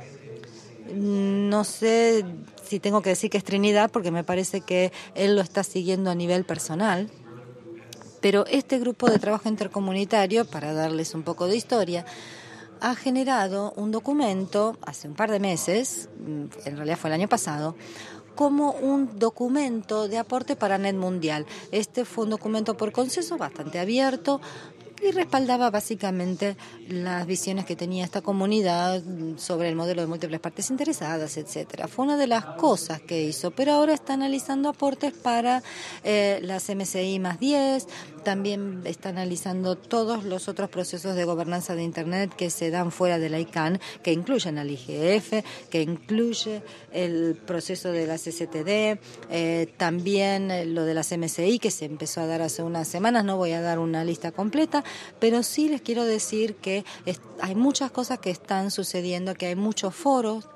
No sé si tengo que decir que es Trinidad, porque me parece que él lo está siguiendo a nivel personal. Pero este grupo de trabajo intercomunitario, para darles un poco de historia, ha generado un documento hace un par de meses, en realidad fue el año pasado, como un documento de aporte para Net Mundial. Este fue un documento por consenso bastante abierto y respaldaba básicamente las visiones que tenía esta comunidad sobre el modelo de múltiples partes interesadas, etcétera. Fue una de las cosas que hizo, pero ahora está analizando aportes para las MCI más 10, también está analizando todos los otros procesos de gobernanza de Internet que se dan fuera de la ICANN, que incluyen al IGF, que incluye el proceso de la CCTD, también lo de las MCI que se empezó a dar hace unas semanas. No voy a dar una lista completa, pero sí les quiero decir que hay muchas cosas que están sucediendo, que hay muchos foros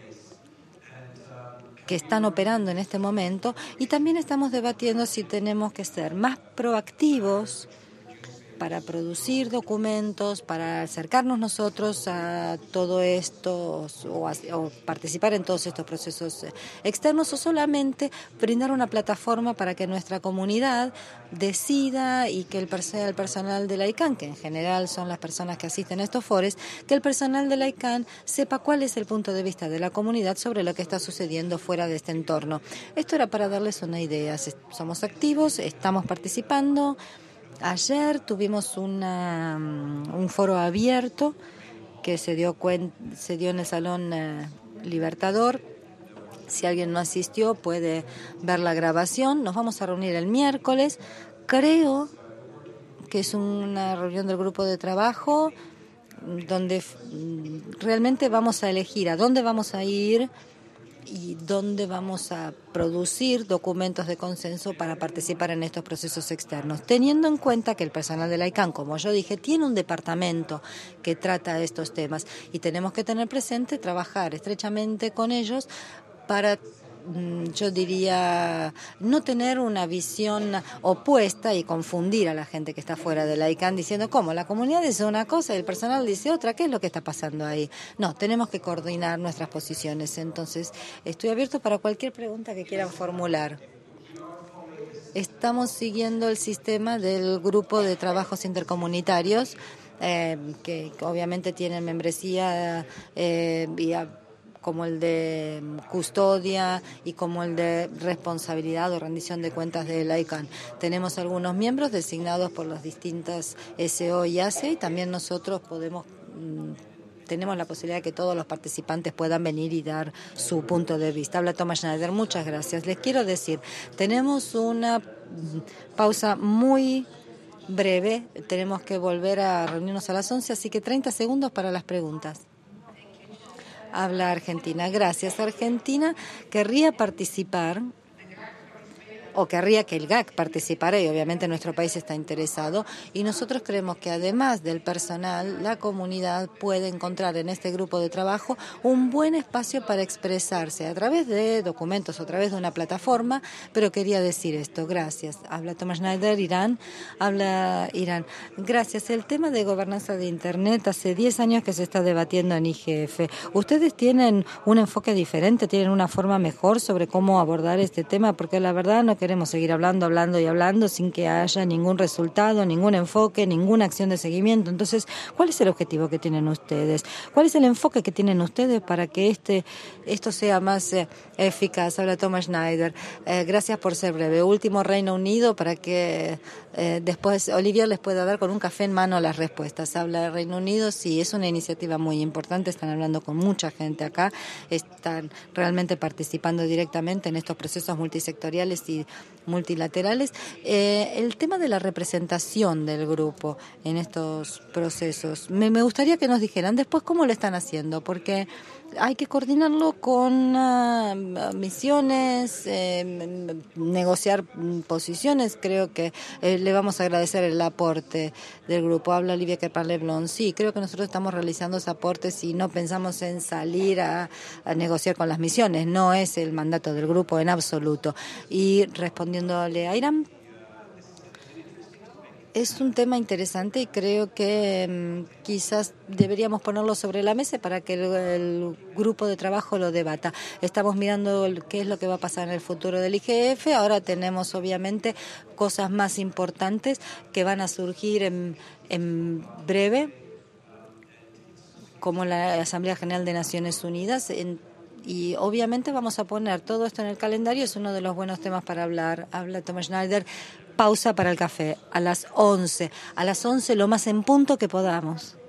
que están operando en este momento, y también estamos debatiendo si tenemos que ser más proactivos para producir documentos, para acercarnos nosotros a todo esto o participar en todos estos procesos externos, o solamente brindar una plataforma para que nuestra comunidad decida y que el personal de la ICANN, que en general son las personas que asisten a estos foros, que el personal de la ICANN sepa cuál es el punto de vista de la comunidad sobre lo que está sucediendo fuera de este entorno. Esto era para darles una idea. Somos activos, estamos participando. Ayer tuvimos un foro abierto que se dio en el Salón Libertador. Si alguien no asistió, puede ver la grabación. Nos vamos a reunir el miércoles. Creo que es una reunión del grupo de trabajo donde realmente vamos a elegir a dónde vamos a ir y dónde vamos a producir documentos de consenso para participar en estos procesos externos, teniendo en cuenta que el personal de la ICANN, como yo dije, tiene un departamento que trata estos temas y tenemos que tener presente trabajar estrechamente con ellos para, yo diría, no tener una visión opuesta y confundir a la gente que está fuera de la ICANN diciendo, ¿cómo? La comunidad dice una cosa y el personal dice otra. ¿Qué es lo que está pasando ahí? No, tenemos que coordinar nuestras posiciones. Entonces, estoy abierto para cualquier pregunta que quieran formular. Estamos siguiendo el sistema del grupo de trabajos intercomunitarios, que obviamente tienen membresía como el de custodia y como el de responsabilidad o rendición de cuentas de la ICANN. Tenemos algunos miembros designados por las distintas SO y ACE, y también nosotros podemos tenemos la posibilidad de que todos los participantes puedan venir y dar su punto de vista. Habla Thomas Schneider, muchas gracias. Les quiero decir, tenemos una pausa muy breve, tenemos que volver a reunirnos a las 11, así que 30 segundos para las preguntas. Habla Argentina. Gracias. Argentina querría participar, o querría que el GAC participara, y obviamente nuestro país está interesado, y nosotros creemos que además del personal, la comunidad puede encontrar en este grupo de trabajo un buen espacio para expresarse a través de documentos o a través de una plataforma, pero quería decir esto. Gracias. Habla Thomas Schneider, Irán. Habla Irán. Gracias. El tema de gobernanza de Internet hace 10 años que se está debatiendo en IGF. ¿Ustedes tienen un enfoque diferente, tienen una forma mejor sobre cómo abordar este tema? Porque la verdad no queremos seguir hablando sin que haya ningún resultado, ningún enfoque, ninguna acción de seguimiento. Entonces, ¿cuál es el objetivo que tienen ustedes? ¿Cuál es el enfoque que tienen ustedes para que esto sea más eficaz? Habla Thomas Schneider. Gracias por ser breve. Último, Reino Unido, para que después Olivier les pueda dar con un café en mano las respuestas. Habla Reino Unido, sí, es una iniciativa muy importante. Están hablando con mucha gente acá. Están realmente participando directamente en estos procesos multisectoriales y multilaterales. El tema de la representación del grupo en estos procesos, me gustaría que nos dijeran después cómo lo están haciendo, porque hay que coordinarlo con misiones, negociar posiciones. Creo que le vamos a agradecer el aporte del grupo. Habla Olivia Kerpan-Leblon. Sí, creo que nosotros estamos realizando esos aportes y no pensamos en salir a negociar con las misiones. No es el mandato del grupo en absoluto. Y respondiéndole a Irán, es un tema interesante y creo que quizás deberíamos ponerlo sobre la mesa para que el grupo de trabajo lo debata. Estamos mirando qué es lo que va a pasar en el futuro del IGF. Ahora tenemos obviamente cosas más importantes que van a surgir en breve, como la Asamblea General de Naciones Unidas. Y obviamente vamos a poner todo esto en el calendario. Es uno de los buenos temas para hablar. Habla Thomas Schneider. Pausa para el café a las 11. A las 11 lo más en punto que podamos.